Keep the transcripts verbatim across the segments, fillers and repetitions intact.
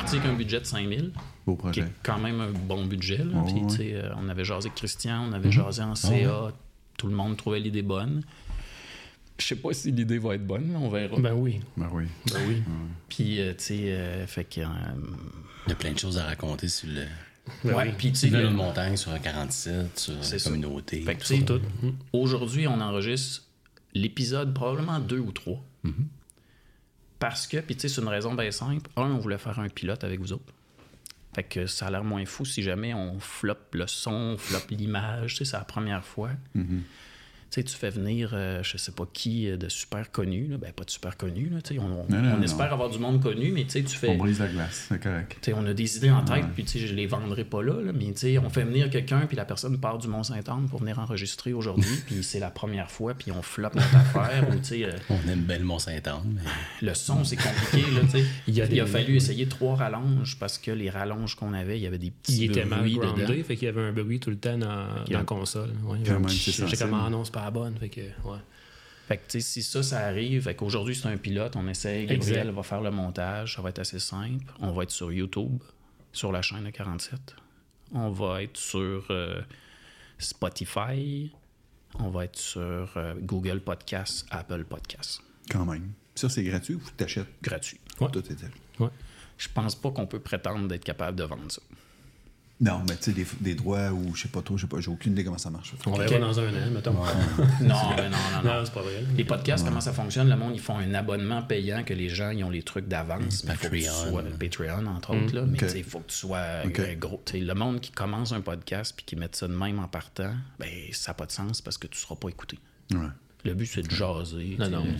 parti avec un budget de cinq mille. Beau projet. Qui est quand même un bon budget. Là. Oh, Puis, ouais. tu sais, euh, on avait jasé avec Christian, on avait jasé en C A. Oh, ouais. Tout le monde trouvait l'idée bonne. Je sais pas si l'idée va être bonne, on verra. Ben oui. Ben oui. Ben oui. Puis, euh, tu sais, euh, fait que... Euh, Il y a plein de choses à raconter sur le... Ben ouais, oui. puis tu sais... Sur le- une montagne, sur un quarante-sept, sur C'est la ça. communauté. Fait que, tu tout sais, ça. Tout. aujourd'hui, on enregistre l'épisode probablement deux ou trois. Parce que, puis tu sais, c'est une raison bien simple. Un, on voulait faire un pilote avec vous autres. Fait que ça a l'air moins fou si jamais on floppe le son, on floppe l'image. Tu sais, c'est la première fois. Tu sais, tu fais venir, euh, je sais pas qui, euh, de super connu. Là. Ben, pas de super connu. Là, tu sais, on on, Non, non, on non. espère avoir du monde connu, mais tu sais, tu fais... On brise la glace, c'est correct. Tu sais, on a des idées en tête, puis tu sais, je les vendrai pas là, là, mais tu sais, on fait venir quelqu'un, puis la personne part du Mont-Saint-Anne pour venir enregistrer aujourd'hui, puis c'est la première fois, puis on floppe notre affaire, ou tu sais, euh, On aime bien le Mont-Saint-Anne, mais... le son, c'est compliqué, là, tu sais. Il y a Il des- a fallu essayer trois rallonges, parce que les rallonges qu'on avait, il y avait des petits Il était mal bruits dedans. groundé, fait qu'il y avait un bruit tout le temps dans, qu'il y dans a- la console. Ouais, Quand même, c'est J'étais sensible. comme, ah non, c'est pas la bonne. Fait que, ouais. Fait que, tu sais, si ça, ça arrive, fait qu'aujourd'hui, c'est un pilote, on essaie, Gabriel Exact. va faire le montage, ça va être assez simple. On va être sur YouTube, sur la chaîne de quarante-sept. On va être sur euh, Spotify. On va être sur euh, Google Podcasts, Apple Podcasts. Quand même. Ça, c'est gratuit ou tu t'achètes? Gratuit. Ouais. Tout est tel. Ouais. Je pense pas qu'on peut prétendre d'être capable de vendre ça. Non, mais tu sais, des, des droits ou je sais pas trop, je sais pas, j'ai aucune idée comment ça marche. On verra dans un an, mettons. Non, mais non, non, non. Non, c'est pas vrai. Les podcasts, comment ça fonctionne? Le monde, ils font un abonnement payant que les gens, ils ont les trucs d'avance. Mais faut que tu Patreon. sois- Patreon, entre autres. Là. Mais Ok. tu sais, il faut que tu sois Ok. un gros. Tu sais, le monde qui commence un podcast puis qui met ça de même en partant, ben ça n'a pas de sens parce que tu ne seras pas écouté. Ouais. Le but, c'est de jaser. Non, tu sais. non.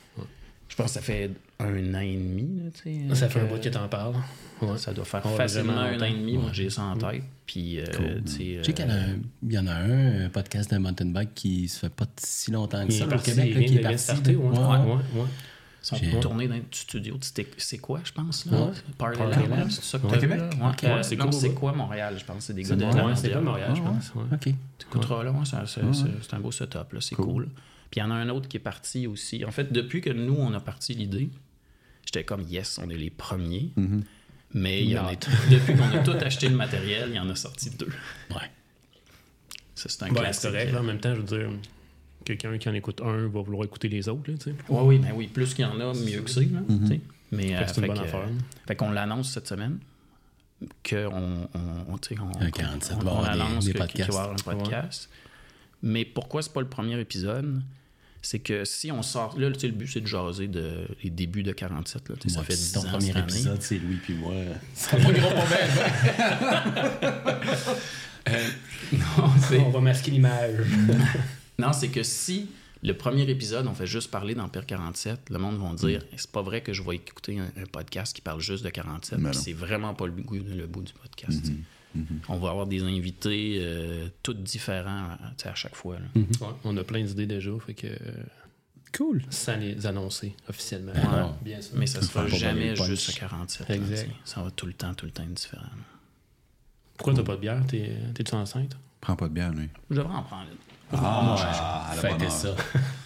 Je pense que ça fait un an et demi. Là, tu sais, Ça fait un que- bout que t'en parles. Ouais. Ça doit faire Ouais, facilement vraiment un an longtemps. et demi. Moi, j'ai ça en tête. Puis, euh, tu sais, Je sais qu'il y en a un, il y en a un, un podcast de mountain bike qui se fait pas si longtemps que Il ça est au parti, Québec, il là, vient qui est de- vient de parti. starter, ouais. Ouais, Ouais, ouais. ouais. Ils sont J'ai- tournés dans un studio. C'était- C'est quoi, je pense? Là? Ouais. Party Party Lab, Lab. c'est ça que Ouais. t'as vu, Québec? là? Ouais. Ok. Ouais, C'est non, cool, c'est ouais. quoi Montréal? Je pense que c'est des gars C'est de Montréal. Ouais, c'était pas Montréal. Montréal, je Ah, ouais. pense. Ouais. OK. Tu écouteras là, ouais, c'est, c'est, c'est, c'est un beau setup, là, c'est Cool. cool. Puis il y en a un autre qui est parti aussi. En fait, depuis que nous, on a parti l'idée, j'étais comme, yes, on est les premiers. Mais il y en a, depuis qu'on a tout acheté le matériel, il y en a sorti deux. Ouais. Ça, c'est un Ouais, classique. c'est correct. là, en même temps, je veux dire, quelqu'un qui en écoute un va vouloir écouter les autres. Là, tu sais. Ouais, oui, ben oui, plus qu'il y en a, mieux que c'est. Là, tu sais. Mais, Fait que c'est une fait bonne que, affaire. fait qu'on l'annonce cette semaine. Qu'on on, on, tu sais, on, Un quarante-sept on, va on avoir des- annonce des que- qu'il va y podcasts. avoir un podcast. Mais pourquoi c'est pas le premier épisode? C'est que si on sort. Là, tu sais, le but, c'est de jaser de, les débuts de quarante-sept. Là, tu sais, ça Moi, fait si dix ton ans premier cette année. épisode, c'est Louis puis moi. Ça va pas Non, c'est. On va masquer l'image. Non, c'est que si le premier épisode, on fait juste parler d'Empire quarante-sept, le monde va dire c'est pas vrai que je vais écouter un, un podcast qui parle juste de quarante-sept. Mais Puis non. c'est vraiment pas le bout, le bout du podcast. On va avoir des invités euh, tous différents tu sais, à chaque fois. Là. Ouais, on a plein d'idées déjà. Fait que, Cool. sans les annoncer officiellement. Ouais. Ouais, bien sûr. Mais ça sera Faut pas jamais donner le punch. juste à quarante-sept. là, Exact. tu sais. Ça va tout le temps, tout le temps être différent. là. Pourquoi t'as pas de bière? T'es, t'es-tu enceinte? Prends pas de bière, lui. Je devrais en prendre une. Ah, à la bonne Fêtez heure. ça.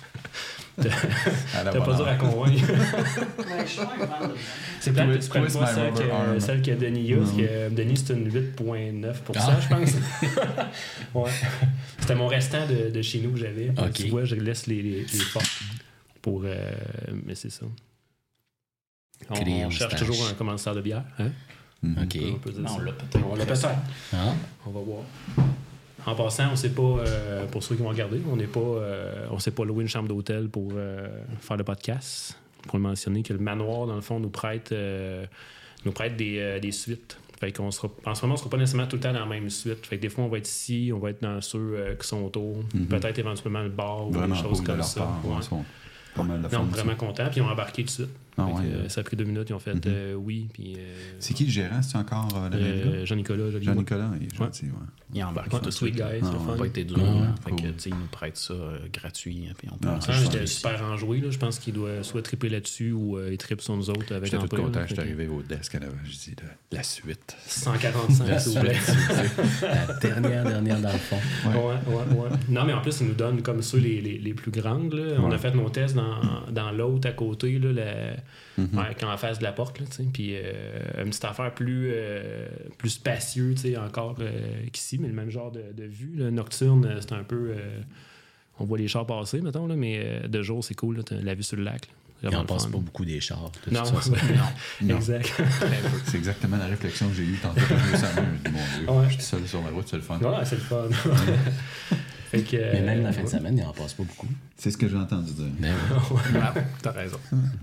À la T'as bonne pas dur heure. à convaincre. C'est plate que tu Twist prennes pas my celle rubber que, arm. celle que Denis a, parce que Denis, c'est une huit virgule neuf pour cent, Ah. je pense. Ouais. C'était mon restant de, de chez nous que j'avais. Ok. Tu vois, je laisse les, les, les fortes pour... euh, mais c'est ça. On, Créer on un cherche moustache. toujours un commanditaire de bière. Hein? OK. On peut dire Non, ça. on l'a peut-être. On l'a peut-être. Ah. On va voir. En passant, on sait pas, euh, pour ceux qui vont regarder, on n'est pas, euh, on sait pas louer une chambre d'hôtel pour euh, faire le podcast. Pour le mentionner, que le manoir, dans le fond, nous prête, euh, nous prête des, euh, des suites. Fait qu'on sera, en ce moment, on ne sera pas nécessairement tout le temps dans la même suite. Fait que des fois, on va être ici, on va être dans ceux euh, qui sont autour. Peut-être éventuellement le bar ou Vraiment des choses cool de comme leur ça. part. Ouais. Ils sont pas mal de Non, fun, ça. vraiment contents. Puis ils ont embarqué tout de suite. Ah Fait que, ouais, euh, euh, ça a pris deux minutes, ils ont fait euh, oui. Puis, euh, C'est qui le gérant? C'est encore euh, le même gars? euh, Jean-Nicolas, Joli. Jean-Nicolas, il est gentil, ouais. Il embarque Ouais, tout de sweet suite. guy, là. c'est le Ça fun. n'a pas été dur. Ouais, là. Fait cool. que, tu sais, il nous prête ça euh, gratuit. hein, Puis on peut Non, en c'est Ah, ça, j'étais ici. super enjoué. Là. Je pense qu'il doit soit tripper là-dessus ou euh, il tripe sur nous autres avec J'étais tout Empire, content, là. j'étais Fait que arrivé au desk à l'avant. Je dis la, la suite. cent quarante-cinq, s'il vous plaît. La dernière, dernière dans le fond. Ouais, ouais, ouais. Non, mais en plus, ils nous donnent comme ça les, les, les plus grandes. Là. On Ouais. a fait nos tests dans, dans l'autre à côté. Là, la- mm-hmm. ouais, quand en face de la porte, là, tu sais. Puis euh, une petite affaire plus, euh, plus spacieux, tu sais, encore euh, qu'ici, mais le même genre de, de vue, là, nocturne, c'est un peu... Euh, on voit les chars passer, mettons, là, mais euh, de jour, c'est cool, là, t'as la vue sur le lac. Il n'en passe pas beaucoup des chars. Non, non, non, exact. C'est exactement la réflexion que j'ai eue tantôt quand je me suis amusé. Mon Dieu, ouais. je suis seul sur la route, c'est le fun. Ouais, c'est le fun. Fait que, mais même la euh, fin de semaine, il n'en passe pas beaucoup. C'est ce que j'ai entendu dire. Ben ouais. Ah, t'as raison.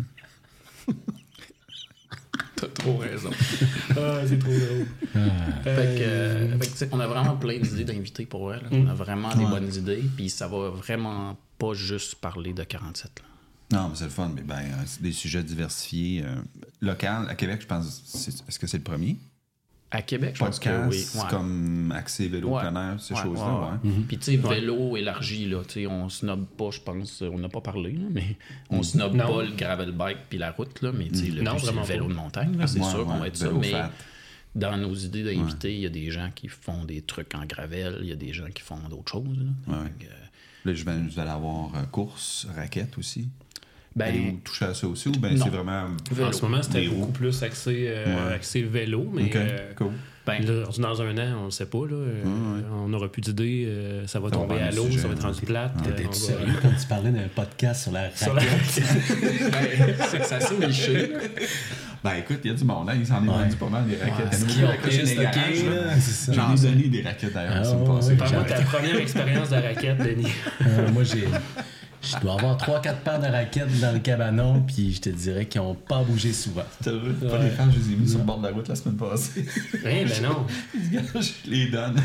T'as trop raison. Ah, c'est trop drôle. Ah. Fait que, euh, fait que, tu sais, on a vraiment plein d'idées d'invités pour elle. On a vraiment des Ouais. bonnes idées, puis ça va vraiment pas juste parler de quarante-sept. Là. Non, mais c'est le fun. Mais ben, euh, c'est des sujets diversifiés. Euh, local, à Québec, je pense. C'est, est-ce que c'est le premier? À Québec, je pense que Podcast, oui. Ouais. comme accès vélo Ouais. plein air, ces Ouais, choses-là. ouais, Ouais. ouais. Puis, tu sais, vélo élargi, là, tu sais, on snob pas, je pense, on n'a pas parlé, là, mais on snob Non. pas le gravel bike puis la route, là, mais tu sais, le Non, but, c'est le vraiment vélo pas. de montagne, là, c'est Ouais, sûr qu'on ouais, va être ça, vélo mais fat. dans nos idées d'invités, il y a des gens qui font des trucs en gravel, il y a des gens qui font d'autres choses, là. Ouais. Fait que, Là, je vais, vous allez avoir euh, course, raquette aussi. ben, Allez-vous toucher à ça aussi ou bien non. c'est vraiment. Vélo. En ce moment, c'était Des roues. beaucoup plus axé, euh, Ouais. axé vélo, mais Ok, euh, cool. ben, là, dans un an, on ne sait pas. Là, euh, ouais. On n'aura plus d'idées. euh, ça va Ça va tomber prendre à le l'eau, sujet, ça va être rendu ouais. plate. euh, T'étais-tu on va- sérieux quand tu parlais d'un podcast sur la Sur la- raquette? ben, c'est que c'est assez niché. Ben écoute, il y a du monde, hein, ils s'en est Ouais. vendu pas mal des raquettes. Ouais, Il y en a ski beaucoup chez les orchestre, garages, ok, là. là, c'est ça. J'en ai donné des raquettes d'ailleurs, Ah, ça me ouais, passait. ouais, Parle-moi de ta première expérience de raquette, Denis. Euh, moi, j'ai. Je dois avoir trois quatre paires de raquettes dans le cabanon, puis je te dirais qu'ils n'ont pas bougé souvent. T'as vu? Pas les fans, je les ai vus sur le bord de la route la semaine passée. Hein, ben non. Je les donne.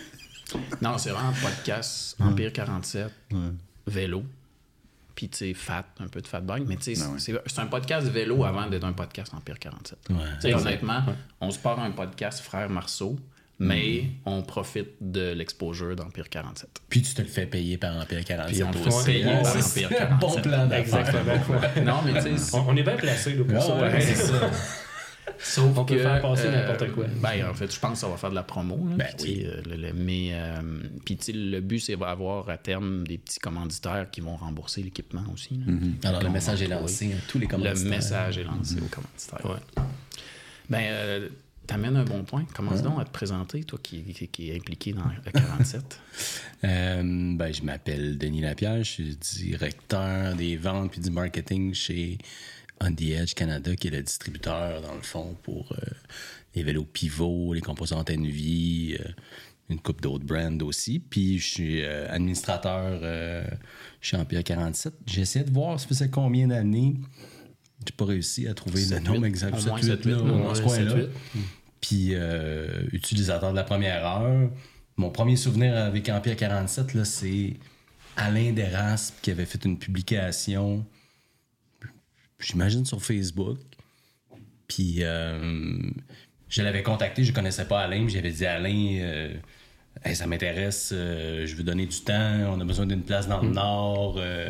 Non, c'est vraiment podcast, Empire quarante-sept, vélo, puis tu sais, fat, un peu de fat bike, mais tu sais, Ben ouais. c'est, c'est un podcast vélo avant d'être un podcast Empire quarante-sept. Ouais. Tu sais, honnêtement, on se part un podcast Frère Marceau, mais on profite de l'exposure d'Empire quarante-sept. Puis tu te le fais payer par Empire quarante-sept Puis on le fait aussi. payer Ouais, par c'est Empire ça, quarante-sept. bon plan d'affaires. Exactement. Non, mais tu sais, On, on est bien placé là, pour Ah ça. ouais, pareil. c'est ça. sauf On peut que, faire passer euh, n'importe quoi. Ben, en fait, je pense que ça va faire de la promo. Là, Ben puis, tu sais, euh, le- le- mais, euh, puis, tu sais, le but, c'est d'avoir à terme des petits commanditaires qui vont rembourser l'équipement aussi. là. Alors, le Qu'on message va est retrouver. lancé à tous les Le commanditaires. message est lancé aux commanditaires. Ouais. Ben, euh, t'amènes un bon point. Commence donc à te présenter, toi qui, qui, qui est impliqué dans le quarante-sept. Euh, ben, je m'appelle Denis Lapierre, je suis directeur des ventes puis du marketing chez On The Edge Canada, qui est le distributeur, dans le fond, pour euh, les vélos pivots, les composantes Envy, euh, une couple d'autres brands aussi. Puis je suis euh, administrateur euh, chez Empire quarante-sept. J'ai essayé de voir ça faisait combien d'années. J'ai pas réussi à trouver le sept, nombre huit. exact. Au sept, moins huit, sept, huit, là, au dans moins ce sept, coin-là. huit. Puis euh, utilisateur de la première heure. Mon premier souvenir avec Empire quarante-sept, là, c'est Alain Deraspe qui avait fait une publication, j'imagine sur Facebook. Puis euh, je l'avais contacté, je connaissais pas Alain, mais j'avais dit Alain, euh, hey, ça m'intéresse, euh, je veux donner du temps, on a besoin d'une place dans le Nord. euh,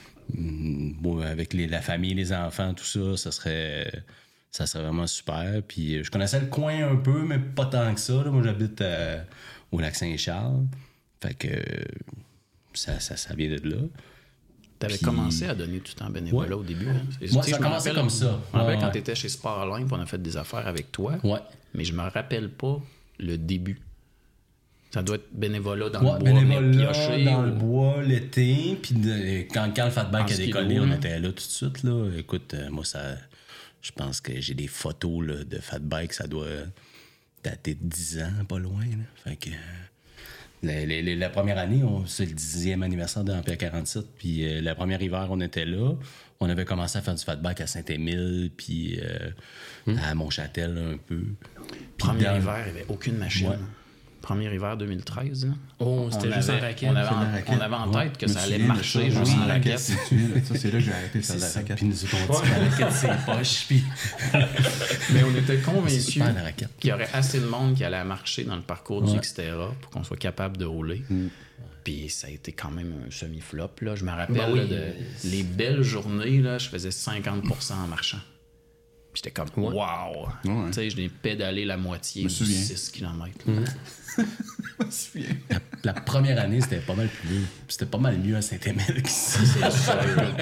bon, avec les- la famille, les enfants, tout ça, ça serait, ça serait vraiment super. Puis euh, je connaissais le coin un peu, mais pas tant que ça. Là. Moi, j'habite euh, au Lac-Saint-Charles. Fait que euh, ça, ça, ça vient de là. T'avais Puis- commencé à donner du temps bénévolat Ouais. au début. Hein? Et, Moi, tu sais, ça a je me commencé rappelle- comme ça. Je me rappelle Ouais, quand ouais. t'étais chez Sportline, puis on a fait des affaires avec toi. Ouais. Mais je me rappelle pas le début. Ça doit être bénévolat dans Ouais, le bois, mais bénévolat pioché. dans ou- le bois l'été. Puis de- quand, quand le Fat En Bike a ski décollé, de on roue, était là tout de suite. Là. Écoute, euh, moi, ça, je pense que j'ai des photos là, de Fat Bike. Ça doit dater de dix ans, pas loin. Là. Fait que... La, la- la- la première année, on- c'est le dixième anniversaire de l'Empire quarante-sept. Puis euh, la première hiver, on était là. On avait commencé à faire du Fat Bike à Saint-Émile, puis euh, à Montchâtel un peu. Puis Premier dans- hiver, il n'y avait aucune machine. Ouais. Premier hiver deux mille treize. là. Oh, c'était On juste en avait- raquette. On avait, en, la raquette. on avait en tête que Je me ça allait souviens de marcher ça. juste Oui, en la raquette. c'est tuile. Ça, c'est là que j'ai arrêté de faire C'est de la ça. raquette. Puis nous autres, on dit la raquette, c'est poche. Puis Mais on était c'est convaincus super, la raquette. qu'il y aurait assez de monde qui allait marcher dans le parcours du Ouais. Xterra pour qu'on soit capable de rouler. Puis ça a été quand même un semi-flop. Là. Je me rappelle Ben oui. là, de les belles journées, là, je faisais cinquante pour cent en marchant. Puis j'étais comme, wow! Ouais. Tu sais, je l'ai pédalé la moitié Je de me souviens. six kilomètres. Je me souviens. La, la première année, c'était pas mal plus. C'était pas mal mieux à Saint-Émile qu'ici. C'est sûr.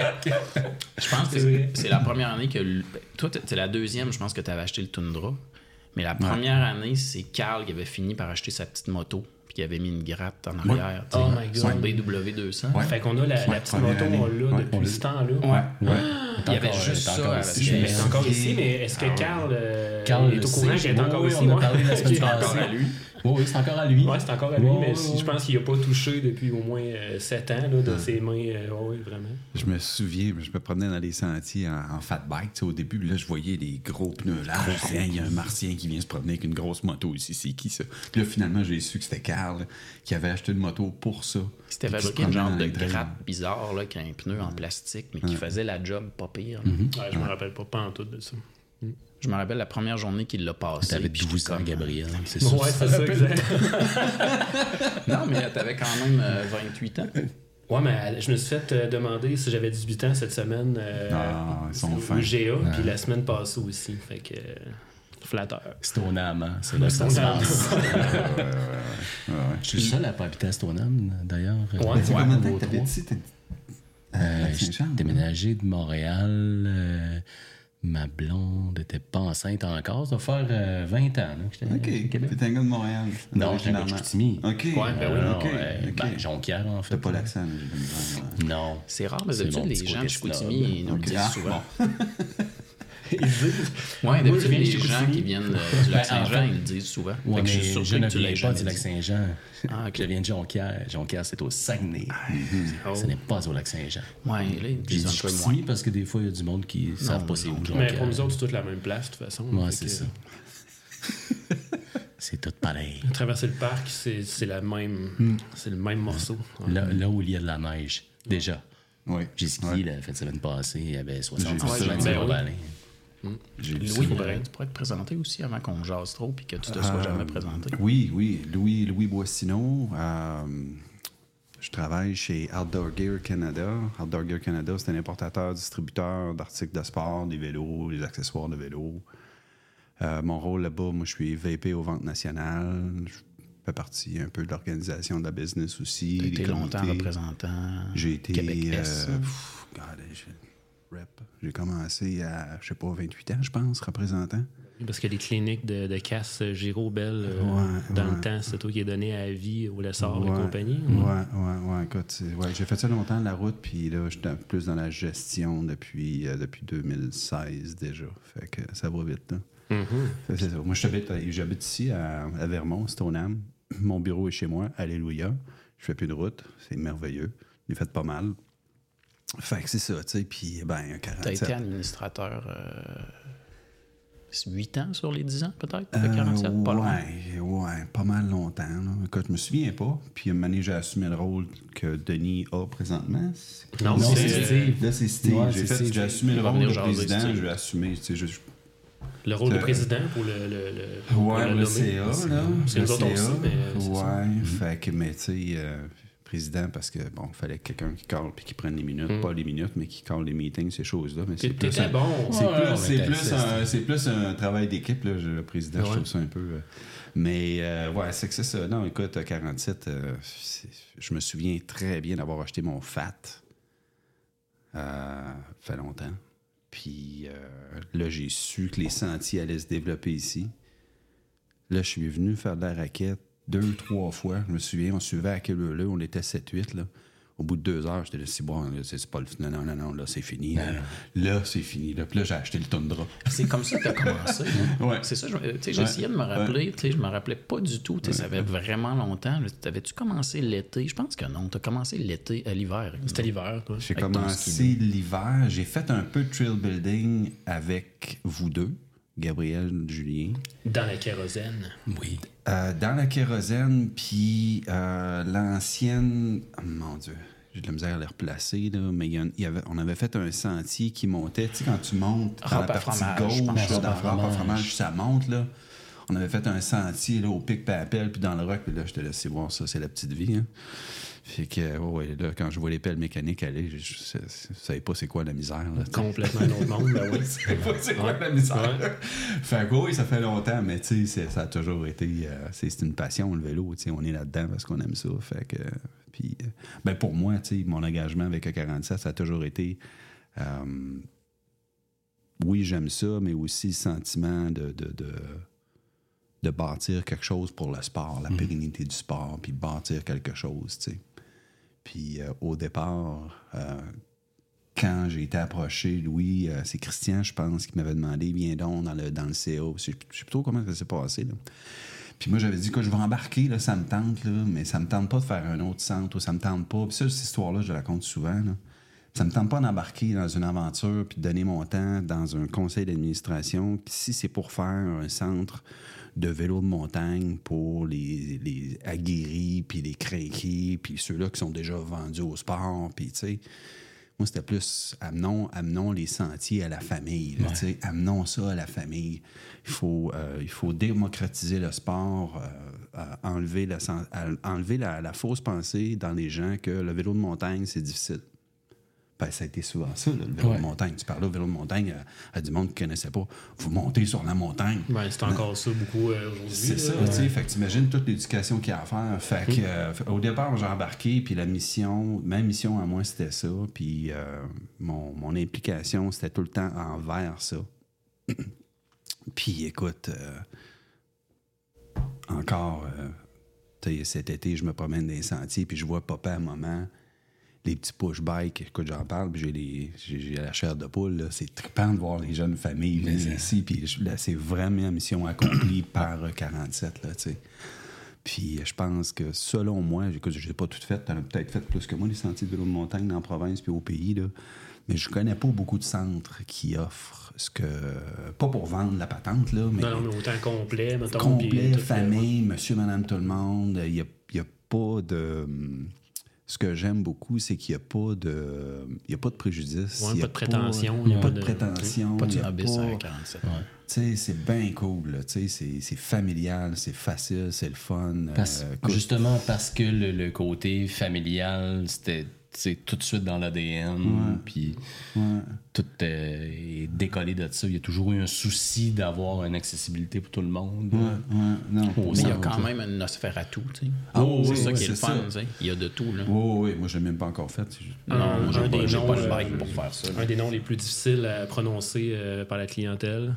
Je pense que c'est, c'est la première année que... le- Toi, t'es- c'est la deuxième, je pense que tu avais acheté le Tundra. Mais la première année, c'est Carl qui avait fini par acheter sa petite moto puis qui avait mis une gratte en arrière. tu sais, Oh my God. Son B W deux cents. Ouais. Fait qu'on a la, la petite première moto, année. on l'a Ouais, depuis on ce temps-là. Ouais. Ouais. Il y avait Encore- juste t'es ça encore à ici, la je Mais me c'est encore Ok. ici, mais est-ce que Carl, euh, Carl est le au courant sait. qu'il est Oui, encore oui, ici? on a ouais? parlé la semaine Ok. passée. Encore à lui. Oui, oui, c'est encore à lui. Ouais, c'est encore à lui, Ouais, mais ouais, si- ouais. je pense qu'il n'a pas touché depuis au moins sept ans là, dans ses mains. Euh, ouais, ouais, vraiment. Je me souviens, je me promenais dans les sentiers en, en fat bike, tu sais, au début, puis là, je voyais les gros pneus là. Je disais, il y a un martien qui vient se promener avec une grosse moto ici, c'est qui ça? Puis là, finalement, j'ai su que c'était Carl qui avait acheté une moto pour ça. C'était Puis qui se fabriqué un promenait genre dans de les trails. gratte bizarre là, qui a un pneu en plastique, mais qui faisait la job pas pire. là. Ouais, je me rappelle pas, pas en tout de ça. Je me rappelle la première journée qu'il l'a passé. T'avais puis douze j'étais ans, comme- Gabriel. C'est ça. Ouais, c'est ça, exact. Non, mais t'avais quand même euh, vingt-huit ans. Ouais, mais je me suis fait euh, demander si j'avais dix-huit ans cette semaine euh, Ah, ils sont au fins. G A, puis la semaine passée aussi. Fait que. euh, flatteur. Stoneham, hein. C'est là que ça se Stoneham. passe. Ouais, ouais, ouais. Je suis le seul à pas habiter à Stoneham, d'ailleurs. Ouais, Tu sais, ouais, combien de Vos temps t'avais trois. dit? T'es- Euh, à j'ai Saint-Jean? déménagé de Montréal. euh, ma blonde était pas enceinte encore. Ça va faire euh, vingt ans là, que j'étais OK. au Québec. T'es un gars de Montréal. Non, j'étais un gars de Chicoutimi. OK. Ouais, ben oui, Non, OK. ouais, OK. ben, Jonquière, en fait. T'as pas l'accent, mais j'ai de la misère, ouais. Non. C'est rare, mais C'est d'habitude, mon les petit gens de côté Chicoutimi, snob. ils nous le OK. disent Ah, souvent. bon. Ils disent. Ouais, Moi, je d'habitude, viens de les gens Chicoutimi. qui viennent de- du lac Ben, en Saint-Jean, fait- ils le disent souvent. Ouais, Fait que mais je suis surpris je ne que tu l'aies viens pas jamais du dit. Lac-Saint-Jean. Ah, ok. Je viens de Jonquière. Jonquière, c'est au Saguenay. Oh. Ce n'est pas au Lac-Saint-Jean. Ouais, là, ils J'ai disent dit un peu moins. Chicoutimi parce que des fois, il y a du monde qui ne savent pas c'est où Mais Jonquière. pour nous autres, c'est toute la même place, de toute façon. Ouais, Fait c'est que, ça. C'est tout pareil. Traverser le parc, c'est c'est la même, c'est le même morceau. Ouais. Là, là où il y a de la neige, déjà. Oui. J'ai skié Ouais. la fin de semaine passée, il y avait soixante J'ai vu ça, centimètres ben sur oui. la vallée. J'ai vu Louis, ça. pourrais- tu pourrais te présenter aussi avant qu'on jase trop puis que tu te sois Euh, jamais présenté. Oui, oui. Louis, Louis Boissineau. euh, je travaille chez Outdoor Gear Canada. Outdoor Gear Canada, c'est un importateur, distributeur d'articles de sport, des vélos, des accessoires de vélo. Euh, mon rôle là-bas, moi, je suis V P aux ventes nationales. Je fais partie un peu de l'organisation de la business aussi. Tu des été longtemps comités. représentant J'ai été. Québec-Est. euh, pff, God, j'ai- rep. J'ai commencé à, je sais pas, vingt-huit ans, je pense, représentant. Parce que les cliniques de, de casse Giro Bell, euh, Ouais, dans ouais. le temps, c'est toi qui est donné à vie au Lessard et Ouais, compagnie. Ouais, ouais, ouais. Écoute, c'est- ouais, j'ai fait ça longtemps, la route, puis là, je suis plus dans la gestion depuis, euh, depuis deux mille seize déjà. Fait que ça va vite, là. Mhm. Fait que c'est ça. Moi, j'habite, j'habite ici, à, à Vermont, Stoneham. Mon bureau est chez moi. Alléluia. Je fais plus de route. C'est merveilleux. J'ai fait pas mal. Fait que c'est ça, tu sais. Puis, ben, Tu as quarante-sept. été administrateur euh, huit ans sur les dix ans, peut-être, avec Euh, quarante-sept, pas loin. ouais, ouais, pas mal longtemps. Là. Écoute, je me souviens pas. Puis, à un moment donné, j'ai assumé le rôle que Denis a présentement. C'est- Non, Non, c'est c'est euh, Steve. Là, c'est Steve. Ouais, j'ai, c'est fait, Steve. j'ai assumé le Il va rôle venir de jaser, président. Steve. J'ai assumé. Tu sais, je, je- le rôle de Euh, président pour le, le, le, pour Ouais, le le nommer. C A, là. C'est Le nous autres C A. aussi, mais euh, c'est ça. Ouais, fait que, mais tu sais, euh, président, parce que, bon, il fallait quelqu'un qui cale puis qui prenne les minutes. Mm. Pas les minutes, mais qui cale les meetings, ces choses-là. Mais c'est plus, T'étais un, bon. c'est Ouais, plus, on c'est était plus assist. un, c'est plus un travail d'équipe, là. Je- le président, je Ouais. trouve ça un peu... euh, mais, euh, ouais, c'est que c'est ça. Non, écoute, à quarante-sept, euh, c'est- je me souviens très bien d'avoir acheté mon Fat. Euh, ça fait longtemps. Puis euh, là, j'ai su que les sentiers allaient se développer ici. Là, je suis venu faire de la raquette deux, trois fois. Je me souviens, on suivait à quelle heure-là, on était sept huit, là. Au bout de deux heures, j'étais là, c'est bon, là, c'est c'est pas le... Non, non, non, non, là, c'est fini. Là, Là, c'est fini. Là, puis là, j'ai acheté le Tundra. C'est comme ça que tu as commencé. Ouais. C'est ça, je- tu sais, j'essayais de me rappeler, tu sais, je me rappelais pas du tout, tu sais, ça fait vraiment longtemps. T'avais-tu commencé l'été? Je pense que non, t'as commencé l'été à l'hiver. C'était l'hiver, toi. J'ai Avec ton commencé ski. l'hiver. J'ai fait un peu de trail building avec vous deux, Gabriel, Julien. Dans la kérosène. Oui. Euh, dans la kérosène, puis euh, l'ancienne... oh, mon Dieu, j'ai de la misère à les replacer, là, mais il y a un- il y avait, on avait fait un sentier qui montait. Tu sais, quand tu montes dans Rampe la à partie fromage, je gauche, pense. là, Rampe dans à la rampe à fromage. fromage, ça monte, là. On avait fait un sentier là, au pic papel puis dans le roc, puis là, je te laissé voir ça, c'est la petite vie. Hein. Fait que, ouais, là, quand je vois les pelles mécaniques aller, je ne savais pas c'est quoi la misère. Là, complètement un autre monde, ben oui. Je savais pas c'est quoi Ouais. la misère. Ouais. Fait que oui, ça fait longtemps, mais tu sais, ça a toujours été. Euh, c'est une passion, le vélo. Tu sais, on est là-dedans parce qu'on aime ça. Fait que. Puis, euh, ben pour moi, tu sais, mon engagement avec A quarante-sept, ça a toujours été. Euh, oui, j'aime ça, mais aussi le sentiment de. de, de de bâtir quelque chose pour le sport, la pérennité du sport, puis bâtir quelque chose, tu sais. Puis euh, au départ, euh, quand j'ai été approché, Louis, euh, c'est Christian, je pense, qui m'avait demandé, viens donc dans le, dans le C A. Je ne sais plus trop comment ça s'est passé, là. Puis moi, j'avais dit que je vais embarquer, là, ça me tente, là, mais ça me tente pas de faire un autre centre, ou ça me tente pas. Puis ça, cette histoire-là, je la raconte souvent, là. Ça me tente pas d'embarquer dans une aventure puis de donner mon temps dans un conseil d'administration si c'est pour faire un centre de vélo de montagne pour les, les aguerris puis les craqués puis ceux-là qui sont déjà vendus au sport. Puis, tu sais, moi, c'était plus amenons, amenons les sentiers à la famille. Là, ouais. Amenons ça à la famille. Il faut, euh, il faut démocratiser le sport, euh, euh, enlever, la, enlever la, la fausse pensée dans les gens que le vélo de montagne, c'est difficile. Ben, ça a été souvent ça, là, le vélo ouais. de montagne. Tu parlais au vélo de montagne à, à du monde qui ne connaissait pas. Vous montez sur la montagne. Ben, c'est encore ça beaucoup euh, aujourd'hui. C'est là, ça, ouais. tu sais. Fait que tu imagines toute l'éducation qu'il y a à faire. Fait que, euh, au départ, j'ai embarqué, puis la mission, ma mission à moi, c'était ça. Puis euh, mon, mon implication, c'était tout le temps envers ça. Puis écoute, euh, encore, euh, cet été, je me promène dans les sentiers, puis je vois papa à maman. Les petits push-bikes, écoute, j'en parle, puis j'ai, les, j'ai, j'ai la chair de poule, là. C'est trippant de voir les jeunes familles venir ici, puis là, c'est vraiment une mission accomplie par quarante-sept, là, tu sais. Puis je pense que, selon moi, écoute, je n'ai pas tout fait, tu en as peut-être fait plus que moi, les sentiers de vélo de montagne dans la province puis au pays, là, mais je connais pas beaucoup de centres qui offrent ce que... Pas pour vendre la patente, là, mais... Non, non, mais autant complet, mettons. Complet, puis, famille, tout, monsieur, madame, tout le monde, il n'y a, y a pas de... Ce que j'aime beaucoup, c'est qu'il n'y a pas de, il y a pas de préjudice. Ouais, il n'y a pas de prétention. Il n'y a pas de prétention. Pas de snobisme à quarante-sept. Ouais. Tu sais, c'est bien cool. Là. Tu sais, c'est, c'est familial, c'est facile, c'est le fun. Parce, euh, justement parce que le, le côté familial, c'était tout de suite dans l'A D N. Ouais. Puis ouais. tout euh, est décollé de ça. Il y a toujours eu un souci d'avoir une accessibilité pour tout le monde. Ouais, ouais, non. Mais il y a quand même une nosphère à tout. Tu sais. Ah, oh, c'est oui, ça oui, qui est le fun. Ça. Il y a de tout. Là. Oh, oui, moi, je ne l'ai même pas encore fait. Juste... Non, non, moi, j'ai un pas, des j'ai noms, pas le euh, bike pour faire ça. Un des noms les plus difficiles à prononcer euh, par la clientèle.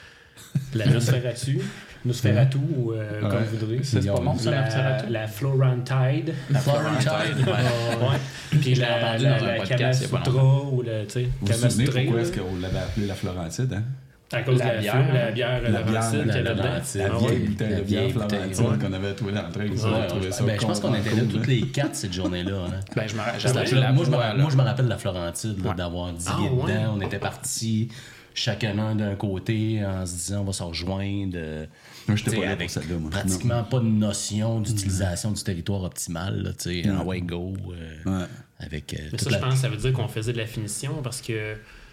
La Nosferatu. Nosferatu, ou euh, ouais. comme vous voudrez. C'est pas bon, ça, la, la Florentide. La Florentide, ouais. ouais. Puis la, la, la Kamasutra, ou la, tu sais, Vous vous souvenez pourquoi est-ce qu'on l'avait appelé la Florentide, hein? À cause la de la bière, fleur, la bière la Laurentide bière, qu'il y la, avait la, dedans. la vieille bouteille de bière Florentide ouais. qu'on avait trouvée dans le train. Ouais, ouais, ça ben, je pense qu'on était là toutes les quatre cette journée-là. Hein. Ben, je me rappelle, moi, je me, moi, je me rappelle de la Florentide, là, ouais. d'avoir digué ah, dedans. Ouais. On était partis chacun d'un côté en se disant on va se rejoindre. Moi, j'étais pas là avec pour celle-là, moi. pratiquement non. pas de notion d'utilisation mmh. du territoire optimal. Là, mmh. En way go. Euh, ouais. avec, euh, Mais ça, la... je pense que ça veut dire qu'on faisait de la finition parce que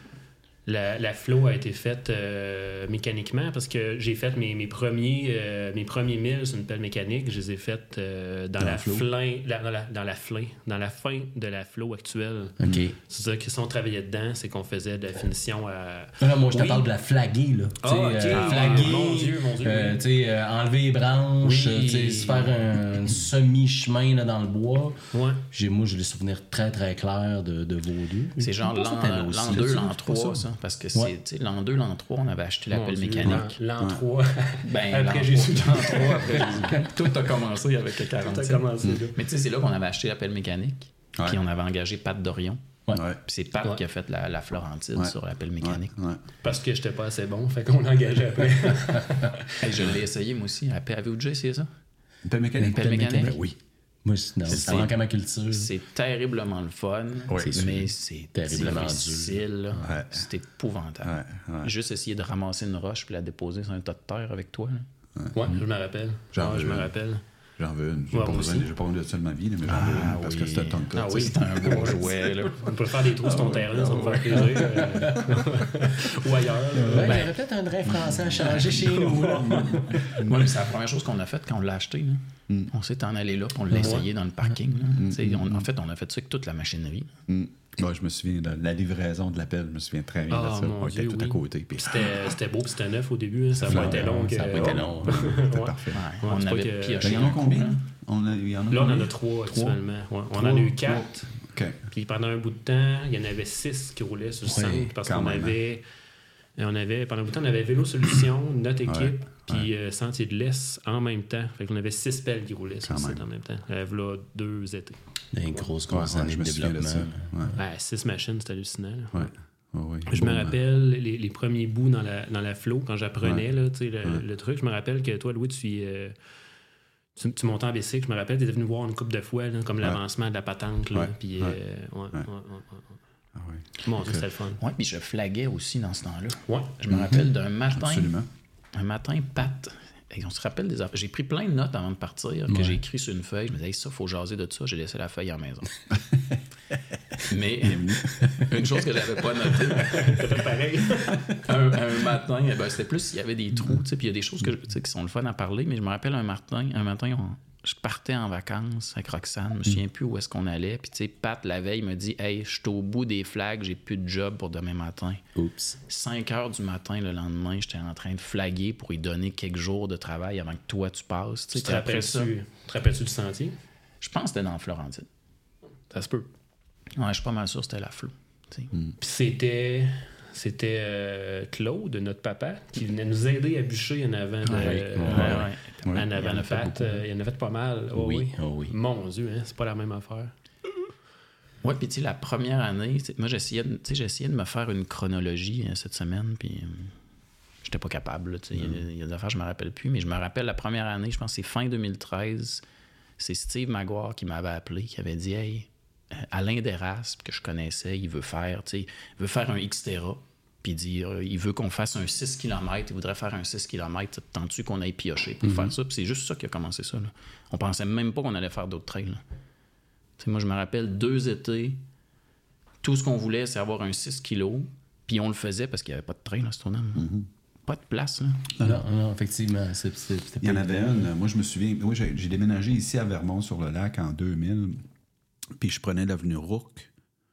la, la flow a été faite euh, mécaniquement parce que j'ai fait mes, mes premiers euh, mes premiers milles sur une pelle mécanique. Je les ai faites euh, dans, dans, la flin, la, dans, la, dans la flin, dans la fin de la flow actuelle. Okay. C'est-à-dire que si on travaillait dedans, c'est qu'on faisait de la finition à... Non, moi, je te oui. parle de la flaguer. Là. Oh, okay. euh, flaguer, mon Dieu, mon Dieu. Euh, oui. euh, enlever les branches, oui. se faire un semi-chemin là, dans le bois. Ouais. J'ai, moi, j'ai des souvenirs très, très clairs de, de vos deux. C'est genre l'an, l'an deux, l'an trois, ça. Parce que ouais. c'est l'an deux, l'an trois, on avait acheté la pelle mécanique. L'an trois. Ben, après Jésus. L'an trois, après Jésus. Tout a commencé avec le quarante-sept. Tout a commencé, mmh. Mais tu sais, c'est là qu'on avait acheté la pelle mécanique. Ouais. Puis on avait engagé Pat Dorion. Ouais. Puis c'est Pat ouais. qui a fait la, la Florentide ouais. sur la pelle mécanique. Ouais. Ouais. Parce que j'étais pas assez bon, fait qu'on l'a engagé après. Hey, je l'ai essayé, moi aussi. Avez-vous déjà essayé ça? Une pelle mécanique? Une pelle mécanique? Ben oui. Moi, non, c'est, ça manque à ma culture. C'est terriblement le fun, oui, mais c'est terriblement difficile. Ouais. C'est épouvantable. Ouais, ouais. Juste essayer de ramasser une roche puis la déposer sur un tas de terre avec toi. Là. Ouais, ouais mmh. je me rappelle. Genre, ouais, je me rappelle. J'en veux une. J'ai Ouais, pas moi besoin, aussi. j'ai pas besoin de ça de ma vie, là, mais j'en Ah, veux une parce oui. que c'est un Tonka. Ah tu oui, sais. c'est un beau jouet, là. On peut faire des trous sur ton terrain, ça va me faire plaisir. euh, Ou ailleurs. là. Ouais, il y Ben- aurait peut-être un drain français à changer chez nous. là. Moi, c'est la première chose qu'on a faite quand on l'a acheté. Là. Mm. On s'est en allé là, puis on l'a essayé dans le parking. Là. Tu sais, on- en fait, on a fait ça avec toute la machinerie. Mm. Ouais, je me souviens de la livraison de l'appel, je me souviens très bien Ah, de ça. mon On était Dieu, tout oui. à côté. Puis, C'était c'était beau, puis c'était neuf au début. hein. Ça n'a pas été long. Ça n'a pas été long. c'était Ouais. parfait. Ouais, Ouais, on c'est pas avait que- pioché Ben, il y en a un coup, combien? là. On a, il y en a Là, on en combien? a trois Trois? actuellement. Ouais. On Trois? en a eu quatre. OK. Puis pendant un bout de temps, il y en avait six qui roulaient sur le Ouais, centre parce quand qu'on même, avait, on avait, pendant un bout de temps, on avait Vélo Solutions, notre équipe, Ouais, puis euh, Sentier de l'Est en même temps. Fait qu'on avait six pelles qui roulaient sur Quand le site même. en même temps. Euh, voilà deux étés. Des grosses, Ouais, grosses ouais, années je de me souviens de développement. ça. Ouais. Ben, six machines, c'est hallucinant. là. Ouais. Ouais, ouais. Je Bon, me ben, rappelle les, les premiers bouts dans la, dans la flow, quand j'apprenais là, tu sais, le, Ouais. le truc. Je me rappelle que toi, Louis, tu, euh, tu, tu montais en bicycle. Je me rappelle, tu étais venu voir une couple de fois, là, comme Ouais. l'avancement de la patente. Là, Ouais. puis, Ouais. euh, ouais, ouais, ouais, ouais. Ah ouais. Mon Dieu, c'était le fun. Ouais, puis je flaguais aussi dans ce temps-là. Ouais. Je me rappelle d'un matin, Absolument. un matin, Pat, et on se rappelle des affaires. J'ai pris plein de notes avant de partir que j'ai écrit sur une feuille. Je me disais, hey, ça, faut jaser de ça. J'ai laissé la feuille à la maison. Mais une chose que j'avais pas notée, T'as fait pareil. un, un matin, eh ben, c'était plus, il y avait des trous, tu sais, puis il y a des choses que, je- tu sais, qui sont le fun à parler, mais je me rappelle un matin, un matin, on- je partais en vacances avec Roxane, je me souviens plus où est-ce qu'on allait, puis tu sais, Pat, la veille, me dit « Hey, je suis au bout des flags, j'ai plus de job pour demain matin. » Oups. cinq heures du matin, le lendemain, j'étais en train de flaguer pour lui donner quelques jours de travail avant que toi, tu passes. Tu Tu sais, te puis après ça, rappelles-tu te rappelles-tu du sentier? je pense que c'était dans Florentine. Ça se peut. Ouais, je suis pas mal sûr que c'était la floue. tu sais. Puis c'était... C'était euh, Claude, notre papa, qui venait nous aider à bûcher en avant de... Ouais, euh, ouais, ouais. Ouais. En Il avant en de a fait Pat. beaucoup. euh, il en a fait pas mal. Oh, Oui, oui. oh oui. Mon Dieu, hein, c'est pas la même affaire. Ouais, puis tu sais, la première année, tu sais, moi, j'essayais de, tu sais, j'essayais de me faire une chronologie euh, cette semaine, puis euh, j'étais pas capable. là, tu sais, Il y a- il y, a des affaires, je me rappelle plus, mais je me rappelle la première année, je pense que c'est fin deux mille treize, c'est Steve Maguire qui m'avait appelé, qui avait dit « Hey, euh, Alain Deraspe, que je connaissais, il veut faire, tu sais, il veut faire un Xterra. » Puis il dit, euh, il veut qu'on fasse un six kilomètres, il voudrait faire un six kilomètres, tends-tu qu'on aille piocher pour faire ça? Puis c'est juste ça qui a commencé ça. Là. On pensait même pas qu'on allait faire d'autres trails. là. Tu sais, moi, je me rappelle deux étés, tout ce qu'on voulait, c'est avoir un six kilos, puis on le faisait parce qu'il n'y avait pas de trail, là, ce tournant. Pas de place. Là. Non, non, effectivement. c'est- c'est- c'était Il y en pas avait évident. une. Moi, je me souviens. Moi, j'ai j'ai déménagé ici à Vermont-sur-le-Lac en deux mille. Puis je prenais l'avenue Rourke.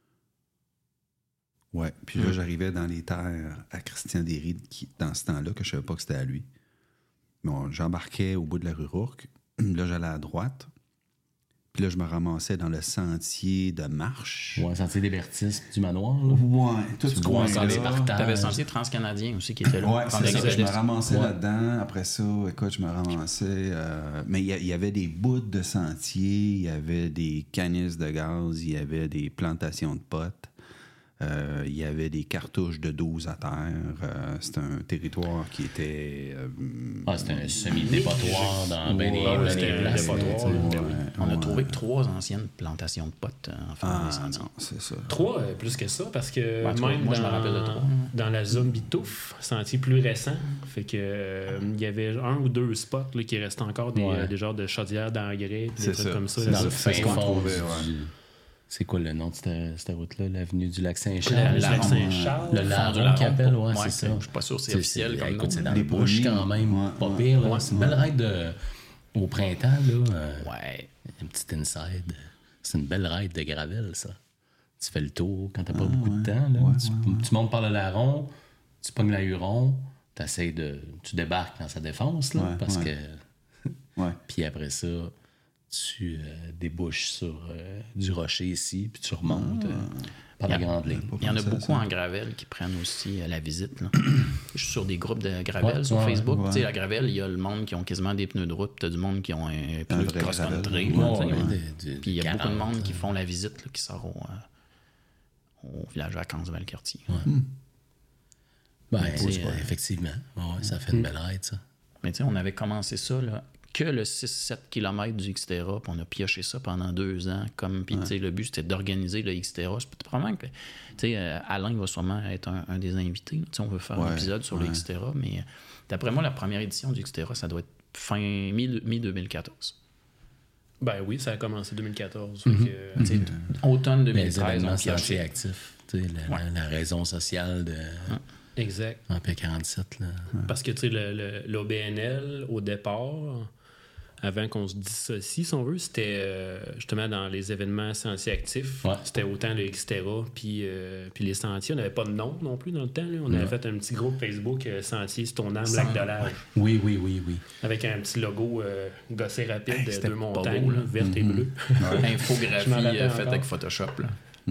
Ouais. Puis là, j'arrivais dans les terres à Christian Derry, qui, dans ce temps-là, que je ne savais pas que c'était à lui. Bon, j'embarquais au bout de la rue Rourke. Là, j'allais à droite. Puis là, je me ramassais dans le sentier de marche. Ouais, sentier des Bertistes du manoir. Là. Ouais, tout Tu ce vois, coin-là. sentier partage. T'avais le sentier transcanadien aussi qui était là. Ouais, Prendre c'est les ça. Je me pédestres. ramassais Ouais. là-dedans. Après ça, écoute, je me ramassais. euh, mais il y, a- il y avait des bouts de sentiers, il y avait des canisses de gaz, il y avait des plantations de potes, euh, il y avait des cartouches de douze à terre. euh, C'était un territoire qui était. euh, Ah, c'était un semi-dépotoir dans ben des, Ouais, ben des c'était un places. dépotoir, tu sais. là. ouais, On a ouais. trouvé trois anciennes plantations de potes euh, en faisant Ah, des sentiers. non, c'est ça. Trois, euh, plus que ça, parce que Ouais, trois. même Moi, dans, je me rappelle de trois. dans la zone Bitouf, sentier plus récent, fait que euh, il y avait un ou deux spots là, qui restaient encore des, Ouais. euh, des genres de chaudières d'engrais, C'est des trucs ça, comme ça. c'est Dans là. le ça, fin c'est ce qu'on fond trouvait, du- ouais. C'est quoi le nom de cette, cette route-là? L'avenue du Le Lac-Saint-Charles? lac Saint-Charles. Le Fond du larron larron, qu'ils appellent, ouais, ouais, c'est ça. Je suis pas sûr que c'est C'est- officiel c'est- comme nom. écoute, c'est dans Les le bush premiers, quand même, ouais, pas ouais. pire. là. Ouais, C'est une belle ride de, au printemps, là. euh, Ouais. Un petit inside. C'est une belle ride de gravel, ça. Tu fais le tour quand t'as pas beaucoup de temps. Là. Ouais, tu, ouais, tu montes par le larron, tu pognes la Huron, t'essayes de. Tu débarques dans sa défense, là, Ouais, parce ouais. que. Ouais. Puis après ça, tu euh, débouches sur euh, du rocher ici, puis tu remontes euh, par la Il y a- grande ligne. Il y en a pensé à beaucoup ça. en gravel qui prennent aussi euh, la visite. Là. Je suis sur des groupes de gravel Ouais, sur ouais, Facebook. ouais. Tu sais, la gravel, il y a le monde qui ont quasiment des pneus de route, puis t'as du monde qui ont un pneu de vrai cross-country. gravel. là, Ouais, tu sais, ouais, ouais. de- de- Puis il y a beaucoup de quarante, monde qui font la visite, là, qui sort au, euh, au village vacances de Valcartier. Ben, c'est, c'est- euh, effectivement. Ouais, ouais, ça fait une belle ride, ça. Mais tu sais, on avait commencé ça, là, que le six sept kilomètres du Xterra, puis on a pioché ça pendant deux ans. Comme, puis tu sais, le but, c'était d'organiser le Xterra. C'est peut-être probablement que, tu sais, euh, Alain va sûrement être un, un des invités. Tu sais, on veut faire un Ouais, épisode sur le ouais. Xterra, mais euh, d'après moi, la première édition du Xterra, ça doit être fin mi- mi-deux mille quatorze. Ben oui, ça a commencé en deux mille quatorze. Mm-hmm. Fait que, Tu sais, automne Les deux mille treize, événements on piochait. sentiers actifs. Tu sais, la, Ouais. la, la raison sociale de exact. Empire quarante-sept. Là. Parce que, tu sais, le, le, l'O B N L, au départ, avant qu'on se dissocie, si on veut, c'était euh, justement dans les événements sentiers actifs. Ouais. C'était autant le Xterra puis, euh, puis les sentiers. On n'avait pas de nom non plus dans le temps. Là. On avait fait un petit groupe Facebook, euh, Sentier Stoneham, Lac de l'Âge, Oui, oui, oui, oui. avec un petit logo euh, gossé rapide Hey, de c'était deux pas montagnes, beau, là, là. vertes et bleues. Infographie Je m'en rappelle euh, faite encore. avec Photoshop. Là.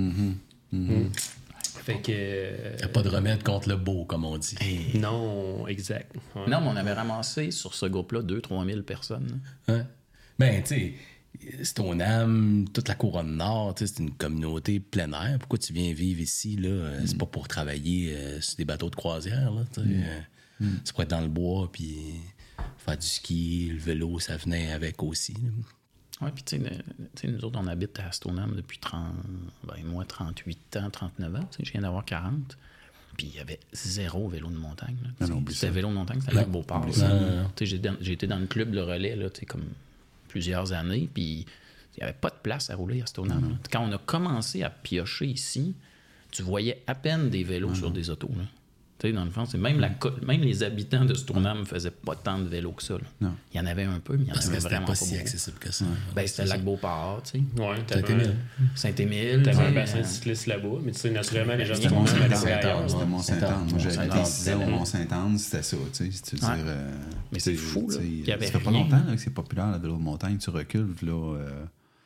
Fait que. euh, Il n'y a pas de remède contre le beau, comme on dit. non, exact. Ouais. Non, mais on avait ramassé sur ce groupe-là deux à trois mille personnes. là. Hein? Ben, tu sais, Stoneham, toute la couronne nord, tu sais, c'est une communauté plein air. Pourquoi tu viens vivre ici, là? Euh, C'est pas pour travailler euh, sur des bateaux de croisière, là. tu sais. Euh, C'est pour être dans le bois, puis faire du ski, le vélo, ça venait avec aussi. là. Oui, puis tu sais, le- tu sais, nous autres, on habite à Stoneham depuis trente, ben, moi, trente-huit ans, trente-neuf ans. Tu sais, je viens d'avoir quarante. Puis il y avait zéro vélo de montagne. là. Tu sais, non, oublie C'était ça. vélo de montagne, c'était avec Beauport. oublie ça. là. Non, non, non. Tu sais, J'ai dans- j'ai été dans le club Le Relais, là, tu sais, comme plusieurs années, puis il n'y avait pas de place à rouler à Stoneham. là. Quand on a commencé à piocher ici, tu voyais à peine des vélos sur des autos. Là. Tu sais, dans le fond, c'est même, la co- même les habitants de Stoneham ne faisaient pas tant de vélos que ça. là. Non. Il y en avait un peu, mais il y en Parce avait que c'était vraiment pas pas si beaucoup. accessible que ça. Ben, c'était le lac Beauport, tu sais. Ouais, Ça a t'avais été un, mieux. Saint-Émile. t'avais tu un sais, bassin euh, de cyclistes là-bas, mais tu sais, naturellement, les gens C'était du Mont monde Saint-Anne. allaient ailleurs. C'était Mont-Saint-Anne. Moi, j'avais Mont-Saint-Anne, été six ans au c'était- Mont-Saint-Anne, c'était ça, tu sais. Si tu veux Ouais. dire, euh, Mais tu c'est sais, fou, là. tu sais, Il y avait ça fait pas rien. longtemps là, que c'est populaire, le vélo de montagne. Tu recules, là, euh,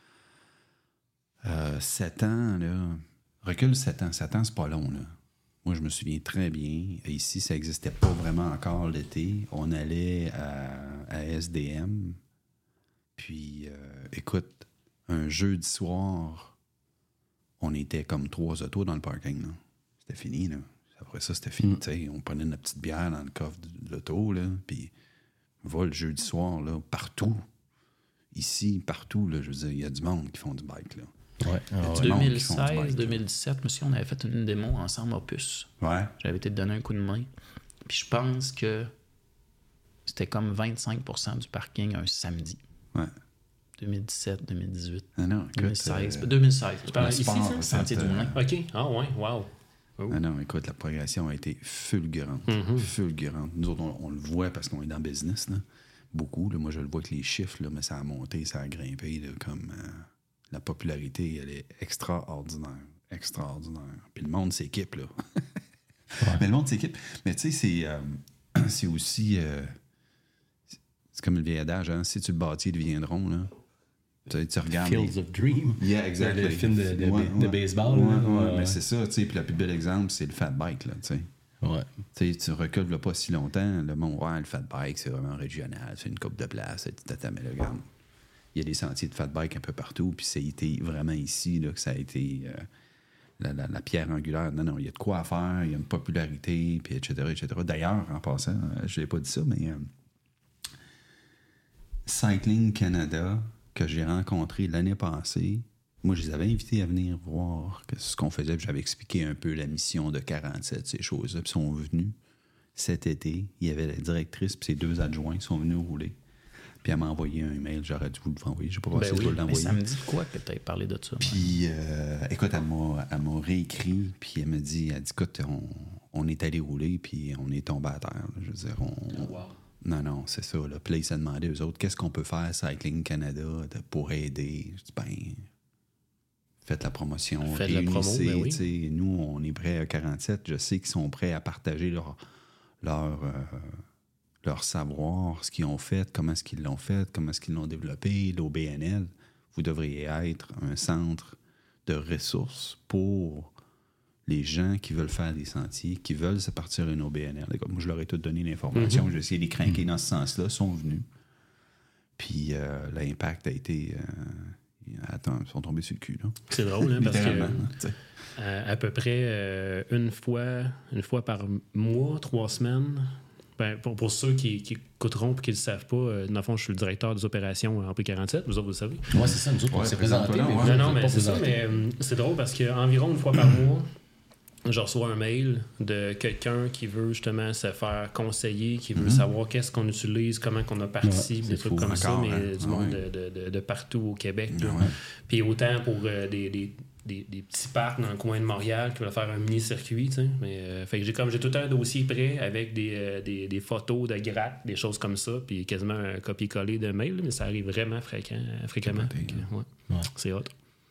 euh, sept ans, là. Recule sept ans. sept ans, c'est pas long, là. Moi, je me souviens très bien. Ici, ça n'existait pas vraiment encore l'été. On allait à, à S D M. Puis, euh, écoute, un jeudi soir, on était comme trois autos dans le parking, là. C'était fini, là. Après ça, c'était fini. tu sais. On prenait notre petite bière dans le coffre de l'auto, là. Puis, on va le jeudi soir, là, partout. Ici, partout, là, je veux dire, il y a du monde qui font du bike, là. Ouais. Ah, ouais. du monde qui font du bike, là. deux mille seize, deux mille dix-sept, monsieur, on avait fait une démo ensemble Opus. Ouais. J'avais été te donner un coup de main. Puis je pense que c'était comme vingt-cinq pour cent du parking un samedi. Ouais. deux mille dix-sept, deux mille dix-huit, Ah non, écoute, deux mille seize. euh, deux mille seize. Je parles parle ici, ici, ça? ça? Sentier du euh, Moulin. OK. Ah ouais, wow. Ah non, écoute, la progression a été fulgurante. Mm-hmm. Fulgurante. Nous autres, on, on le voit parce qu'on est dans le business, là. Beaucoup. Là, moi, je le vois avec les chiffres, là, mais ça a monté, ça a grimpé. Là, comme euh, la popularité, elle est extraordinaire. Extraordinaire. Puis le monde s'équipe, là. Mais le monde s'équipe. Mais tu sais, c'est, euh, c'est aussi... euh, c'est comme le vieil adage, hein? Si tu le bâtis, ils deviendront, là. Tu sais, tu regardes... les- Fields of Dream. Yeah, exactly. Le film de, de, Ouais, de ouais. baseball. Ouais, là. ouais, Ouais, mais ouais. c'est ça, tu sais. Puis le plus bel exemple, c'est le fat bike, là, tu sais. Ouais. Tu sais, tu recules là, pas si longtemps, le monde, ouais, le fat bike, c'est vraiment régional, c'est une coupe de place, tata, mais là, regarde, il y a des sentiers de fat bike un peu partout, puis c'est été vraiment ici là, que ça a été euh, la, la- la pierre angulaire. Non, non, il y a de quoi à faire, il y a une popularité, puis et cetera, et cetera. D'ailleurs, en passant, euh, je l'ai pas dit ça, mais euh, Cycling Canada, que j'ai rencontré l'année passée, moi, je les avais invités à venir voir que ce qu'on faisait. Puis j'avais expliqué un peu la mission de quarante-sept, ces choses-là. Puis ils sont venus cet été. Il y avait la directrice puis ses deux adjoints qui sont venus rouler. Puis elle m'a envoyé un email. J'aurais dû vous l'envoyer. Je sais pas Ben si je oui, dois mais l'envoyer. ça me dit quoi que tu aies parlé de ça? Puis, euh, écoute, elle m'a, elle m'a réécrit, puis elle m'a dit, elle dit, écoute, on, on est allé rouler, puis on est tombé à terre. là. Je veux dire, on... Non, non, c'est ça. Là. Puis là, ils se demandaient, eux autres, qu'est-ce qu'on peut faire, Cycling Canada, de- pour aider? Je dis, ben, faites la promotion, Faites la promo, réunissez, ben oui. tu sais. Nous, on est prêts à quarante-sept. Je sais qu'ils sont prêts à partager leur... leur euh, leur savoir, ce qu'ils ont fait, comment est-ce qu'ils l'ont fait, comment est-ce qu'ils l'ont développé, l'O B N L. Vous devriez être un centre de ressources pour les gens qui veulent faire des sentiers, qui veulent se partir une O B N L. Écoute, moi, je leur ai tout donné l'information. Mm-hmm. J'ai essayé de les craquer dans ce sens-là. Ils sont venus. Puis euh, l'impact a été... Euh, attends, ils sont tombés sur le cul, là. C'est drôle, hein, parce Littéralement. que hein, tu sais. à, à peu près euh, une fois une fois par mois, trois semaines. Ben, pour, pour ceux qui, qui écouteront et qui ne le savent pas, euh, dans le fond, je suis le directeur des opérations en P quarante-sept. Vous autres, vous le savez. Ouais, c'est ça. Nous autres, on Ouais, s'est présente-toi présenté. là, mais ouais. vous, Non, vous non, êtes mais pas c'est ça, présenté. mais euh, c'est drôle parce qu'environ une fois par mois, je reçois un mail de quelqu'un qui veut justement se faire conseiller, qui veut Mm-hmm. savoir qu'est-ce qu'on utilise, comment qu'on a parti, Ouais, des c'est trucs fou, comme ça, encore, mais hein. du Ah monde ouais. de, de, de, de partout au Québec. là. Ah ouais. Puis autant pour euh, des, des, des, des petits parcs dans le coin de Montréal qui veulent faire un mini-circuit. tu sais. Mais, euh, fait que j'ai comme j'ai tout un dossier prêt avec des, euh, des, des photos de gratte, des choses comme ça, puis quasiment un copier-coller de mail, mais ça arrive vraiment fréquent, fréquemment. Capoté, Fait que, hein. ouais. Ouais. C'est hot.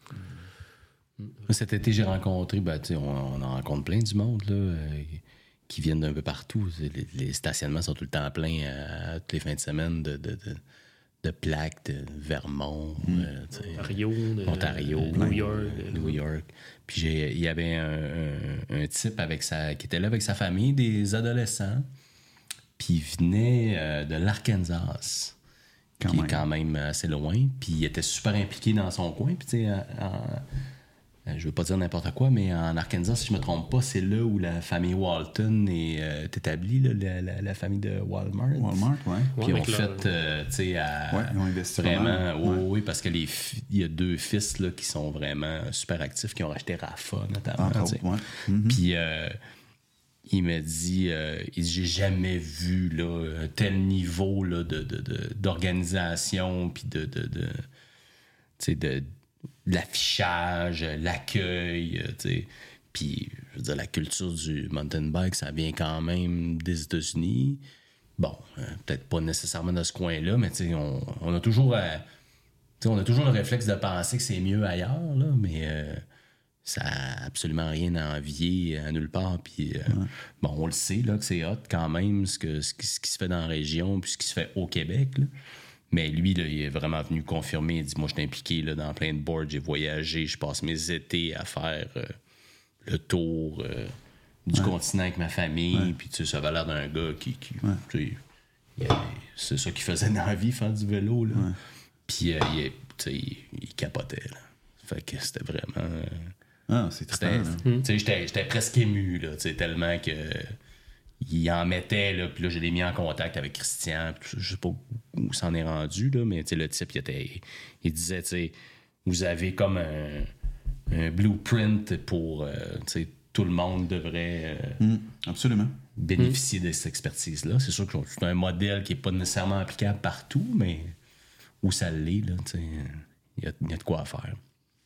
Cet été, j'ai rencontré, ben, tu sais, on, on en rencontre plein du monde là, euh, qui viennent d'un peu partout. Les, les stationnements sont tout le temps pleins à, à toutes les fins de semaine de, de, de, de plaques de Vermont, euh, tu sais, Ontario, de- Ontario, New York. New York. Puis j'ai- il y avait un, un, un type avec sa, qui était là avec sa famille, des adolescents, puis il venait euh, de l'Arkansas. Quand qui même. est quand même assez loin, puis il était super impliqué dans son coin, puis tu sais, en- en- je veux pas dire n'importe quoi, mais en Arkansas, si je me trompe pas, c'est là où la famille Walton est euh, établie, là, la, la, la famille de Walmart. Walmart, ouais. Puis Ouais, on avec fait, leur- euh, tu sais, à... Ouais, ils ont investi pas vraiment, mal. oui, Ouais. oui, parce que les fi- il y a deux fils là, qui sont vraiment super actifs, qui ont racheté Rafa, notamment, Ah, tu sais. oh, ouais. Mhm. Puis euh, il m'a dit, euh, il dit, j'ai jamais vu là, un tel niveau là, de, de, de- d'organisation, puis de, de, de, tu sais, de, de l'affichage, l'accueil, euh, tu sais. Puis, je veux dire, la culture du mountain bike, ça vient quand même des États-Unis. Bon, euh, peut-être pas nécessairement dans ce coin-là, mais tu sais, on, on a toujours... euh, tu sais, on a toujours le réflexe de penser que c'est mieux ailleurs, là, mais euh, ça n'a absolument rien à envier à nulle part. Puis, euh, bon, on le sait, là, que c'est hot quand même, ce, que, ce, qui, ce qui se fait dans la région, puis ce qui se fait au Québec, là. Mais lui, là, il est vraiment venu confirmer. Il dit, moi, je suis impliqué là, dans plein de boards, j'ai voyagé, je passe mes étés à faire euh, le tour euh, du continent avec ma famille. Puis, tu sais, ça avait l'air d'un gars qui... qui tu sais, il a- c'est ça qu'il faisait dans la vie, faire du vélo, là. Puis, euh, il, est- tu sais, il, il capotait, là. Fait que c'était vraiment... euh, Ah, c'est c'était, très tu sais, j'étais, j'étais presque ému, là, tu sais, tellement que il en mettait, là, puis là, je l'ai mis en contact avec Christian, puis je sais pas où ça en est rendu, là, mais tu sais, le type, il, était, il disait, tu sais, vous avez comme un, un blueprint pour, euh, tu sais, tout le monde devrait euh, Mm, absolument. bénéficier de cette expertise-là. C'est sûr que c'est un modèle qui est pas nécessairement applicable partout, mais où ça l'est, là, tu sais, il y a, il y a de quoi faire.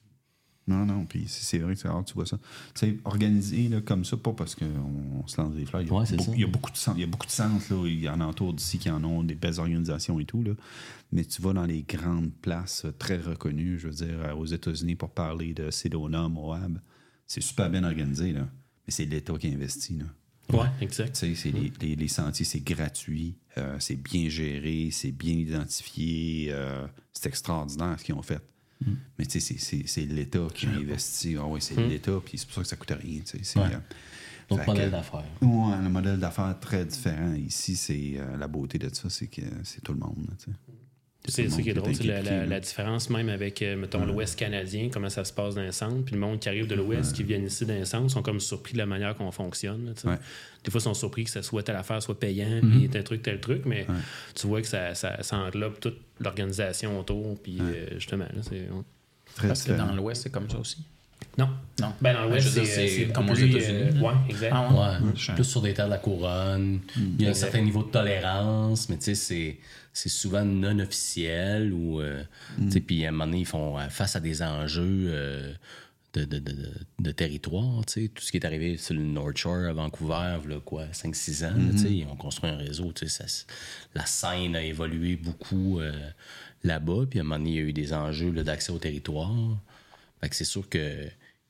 Non, non, puis c'est c'est vrai que c'est rare que tu vois ça. Tu sais, organisé là, comme ça, pas parce qu'on on se lance des fleurs. Il y a, Ouais, c'est beaucoup, ça. il y a beaucoup de centres, il y a beaucoup de centres, là, il y en a autour d'ici qui en ont des belles organisations et tout, là. Mais tu vas dans les grandes places euh, très reconnues, je veux dire, euh, aux États-Unis pour parler de Sedona, Moab, c'est super bien organisé, là. Mais c'est l'État qui investit, là. Ouais, exact. Tu sais, c'est les, les, les sentiers, c'est gratuit, euh, c'est bien géré, c'est bien identifié, euh, c'est extraordinaire ce qu'ils ont fait. Mais tu sais, c'est- c'est c'est l'État qui a investi. Ah ouais, c'est l'État, puis c'est pour ça que ça coûte rien. Tu sais, c'est, Ouais. euh, D'autres fait que- modèles d'affaires. Ouais, un modèle d'affaires très différent. Ici, c'est euh, la beauté de ça, c'est que c'est tout le monde. là, tu sais. C'est tout le ça qui est monde drôle, qui c'est la, impliqué, la- là. la différence même avec, euh, mettons, l'Ouest canadien, comment ça se passe dans les centres, puis le monde qui arrive de l'Ouest, qui viennent ici dans les centres, sont comme surpris de la manière qu'on fonctionne. là, tu sais. Ouais. Des fois, ils sont surpris que ça soit telle affaire, soit payant, puis tel truc, tel truc, mais tu vois que ça, ça, ça englobe toute l'organisation autour, puis euh, justement, là, c'est... ouais. Très Parce que dans différent. l'Ouest, c'est comme ça aussi. Non. Non. Ben, dans l'Ouest, Je veux c'est, dire, c'est c'est comme beaucoup aux plus, États-Unis, euh, là. ouais, exact. Ah ouais? Ouais, je- plus sur des terres de la couronne. Il y a un Exact. certain niveau de tolérance, mais tu sais, c'est, c'est souvent non officiel. Ou, euh, tu sais, puis à un moment donné, ils font euh, face à des enjeux euh, de, de, de, de- de territoire. Tu sais, tout ce qui est arrivé sur le North Shore à Vancouver, là, quoi, cinq six ans, là, tu sais, ils ont construit un réseau. Tu sais, ça- la scène a évolué beaucoup euh, là-bas. Puis à un moment donné, il y a eu des enjeux là, d'accès au territoire. Fait que c'est sûr que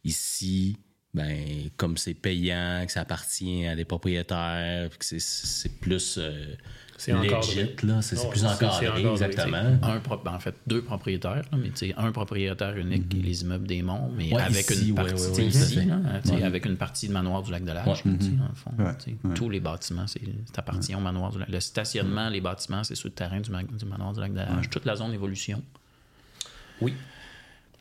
ici, ben, comme c'est payant, que ça appartient à des propriétaires, puis que c'est, c'est plus euh, C'est legit, encadré. là, c'est, c'est Ouais, plus c'est- encadré, c'est encadré, exactement. Un pro- ben, en fait, deux propriétaires, là, mais tu sais, un propriétaire unique, les immeubles des monts, mais Ouais, avec ici, une ouais, partie ouais, ouais, ici, tout à fait. là, tu sais, Ouais. avec une partie du manoir du lac de l'Âge, Ouais. tu sais, dans le fond. Ouais, tu sais, ouais. Tous les bâtiments, c'est, ça appartient au manoir du lac. Le stationnement, les bâtiments, c'est sur le terrain du, ma- du manoir du lac de l'Âge. Toute la zone évolution. Oui.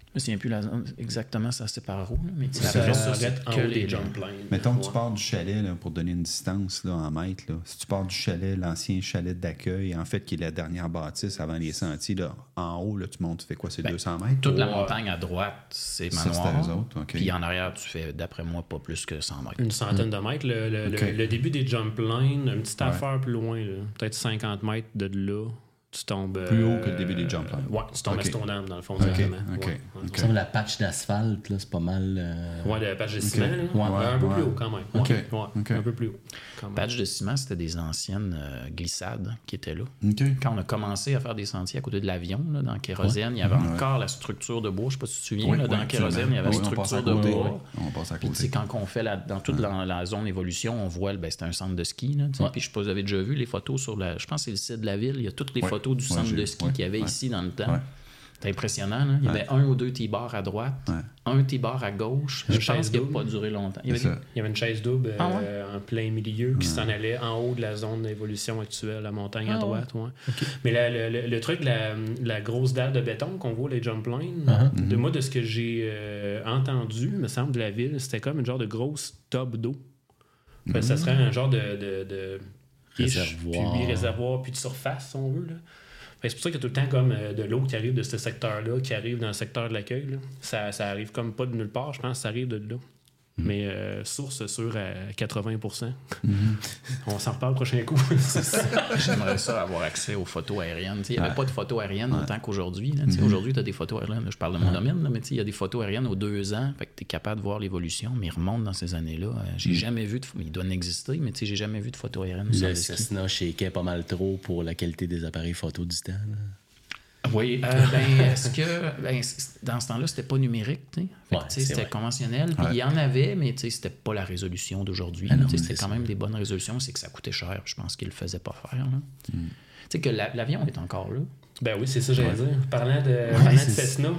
Je me souviens plus la zone exactement, ça sépare où, là, mais tu sais, Ça après ça, arrête c'est en que haut les des jump planes. Mettons que tu Ouais. pars du chalet, là, pour donner une distance là, en mètres. Là. Si tu pars du chalet, l'ancien chalet d'accueil, en fait, qui est la dernière bâtisse avant les sentiers, là, en haut, là, tu montes, tu fais quoi? C'est Ben, deux cents mètres? Toute la Ouais. montagne à droite, c'est Ça, manoir. c'était eux autres, OK. Puis en arrière, tu fais, d'après moi, pas plus que cent mètres. Une centaine de mètres. Le, le, Ok. le, le début des jump lines, une petite Ouais. affaire plus loin, là, peut-être cinquante mètres de là, tu tombes. Plus haut euh, que le début des jump lines. Ouais, tu tombes Ok. à Stoneham, dans le fond, Ok, directement. ok, Ouais, ok. Ça, la patch d'asphalte, là, c'est pas mal. euh, ouais. Ouais, le patch de ciment, là. Ouais, un peu ouais. plus haut quand même. Ouais, Ok, ouais, ok. un peu plus haut. Quand même. Patch de ciment, c'était des anciennes euh, glissades qui étaient là. OK. Quand on a commencé à faire des sentiers à côté de l'avion, là, dans Kérosène, il y avait Ouais. encore la structure de bois. Je sais pas si tu te souviens, Oui, là, oui, dans Kérosène, absolument. il y avait Oui, la on passe à structure de côté, bois. oui. On passe à Puis, tu sais, côté. quand on fait la, dans toute la, la zone évolution, on voit, ben, c'était un centre de ski. Là, tu sais. Ouais. Puis je sais pas si vous avez déjà vu les photos sur la. Je pense que c'est le site de la ville. Il y a toutes les Ouais. photos du Ouais, centre j'ai- de ski ouais, qu'il y avait ouais. ici dans le temps. Ouais. C'était impressionnant. Là. Il y avait un ou deux T-bars à droite, Ouais. un T-bar à gauche. Une Je chaise pense qu'il n'a double. pas duré longtemps. Il y C'est avait ça. Il y avait une chaise double euh, Ah ouais? en plein milieu qui s'en allait en haut de la zone d'évolution actuelle, la montagne à Ah droite. Ouais. Mais la- le, le- le truc, la, la grosse dalle de béton qu'on voit, les jump lines, Uh-huh. de moi, de ce que j'ai euh, entendu, me semble, de la ville, c'était comme une genre de grosse tube d'eau. Fait que Ça serait un genre de, de, de ish, Réservoir. puis réservoir, puis de surface, si on veut. Là. Fait que C'est pour ça qu'il y a tout le temps comme euh, de l'eau qui arrive de ce secteur-là, qui arrive dans le secteur de l'accueil. Là. Ça, ça arrive comme pas de nulle part, je pense que ça arrive de là. Mais euh, source sûre à quatre-vingts pour cent. On s'en reparle le prochain coup. J'aimerais ça avoir accès aux photos aériennes. Tu sais, il n'y avait Ouais. pas de photos aériennes autant qu'aujourd'hui. là. Tu sais, Aujourd'hui, tu as des photos aériennes. Là, je parle de mon domaine, là, mais tu sais, il y a des photos aériennes aux deux ans. Fait que tu es capable de voir l'évolution, mais ils remontent dans ces années-là. Euh, J'ai jamais vu de. mais Il doit en exister, mais tu sais, j'ai jamais vu de photos aériennes. au centre Le de ski. Cessna shakeait pas mal trop pour la qualité des appareils photo du temps. là. Oui, euh, ben, est-ce que. Ben, c- dans ce temps-là, c'était pas numérique, tu sais. Fait que, Ouais, tu sais, c'est c'était vrai. conventionnel. Puis Ouais. il y en avait, mais tu sais, c'était pas la résolution d'aujourd'hui. Ah là. non, Tu sais, mais c'était c'est quand ça. même des bonnes résolutions, c'est que ça coûtait cher. Je pense qu'ils le faisaient pas faire. là. Tu sais que la- l'avion est encore là. Ben oui, c'est ça, j'allais dire. Parlant de, parlant de c'est- Cessna.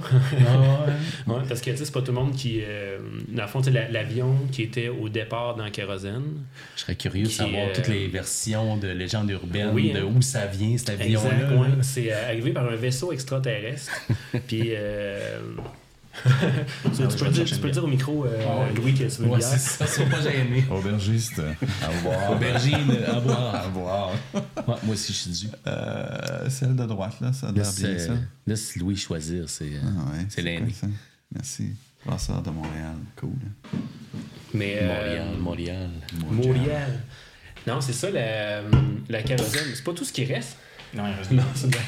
Ah Ouais, parce que tu sais, c'est pas tout le monde qui. Euh, dans le fond, tu sais, la- l'avion qui était au départ dans Kérosène. Je serais curieux de Qui, savoir euh, toutes les versions de légendes urbaines, Oui, de hein. où ça vient, cet avion-là. Exact, là. ouais. C'est euh, arrivé par un vaisseau extraterrestre. Puis. Euh, tu, tu je peux, vais dire, chercher tu une peux le dire au micro, euh, Ah ouais. Louis, que tu veux Ouais, bière. c'est ça, sois pas gêné. Aubergiste, à voir. Aubergine à boire. À voir. Ouais, moi aussi, je suis dû. Euh, celle de droite, là, ça a Là, l'air c'est bien, ça. laisse Louis choisir. C'est euh, Ah ouais, c'est quoi, l'aîné. ça? Merci. Brasseur de Montréal. Cool. Mais, euh, Montréal, Montréal. Montréal. Non, c'est ça, la, la kérosène. C'est pas tout ce qui reste. Non, il reste Non, c'est bien.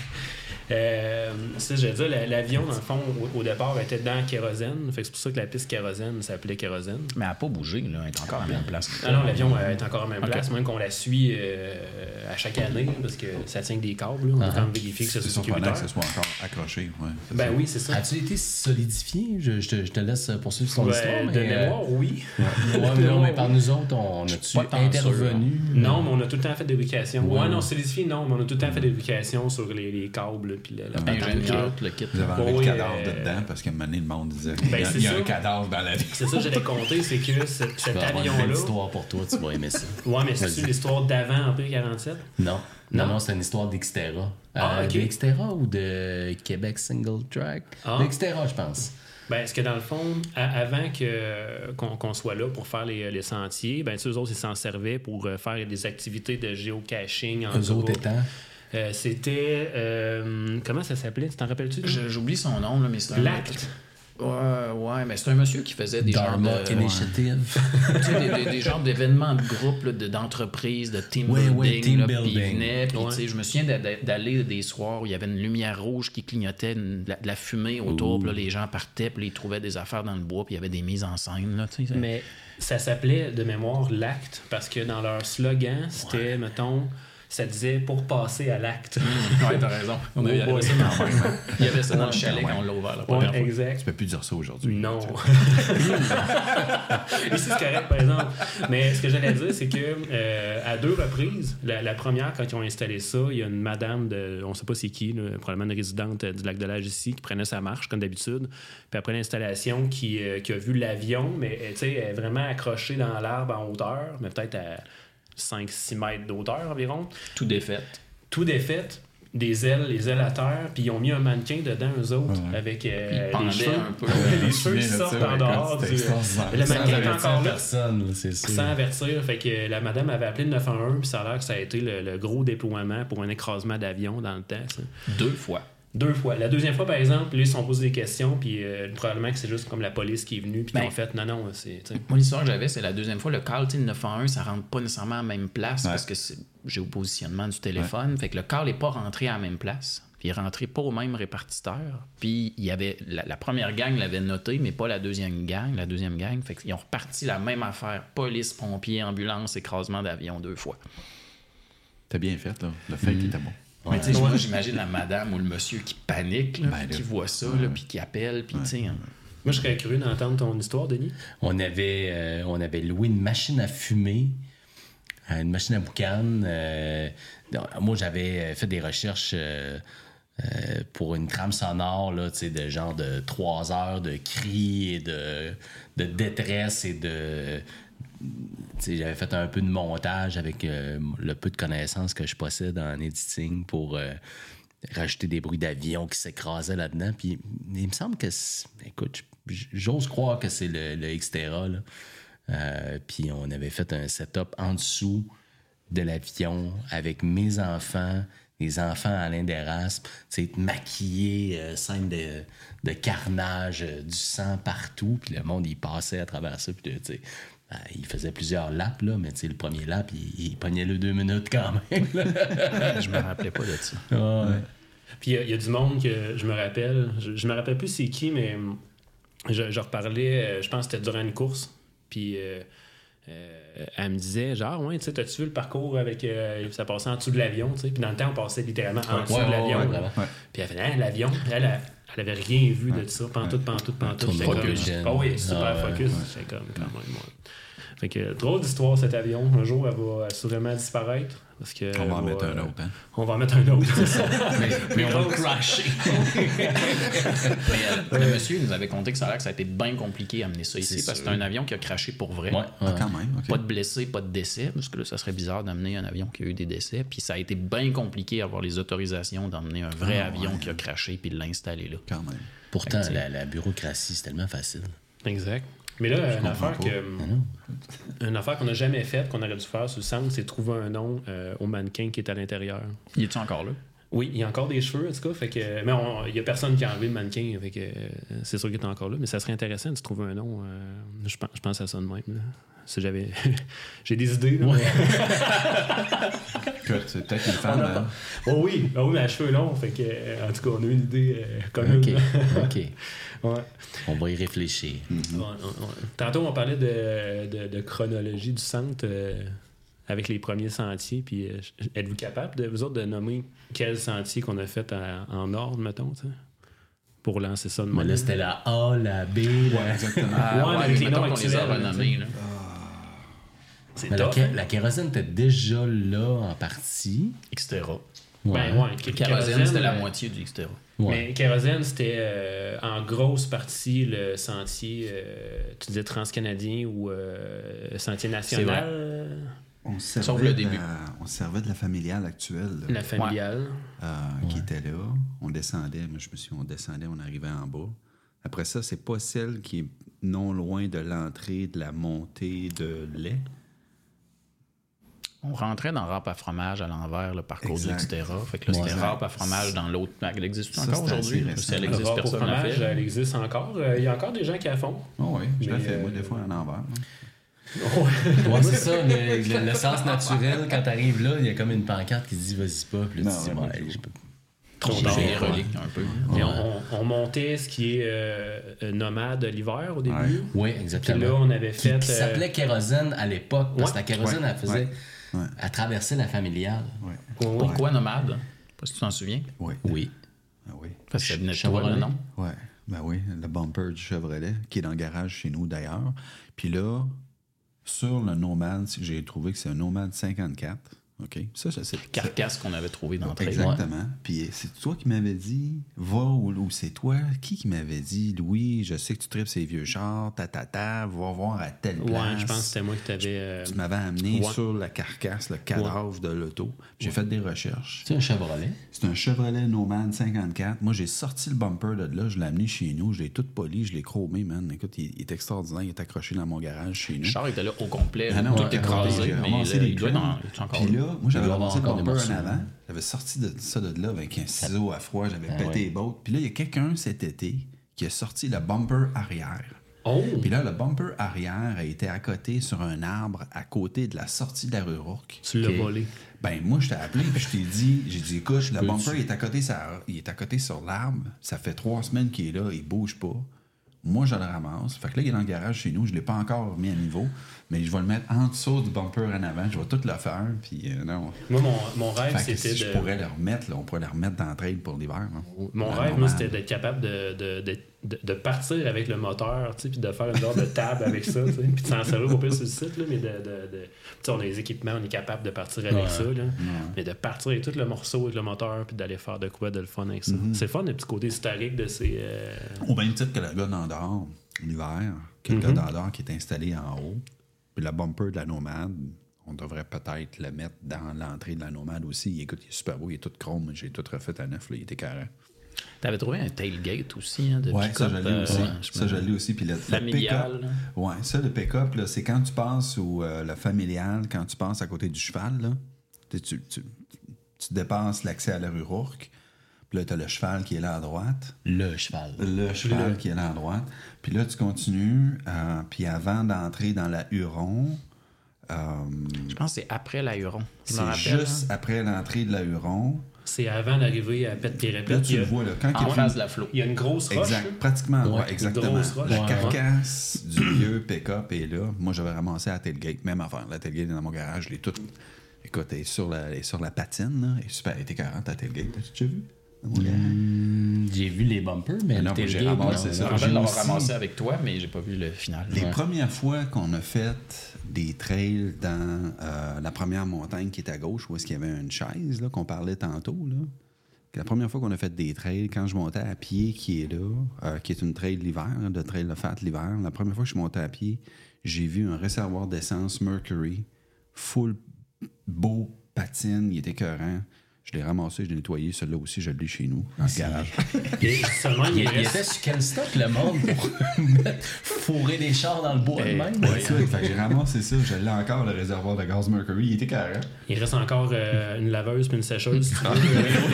Euh, ça, je veux dire, la- l'avion, dans le fond, au, au départ, était dans le kérosène. Fait que c'est pour ça que la piste kérosène s'appelait kérosène. Mais elle n'a pas bougé, là. Elle est encore à la même place. Ah non, l'avion euh, est encore à la même Ok. place, même qu'on la suit euh, à chaque année, parce que ça tient que des câbles. Là. On Ah. peut quand même vérifier que c'est C'est sur surprenant sécuritaire. que ce soit encore accroché. Ouais. Ben oui, c'est ça. As-tu été solidifié? Je, je te, je te laisse poursuivre ton Ouais, histoire. de mais, euh, mémoire, oui. ouais, mais non, mais par nous autres, on Je a-tu suis pas tant intervenu? Non, mais on a tout le temps fait des vérifications. Ouais, Ouais. non, solidifié, non, mais on a tout le temps fait des vérifications sur les, les câbles puis la, la patente. Ingénieur, le kit. Vous avez enlevé Oui, le cadavre euh, dedans parce qu'à un moment donné, le monde disait Ben, il y a, c'est il y a ça. un cadavre dans la vie. C'est ça que j'allais compter, c'est que ce- Tu cet vas avoir une belle avion-là. histoire pour toi, tu vas aimer ça. Ouais, mais c'est Vas-y. l'histoire d'avant Empire quarante-sept. Non. Non, Non? non, c'est une histoire d'Xterra. Ah, Euh, ok. De Xterra ou de Québec Single Track? Ah. De Xterra, je pense. Ben, est-ce que dans le fond, à- avant que, qu'on, qu'on soit là pour faire les, les sentiers, ben, tu sais, eux autres, ils s'en servaient pour euh, faire des activités de géocaching en Eux autres groupe. étant. Euh, c'était. euh, comment ça s'appelait? Tu t'en rappelles-tu? Je- J'oublie son nom, là, mais c'est un. L'acte. Ouais, ouais, mais c'est un monsieur qui faisait des genres Dharma de. Initiative. Tu sais, des, des, des genres d'événements de groupe, là, de- d'entreprises, de team Ouais, building. ouais, team là, puis il building. venait, puis Ouais. tu sais, je me souviens d'a- d'a- d'aller des soirs où il y avait une lumière rouge qui clignotait, une- de la, de la fumée autour, puis là, les gens partaient, puis ils trouvaient des affaires dans le bois, puis il y avait des mises en scène. Là, tu sais. Mais ça s'appelait de mémoire l'acte parce que dans leur slogan, c'était, mettons, ça disait pour passer à l'acte. Ouais, t'as raison. On a- il y avait ça dans, il y avait ça dans le chalet Ouais. quand on l'a ouvert la Ouais, première fois. exact. Tu peux plus dire ça aujourd'hui. Non. Ici, c'est correct, par exemple. Mais ce que j'allais dire, c'est que euh, à deux reprises, la, la première, quand ils ont installé ça, il y a une madame de, on ne sait pas c'est qui, là, probablement une résidente du lac de l'Age ici, qui prenait sa marche, comme d'habitude. Puis après l'installation, qui, euh, qui a vu l'avion, mais tu sais, elle est vraiment accrochée dans l'arbre en hauteur, mais peut-être à cinq six mètres d'auteur environ. Tout défait. Tout défaite. des ailes, les ailes à terre, puis ils ont mis un mannequin dedans, eux autres, ouais. avec euh, les cheveux, un peu. les cheveux qui sortent en dehors. Du... Le mannequin est encore là, personne, c'est sûr. Sans avertir. Fait que la madame avait appelé le neuf un un, puis ça a l'air que ça a été le, le gros déploiement pour un écrasement d'avion dans le temps. Ça. Deux fois. Deux fois. La deuxième fois, par exemple, là, ils se sont posés des questions, puis euh, probablement que c'est juste comme la police qui est venue, puis ben, qui ont fait non, non, c'est. T'sais. Moi, l'histoire que j'avais, c'est la deuxième fois, le call, le neuf un un, ça rentre pas nécessairement à la même place ouais. parce que j'ai au positionnement du téléphone. Ouais. Fait que le call n'est pas rentré à la même place. Puis il est rentré pas au même répartiteur. Puis il y avait. La, la première gang l'avait noté, mais pas la deuxième gang. La deuxième gang. Fait qu'ils ont reparti la même affaire. Police, pompiers, ambulance, écrasement d'avion deux fois. T'as bien fait, là. Le fait mmh. était bon. Ouais. Mais moi, j'imagine la madame ou le monsieur qui panique, là, ben, qui voit ça, ouais. puis qui appelle, puis ouais. tu sais. Hein. Moi, je serais curieux d'entendre ton histoire, Denis. On avait, euh, on avait loué une machine à fumer, une machine à boucan. Euh, moi, j'avais fait des recherches euh, euh, pour une trame sonore, là, tu sais, de genre de trois heures de cris et de, de détresse et de... T'sais, j'avais fait un peu de montage avec euh, le peu de connaissances que je possède en editing pour euh, rajouter des bruits d'avion qui s'écrasaient là-dedans. Puis il me semble que, écoute, j'ose croire que c'est le, le Xterra. Là. Euh, puis on avait fait un setup en dessous de l'avion avec mes enfants, les enfants Alain Deraspe, maquillés, euh, scène de, de carnage, euh, du sang partout. Puis le monde, il passait à travers ça. Puis tu sais. Il faisait plusieurs laps, là, mais le premier lap, il, il pognait le deux minutes quand même. Je me rappelais pas de ça. Ah, ouais. Puis il y, y a du monde que je me rappelle. Je, je me rappelle plus c'est qui, mais je, je reparlais, je pense que c'était durant une course. Puis euh, euh, elle me disait, genre, ouais, tu sais, t'as-tu vu le parcours avec. Euh, ça passait en dessous de l'avion, tu sais. Puis dans le temps, on passait littéralement en ouais, dessous ouais, de l'avion. Ouais, ouais, ouais. Puis elle fait, hein, l'avion, elle, elle, elle avait rien vu de ça. Pantoute, pantoute, pantoute. J'étais comme. Ah oui, super ah, focus. Ouais. J'étais comme, quand même, ouais. Fait que, drôle d'histoire, cet avion. Un jour, elle va assurément disparaître. Parce que, on va en va, mettre un autre, hein? On va en mettre un autre, c'est ça. mais, mais on va le crasher. mais, euh, le monsieur nous avait conté que ça a l'air que ça a été bien compliqué à amener ça ici, c'est parce que c'est un avion qui a craché pour vrai. Ouais, ouais. Ah, quand même, okay. Pas de blessés, pas de décès, parce que là, ça serait bizarre d'amener un avion qui a eu des décès. Puis ça a été bien compliqué à avoir les autorisations d'emmener un vrai ah, avion ouais. qui a craché puis de l'installer là. Quand même. Pourtant, la, la bureaucratie, c'est tellement facile. Exact. Mais là, une affaire, que, une affaire qu'on n'a jamais faite, qu'on aurait dû faire sur le centre, c'est trouver un nom euh, au mannequin qui est à l'intérieur. Il est-tu encore là? Oui, il y a encore des cheveux, en tout cas. Fait que, mais il n'y a personne qui a enlevé le mannequin. Fait que, euh, c'est sûr qu'il est encore là. Mais ça serait intéressant de se trouver un nom. Euh, je, pense, je pense à ça de même. Là. Si j'avais... J'ai des idées. Là, ouais. C'est peut-être une femme. Hein? Oh oui, oh oui, mais à cheveux longs. Fait que, euh, en tout cas, on a une idée euh, commune. OK. OK. Ouais. On va y réfléchir. Mm-hmm. Ouais, ouais, ouais. Tantôt, on parlait de, de, de chronologie du centre euh, avec les premiers sentiers. Puis, euh, êtes-vous capable, de vous autres, de nommer quels sentiers qu'on a fait à, en ordre, mettons, t'sais, pour lancer ça de même? Là, c'était la A, la B. La... Ouais, exactement. Ah, ouais, ouais, avec les noms qu'on les a renommés. Là. C'est la, ké- la kérosène était déjà là en partie. Xterra. Ouais. Ben ouais, le kérosène, c'était la moitié du Xterra. Ouais. Mais kérosène, c'était euh, en grosse partie le sentier, euh, tu disais transcanadien ou euh, sentier national. On servait, Sauf le début. La, on servait de la familiale actuelle. Là, la familiale. Ouais. Euh, qui ouais. était là. On descendait, moi je me suis on descendait, on arrivait en bas. Après ça, c'est pas celle qui est non loin de l'entrée de la montée de lait. On rentrait dans râpe à fromage à l'envers, le parcours du Xterra. Fait que là, ouais, c'était râpe à fromage dans l'autre. Elle existe ça, encore aujourd'hui? Si elle existe, personne ne l'a fait. Elle existe encore. Il euh, y a encore des gens qui la font. Oh oui, je la fais, euh... moi, des fois, en envers. Ouais, ouais c'est ça. Le, le, le sens naturel, quand t'arrives là, il y a comme une pancarte qui se dit « vas-y pas ». Puis là, tu dis « ouais, je peux pas ». Trop tard, les reliques un peu. Et on, on montait ce qui est euh, nomade l'hiver au début. Ouais. Oui, exactement. Puis là, on avait fait... Qui, qui s'appelait euh... kérosène à l'époque. Parce que ouais. la kérosène, ouais. elle faisait... Ouais. Ouais. Elle traversait la familiale. Ouais. Ouais. Pourquoi nomade? Pas si tu t'en souviens. Oui. Oui. Ah oui. Parce que ça venait de toi, le nom. Oui. Ben oui, le bumper du Chevrolet, qui est dans le garage chez nous d'ailleurs. Puis là, sur le Nomad, j'ai trouvé que c'est un Nomad cinquante-quatre. OK? Ça, je sais. Carcasse qu'on avait trouvé dans le trail. Exactement. Puis c'est toi qui m'avais dit, va ou, ou c'est toi, qui qui m'avait dit, Louis, je sais que tu tripes ces vieux chars, ta, ta, ta, va voir à telle place. Ouais, je pense que c'était moi qui t'avais... Euh... Tu m'avais amené ouais. sur la carcasse, le cadavre ouais. de l'auto. J'ai ouais. fait des recherches. C'est un Chevrolet? C'est un Chevrolet Nomad cinquante-quatre. Moi, j'ai sorti le bumper de là, je l'ai amené chez nous, je l'ai tout poli, je l'ai chromé, man. Écoute, il, il est extraordinaire, il est accroché dans mon garage chez nous. Le char était là au complet, ah non, tout ouais, écrasé, mais là, il doit être encore... Puis là, moi, j'avais ramassé le bumper morceaux, en avant. J'avais sorti de ça de là avec un ciseau à froid. J'avais ah, pété ouais. les bottes. Puis là, il y a quelqu'un cet été qui a sorti le bumper arrière. Oh! Puis là, le bumper arrière a été accoté sur un arbre à côté de la sortie de la rue Rourke. Tu l'as okay. volé. Ben, moi, je t'ai appelé puis je t'ai dit, j'ai dit, écoute, le bumper il est, à côté, ça, il est à côté sur l'arbre. Ça fait trois semaines qu'il est là, il bouge pas. Moi, je le ramasse. Fait que là, il est dans le garage chez nous. Je ne l'ai pas encore mis à niveau, mais je vais le mettre en dessous du bumper en avant. Je vais tout le faire. Puis, euh, non. Moi, mon, mon rêve, fait que c'était si de... je pourrais le remettre, là, on pourrait le remettre dans le trail pour l'hiver. Là. Mon rêve, normal. moi, c'était d'être capable de, de, de, de, de partir avec le moteur, puis de faire une genre de table avec ça, puis de s'en servir au pire sur le site, là, mais de... de, de on a les équipements, on est capable de partir avec ouais. ça, là, ouais. mais de partir avec tout le morceau avec le moteur, puis d'aller faire de quoi de le fun avec ça. Mm-hmm. C'est le fun, le petit côté historique de ces... Euh... Au même titre que le gars d'Andorre, l'hiver, que le mm-hmm. gars d'Andorre qui est installé en haut, puis le bumper de la Nomade, on devrait peut-être le mettre dans l'entrée de la Nomade aussi. Écoute, il est super beau, il est tout chrome, j'ai tout refait à neuf, là, il était carré. T'avais trouvé un tailgate aussi, hein, de ouais, pick-up. ça, je l'ai aussi. Euh, ça, je l'ai aussi. Puis le, familial. Le ouais, ça, le pick-up, là, c'est quand tu passes au euh, le familial, quand tu passes à côté du cheval, là, tu, tu, tu, tu dépasses l'accès à la rue Rourke. Puis là, tu as le cheval qui est là à droite. Le cheval. Le cheval le... qui est là à droite. Puis là, tu continues. Euh, puis avant d'entrer dans la Huron... Euh, je pense que c'est après la Huron. C'est juste hein? après l'entrée de la Huron. C'est avant d'arriver à Pète-Pierrepette. Là, tu le vois, là. Quand en il face de la flot. Il y a une grosse roche. Exact. Là. Pratiquement, ouais, ouais, exactement. Roche, la ouais. carcasse du vieux pick-up est là. Moi, j'avais ramassé à tailgate. Même affaire. La tailgate est dans mon garage. Je l'ai toute... Écoute, elle est sur la, elle est sur la patine. Là. Elle est super. Elle était quarante à tailgate. T'as-tu déjà vu? Mmh, j'ai vu les bumpers, mais, mais non, le j'ai ramassé non, ça. Je vais l'avoir ramassé avec toi, mais j'ai pas vu le final. Les ouais. premières fois qu'on a fait des trails dans euh, la première montagne qui est à gauche, où est-ce qu'il y avait une chaise, là, qu'on parlait tantôt, là. La première fois qu'on a fait des trails, quand je montais à pied, qui est là, euh, qui est une trail l'hiver, là, de trail de fat l'hiver, la première fois que je suis monté à pied, j'ai vu un réservoir d'essence Mercury, full beau patine, il était écœurant. Je l'ai ramassé, je l'ai nettoyé. Celui-là aussi, je l'ai chez nous, dans le garage. Seulement, il, il, il était sur quel stock, le monde, pour fourrer des chars dans le bois hey, même? Ouais, ça, fait que j'ai ramassé ça. Je l'ai encore, le réservoir de gaz Mercury. Il était carré. Il reste encore euh, une laveuse puis une sécheuse. Si tu veux.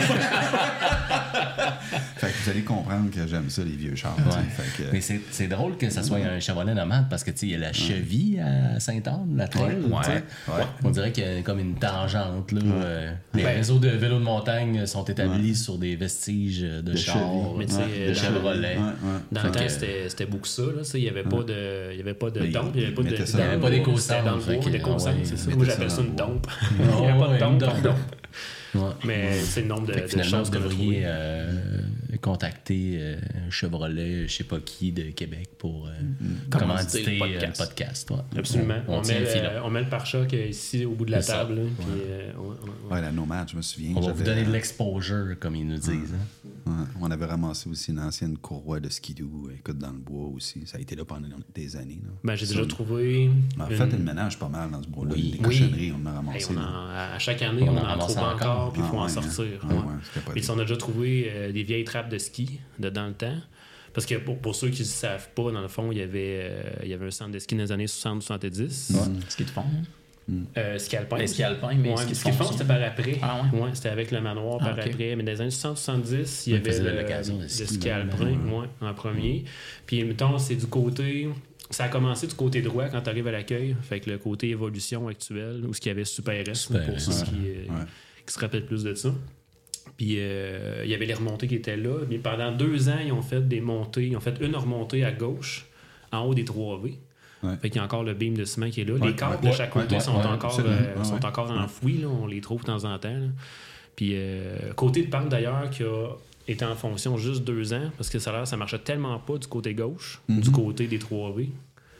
Fait que vous allez comprendre que j'aime ça, les vieux chars. Ouais. Fait que... Mais c'est, c'est drôle que ça soit un Chevrolet Nomade parce que, tu sais, il y a la cheville à Sainte-Anne, la trail. Ouais, ouais, ouais. On dirait qu'il y a comme une tangente, là. Ouais. Euh, les ben, réseaux de vélos de montagne sont établis ouais. sur des vestiges de, de chars, mais ouais, de Chevrolet. Ouais, ouais. Dans le temps, que... c'était, c'était beaucoup ça. Là. Il n'y avait pas de, il y avait pas de dompe, il n'y avait pas de, il n'y avait pas d'éco-centre. Dans le bois, d'éco-centre, c'est ça. Moi, j'appelle ça une dompe. Il n'y avait pas de dompe, dompe. dompe. Ouais. Mais c'est le nombre de, de choses que vous devriez euh, contacter euh, Chevrolet, je sais pas qui, de Québec pour euh, mm-hmm. commanditer le podcast. Le podcast ouais. Absolument. On, on, on, met le, on met le pare-choc ici au bout de la c'est table. Là, puis, ouais. euh, on, on, ouais, la Nomade, je me souviens. On va vous donner de l'exposure, comme ils nous disent. Ouais. Hein. Ouais. On avait ramassé aussi une ancienne courroie de skidoo, écoute, dans le bois aussi. Ça a été là pendant des années. Là. Ben, j'ai déjà trouvé. On a fait une... le ménage pas mal dans ce bois-là. Oui. Des cochonneries, on en a ramassé. Hey, on en, à chaque année, on, on en, en trouve encore. encore. Puis il faut ah, en ouais, sortir. Ah, ouais. Ouais, puis on a déjà trouvé euh, des vieilles trappes de ski de dans le temps. Parce que pour, pour ceux qui ne savent pas, dans le fond, il y avait, euh, il y avait un centre de ski dans les années soixante soixante-dix. Ouais. Ski de fond. Mm. Euh, ski alpin. Ski alpin, mais ouais, ski de fond, fond c'était par après. Ah, ouais? Ouais, c'était avec le manoir par ah, okay. après. Mais dans les années soixante soixante-dix, il y avait le, le ski, ski alpin ouais, en premier. Puis, mettons, c'est du côté... Ça a commencé du côté droit quand tu arrives à l'accueil. Fait que le côté évolution actuelle, où ce qu'il y avait Super S, Super, pour ceux ouais, qui, euh, ouais. qui se rappellent plus de ça. Puis euh, il y avait les remontées qui étaient là. Mais pendant deux ans, ils ont fait des montées. Ils ont fait une remontée à gauche, en haut des trois V. Ouais. Fait qu'il y a encore le beam de ciment qui est là. Ouais, les câbles ouais, de chaque côté ouais, sont, ouais, encore, euh, ouais, sont ouais. encore enfouis. Là. On les trouve de temps en temps. Là. Puis euh, côté de parc d'ailleurs, qui a été en fonction juste deux ans, parce que ça, ça marchait tellement pas du côté gauche, mm-hmm. du côté des trois V.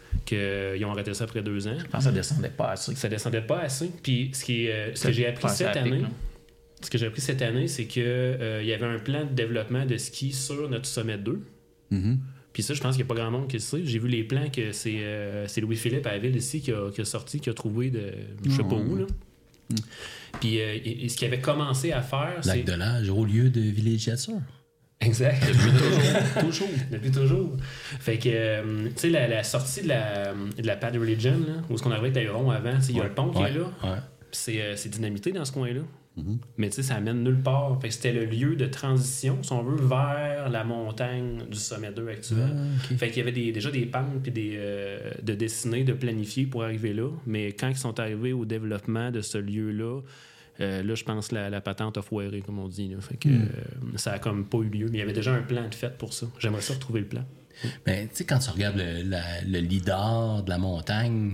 qu'ils ont arrêté ça après deux ans. Je pense que ça descendait pas assez. Ça descendait pas assez. Puis ce, qui, euh, ce que j'ai appris Pas assez cette à pic, année, non? ce que j'ai appris cette année, c'est que euh, il y avait un plan de développement de ski sur notre sommet deux. Mm-hmm. Puis ça, je pense qu'il n'y a pas grand monde qui le sait. J'ai vu les plans que c'est, euh, c'est Louis-Philippe à la ville ici qui a, qui a sorti, qui a trouvé de je sais pas où. Là. Mm. Puis euh, et, et ce qu'il avait commencé à faire, Lac c'est... de l'Âge, au lieu de villégiature. Exact. Depuis toujours. toujours. Depuis toujours. Fait que, euh, tu sais, la, la sortie de la, de la Pad Religion, là, où est-ce qu'on arrivait avec l'Aéron avant, il y a Ouais. un pont qui Ouais. est là. Ouais. Puis c'est, euh, c'est dynamité dans ce coin-là. Mm-hmm. Mais tu sais, ça amène nulle part. Fait que c'était le lieu de transition, si on veut, vers la montagne du sommet deux actuel. Ah, ok. Fait qu'il y avait des, déjà des pentes puis des euh, de dessiner, de planifier pour arriver là. Mais quand ils sont arrivés au développement de ce lieu-là, euh, là, je pense que la, la patente a foiré, comme on dit. Là. Fait que Mm. euh, ça a comme pas eu lieu. Mais il y avait déjà un plan de fait pour ça. J'aimerais ça retrouver le plan. Ben, tu sais, quand tu regardes le, la- le leader de la montagne,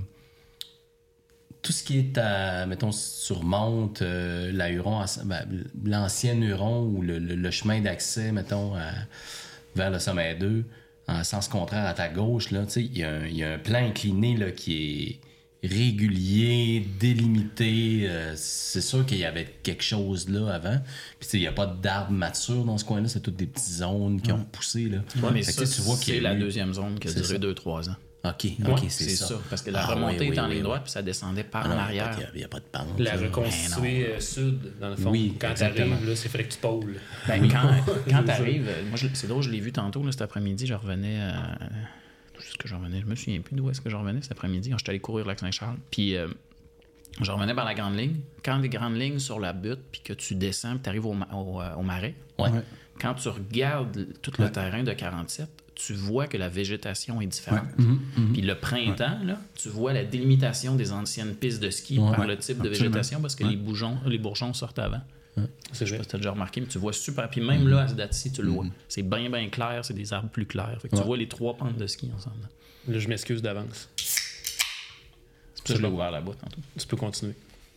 tout ce qui est à, mettons, si tu remontes euh, la Huron, à- ben, l'ancien Huron ou le, le- le chemin d'accès, mettons, à- vers le sommet deux, en sens contraire à ta gauche, là, tu sais, il y, a un- il y a un plan incliné là, qui est régulier, délimité. euh, c'est sûr qu'il y avait quelque chose là avant. Puis, tu sais, il n'y a pas d'arbres matures dans ce coin-là. C'est toutes des petites zones qui ont poussé. Là. Ouais, mais Fait que, ça, tu sais, tu vois qu'il y c'est a la eu- deuxième zone qui a C'est duré ça. deux trois ans. OK, OK, Ouais, c'est, c'est ça. ça. Parce que la Ah, remontée oui, est oui, en oui, ligne oui. droite, puis ça descendait par Ah non, en il arrière. n'y a, pas de pente. La là. reconstituer euh, sud, dans le fond. Oui, quand exactement. t'arrives, là, c'est fallait que tu pôles. Ben, quand quand C'est ça. t'arrives, euh, moi, je- c'est drôle, je l'ai vu tantôt, là, cet après-midi, je revenais. Euh, où est-ce que je revenais? Je me souviens plus d'où est-ce que je revenais cet après-midi quand je suis allé courir le lac Saint-Charles. Puis euh, je revenais par la grande ligne. Quand les grandes lignes sur la butte, puis que tu descends, puis tu arrives au, ma- au, euh, au marais, Ouais. Ouais. quand tu regardes tout le terrain de quarante-sept, tu vois que la végétation est différente. Mm-hmm. Puis le printemps, là, tu vois la délimitation des anciennes pistes de ski Ouais. par le type de Absolument. végétation parce que les, bourgeons, les bourgeons sortent avant. C'est Je sais vrai. pas si tu as déjà remarqué, mais tu vois super. Puis même là, à cette date-ci, tu le vois. C'est bien, bien clair, c'est des arbres plus clairs. Fait que tu Ouais. vois les trois pentes de ski ensemble. Là, je m'excuse d'avance. C'est pour ça que je l'ai ouvert la boîte tantôt. Tu peux continuer.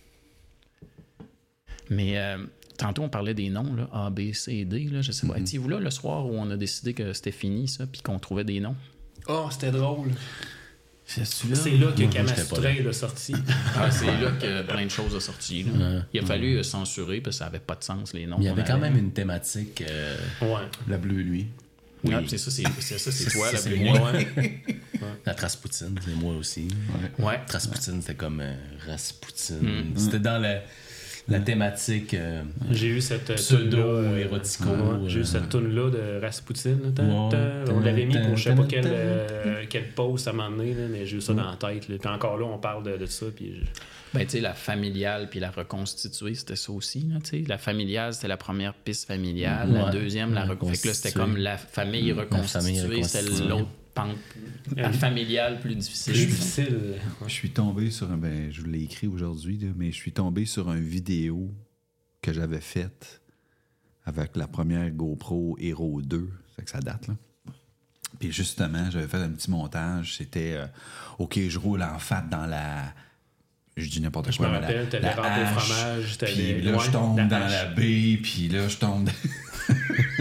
Mais euh, tantôt, on parlait des noms, là, A, B, C, D. Là, je sais pas. Étiez-vous là le soir où on a décidé que c'était fini, ça, puis qu'on trouvait des noms? Oh, c'était drôle. C'est C'est là que Moi, Kama j'étais pas là. Sutra est sorti. Ah, c'est là que plein de choses ont sorti. Là. Il a fallu euh, censurer parce que ça avait pas de sens, les noms. Il y avait qu'on quand avait. même une thématique. euh, Ouais. La bleue nuit. Oui, ah, c'est ça, c'est, c'est ça, c'est toi, la c'est plus moi. nuit. La Raspoutine, c'est moi aussi. Ouais. Raspoutine, c'était comme euh, Raspoutine. C'était dans la, la thématique euh, J'ai eu cette tune-là. pseudo-érotico. Ouais, j'ai eu euh, cette tune-là de Rasputin. Là, tan, Ouais. tan. On l'avait mis pour je sais pas Tan, quelle, tan, euh, quelle pause à un moment donné, là, mais j'ai eu ça dans la tête. Là. Puis encore là, on parle de, de ça. Puis je- Ben, tu sais, la familiale puis la reconstituée, c'était ça aussi. Là, tu sais. La familiale, c'était la première piste familiale. La Ouais. deuxième, la La reconstituée. Fait que là, c'était reconstituée. comme la famille reconstituée. famille C'était reconstituée. l'autre pente. La familiale plus difficile. plus difficile. Je suis tombé sur un. Ben, je vous l'ai écrit aujourd'hui, là, mais je suis tombé sur une vidéo que j'avais faite avec la première GoPro Hero deux. C'est que ça date, là. Puis justement, j'avais fait un petit montage. C'était euh, OK, je roule en fat dans la. Je dis n'importe Je quoi. me mais la- rappelle, t'avais la râpé au hache, fromage, t'avais- Puis là, ouais, je tombe la dans hache. la baie, puis là, je tombe. dans-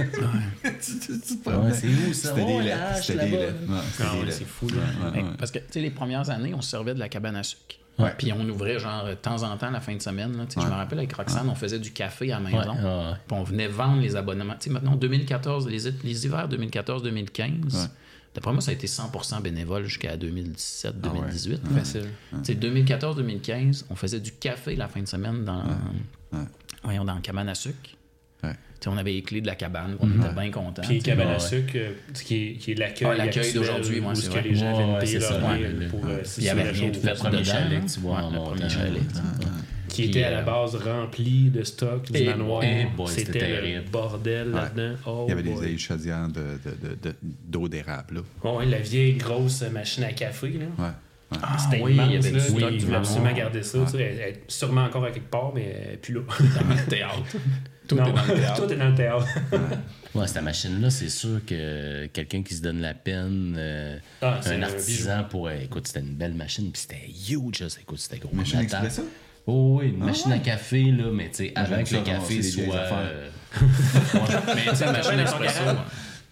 Tu- tu- tu te Ouais, rappelles? c'est où ça? C'était Oh, des la lettres. hache, C'était des là-bas. lettres. Ouais, c'était Ah des ouais, lettres. c'est fou, là. Ouais, ouais, Mais ouais. Parce que, tu sais, les premières années, on se servait de la cabane à sucre. Ouais. Puis on ouvrait, genre, de temps en temps, la fin de semaine. Là, tu sais, Je me rappelle, avec Roxane, on faisait du café à la Ouais, maison. ouais, ouais. Puis on venait vendre les abonnements. Tu sais, maintenant, deux mille quatorze, les, les hivers deux mille quatorze deux mille quinze, Ouais. d'après moi, ça a été cent pour cent bénévole jusqu'à deux mille dix-sept deux mille dix-huit. Facile. Tu sais, deux mille quatorze deux mille quinze, on faisait du café la fin de semaine dans, Ouais. voyons, dans la cabane à sucre. Ouais. Tu sais, on avait les clés de la cabane, on était bien contents. Puis tu sais. cabane à ouais. sucre, euh, qui est, qui est l'accueil, Ah, l'accueil actuel, d'aujourd'hui, ouais, où c'est ce que vrai. les gens Ouais, viennent ouais, payer c'est leur ça, bière ouais, pour ouais. euh, Il n'y avait s'assurer rien de chaud. fait Le premier dedans. chalet que tu vois Ouais, en le montant. premier chalet. tu sais. Qui Puis, était à la euh, base rempli de stock du et- manoir. et boy, c'était C'était le terrible. bordel là-dedans. Oh, Il y avait boy. des ailes chaudières de, de, de, de- d'eau d'érable, là. Oh, ouais, la vieille grosse machine à café. Là. Ouais. Ouais. Ah, C'était oui, immense. il y avait là, du stock puis du ils voulaient absolument manoir. garder ça. tu sais, Elle, elle est sûrement encore à quelque part, mais elle est plus là. Dans le théâtre. Tout Non, est dans le théâtre. Tout est dans le théâtre. Ouais, cette machine-là, c'est sûr que quelqu'un qui se donne la peine, euh, Ah, c'est un un artisan pourrait. Écoute, c'était une belle machine, puis c'était huge, là. Écoute, c'était gros. Machine comme la table. expresso? Oh, oui, une machine à café, là, mais tu sais, avant j'aime que ça, le café ramasser des vieilles soit. affaires. euh, Mais tu sais, machine expresso,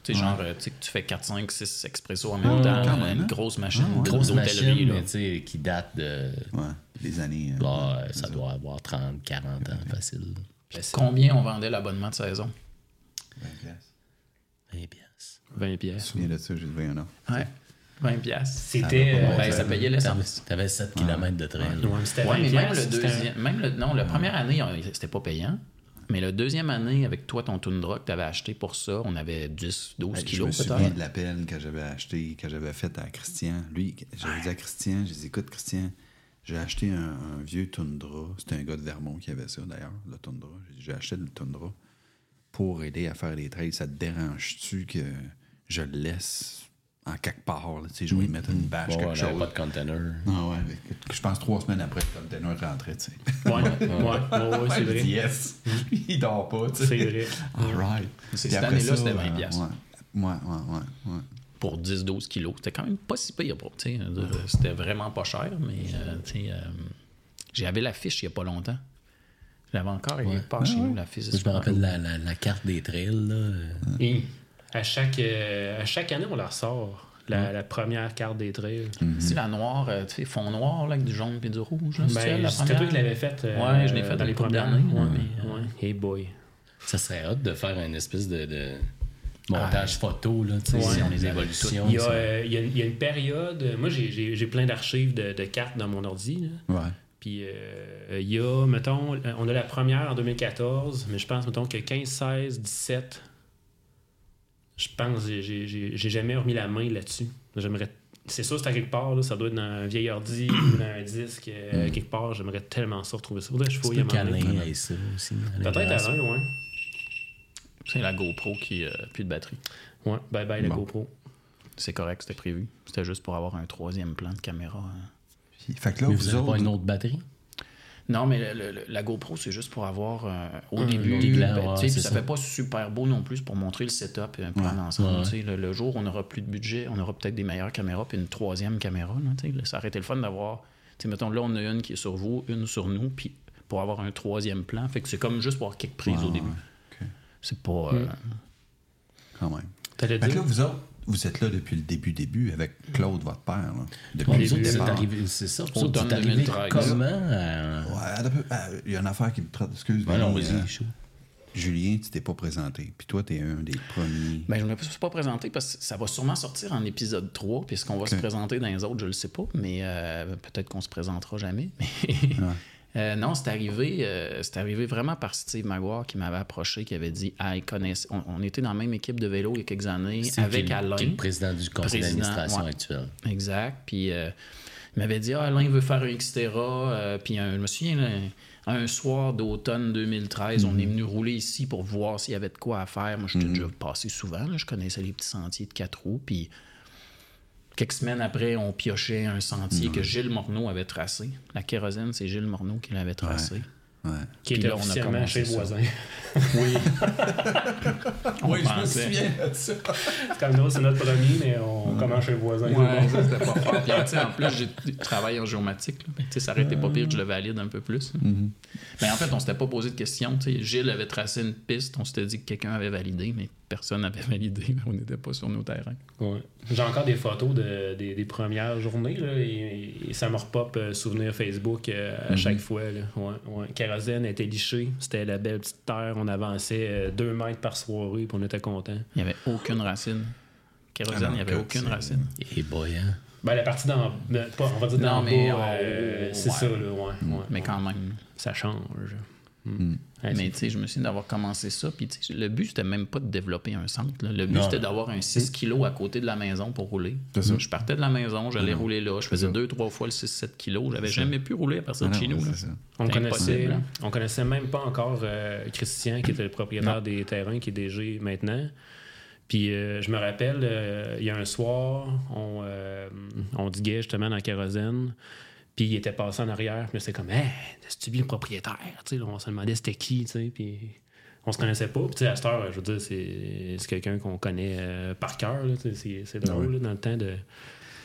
Tu sais, genre, euh, tu sais, que tu fais quatre, cinq, six expressos en même Ouais, temps, quand euh, même, une hein? grosse machine Ouais, de- Grosse d'hôtellerie, machine, là. mais tu sais, qui date de. Ouais, les années. euh, Là, ouais, ça c'est doit avoir trente, quarante ans, facile. Combien on vendait l'abonnement de saison? vingt piastres. vingt piastres. vingt Je me pièces. souviens de ça, j'ai dit, un an. Ouais, vingt piastres. C'était. Ça va pas euh, Ben, ça payait l'essence. T'avais sept kilomètres de train. là. ouais, c'était Ouais, mais vingt même le piastres, c'était- deuxième... Même le, non, la première année, on- c'était pas payant. Mais la deuxième année, avec toi, ton Tundra que tu avais acheté pour ça, on avait dix, douze Hey, je me kilos souviens peut-être. de l'appel que j'avais acheté, que j'avais fait à Christian. Lui, j'avais dit à Christian, j'ai dit, écoute, Christian, j'ai acheté un, un vieux Tundra. C'était un gars de Vermont qui avait ça, d'ailleurs, le Tundra. J'ai dit, j'ai acheté le Tundra pour aider à faire des trails. Ça te dérange-tu que je le laisse en quelque part? Là, tu sais, je vais y mettre une bâche, Bon, quelque on avait chose. pas de container. Ah ouais, mais je pense trois semaines après, le container rentrait, tu sais. Ouais, ouais, ouais, ouais, c'est Je dis, vrai. yes! Il dort pas, tu sais. C'est vrai. All right. C'est Puis cette après année-là, ça, c'était vingt euh, piastres. Ouais, ouais, ouais, ouais. ouais. Pour dix, douze kilos. C'était quand même pas si pire. Pour, tu sais, euh, c'était vraiment pas cher, mais euh, tu sais, euh, j'avais la fiche il y a pas longtemps. Je l'avais encore, il Ouais. est pas chez nous, la fiche. Moi, je me rappelle la, la, la carte des trails. Là. Et à chaque, euh, à chaque année, on la ressort. La, la première carte des trails. C'est la noire, euh, tu sais, fond noir, là, avec du jaune et du rouge. Là, c'est elle, Ben, la c'était première? toi qui l'avais faite. euh, Ouais, je l'ai faite dans une les couple premières d'années, années. là, Ouais, mais, euh, ouais. Hey boy. Ça serait hot de faire une espèce de, de montage photo. Là, tu sais, Ouais. si on Les les évolutions. évolutions. Il y, a, ça- euh, il, y a, il y a une période. Moi, j'ai, j'ai, j'ai plein d'archives de, de cartes dans mon ordi. Là. Ouais. Puis euh, il y a, mettons, on a la première en deux mille quatorze, mais je pense, mettons, que quinze, seize, dix-sept, je pense, j'ai, j'ai, j'ai, j'ai jamais remis la main là-dessus. J'aimerais. C'est sûr, c'est à quelque part, là, ça doit être dans un vieil ordi ou dans un disque, euh, quelque part. J'aimerais tellement ça retrouver ça. Faudrait que je C'est fouille à peu un moment câlin donné. avec ça aussi. Alain Peut-être Grasse. Alain, ouais. C'est la GoPro qui n'a plus de batterie. Ouais, bye bye la Bon. GoPro. C'est correct, c'était prévu. C'était juste pour avoir un troisième plan de caméra. hein. Puis, fait que là, Mais vous, vous avez autres, pas une autre batterie? Non, mais le- le- la GoPro, c'est juste pour avoir euh, au Un début. autre plan, ben, ouais, tu sais, c'est puis ça ça. fait pas super beau non plus pour montrer le setup et un plan Ouais, d'ensemble. ouais. tu sais, Le, le jour où on n'aura plus de budget, on aura peut-être des meilleures caméras puis une troisième caméra. Là, tu sais, là, ça aurait été le fun d'avoir. tu sais, Mettons, là, on a une qui est sur vous, une sur nous, puis pour avoir un troisième plan. Fait que c'est comme juste pour avoir quelques prises Ouais, au début. ouais, ok. C'est pas. euh, quand même. T'allais Fait que dire? là, vous autres, vous êtes là depuis le début, début, avec Claude, votre père. Là, depuis Ouais, le vous autres, c'est départ. arrivé, c'est ça. Vous autres, Automne c'est arrivé deux mille treize. comment? à- Ouais, attends un peu. Ah, il y a une affaire qui me traite. Excuse Ouais, non, mais, vas-y, euh, chaud. Julien, tu t'es pas présenté. Puis toi, t'es un des premiers. Ben, je ne me suis pas présenté parce que ça va sûrement sortir en épisode trois, puis est-ce qu'on va se présenter dans les autres, je le sais pas, mais euh, peut-être qu'on se présentera jamais. Mais euh, non, c'est arrivé, euh, c'est arrivé vraiment par Steve Maguire qui m'avait approché, qui avait dit ah, il connaissait, on, on était dans la même équipe de vélo il y a quelques années C'est avec qui est le- Alain. qui est le président du conseil Président, d'administration ouais. actuel. Exact. Puis euh, il m'avait dit ah, Alain veut faire un Xterra. Euh, puis un- je me souviens, là, un soir d'automne deux mille treize, on est venu rouler ici pour voir s'il y avait de quoi à faire. Moi, j'étais déjà passé souvent. Là, je connaissais les petits sentiers de quatre roues. Puis quelques semaines après, on piochait un sentier que Gilles Morneau avait tracé. La kérosène, c'est Gilles Morneau qui l'avait tracé. Ouais. Qui Puis était là, on a officiellement commencé chez le ça. voisin. Oui. On Oui, je me pensait. souviens de ça. C'est comme nous, c'est notre premier, mais on commence chez le voisin. Ouais, ça, c'était pas fort. Puis, tu sais, en plus, j'ai travaillé en géomatique. Là. Ben, tu sais, ça aurait été pas pire que je le valide un peu plus. Mais en fait, on s'était pas posé de questions. Tu sais, Gilles avait tracé une piste. On s'était dit que quelqu'un avait validé, mais personne n'avait validé. On n'était pas sur nos terrains. Ouais. J'ai encore des photos de, des, des premières journées là, et, et ça me repop euh, souvenir Facebook euh, à chaque fois. Là. Ouais, ouais. Kérosène était liché, c'était la belle petite terre, on avançait euh, deux mètres par soirée puis on était contents. Il n'y avait aucune racine. Kérosène, Ah non, il n'y avait que aucune c'est- racine. Et boy, hein? Ben, la partie d'en ben, pas, on va dire Non, d'en mais bas, en euh, haut, c'est ouais. ça, là, ouais, ouais, Mais ouais. quand même. Ça change. Mm. Ouais, Mais tu sais, je me souviens d'avoir commencé ça. Puis tu sais, le but, c'était même pas de développer un centre. là. Le but, Non. c'était d'avoir un six kilos à côté de la maison pour rouler. C'est ça. Je partais de la maison, j'allais rouler là. Je faisais ça. deux, trois fois le six sept kilos. J'avais ça. jamais pu rouler à partir Ah de non, chez nous. là. c'est ça. On C'est connaissait, impossible, hein. on connaissait même pas encore euh, Christian, qui était le propriétaire Non. des terrains, qui est D G maintenant. Puis euh, je me rappelle, euh, il y a un soir, on, euh, on diguait justement dans la kérosène, puis il était passé en arrière, puis c'était comme « Hey, c'est-tu bien le propriétaire? » Tu sais, là, on se demandait c'était qui, tu sais, puis on se connaissait pas. Puis tu sais, à cette heure, je veux dire, c'est, c'est quelqu'un qu'on connaît euh, par cœur, là, tu sais, c'est, c'est drôle, Ah oui. là, dans le temps de...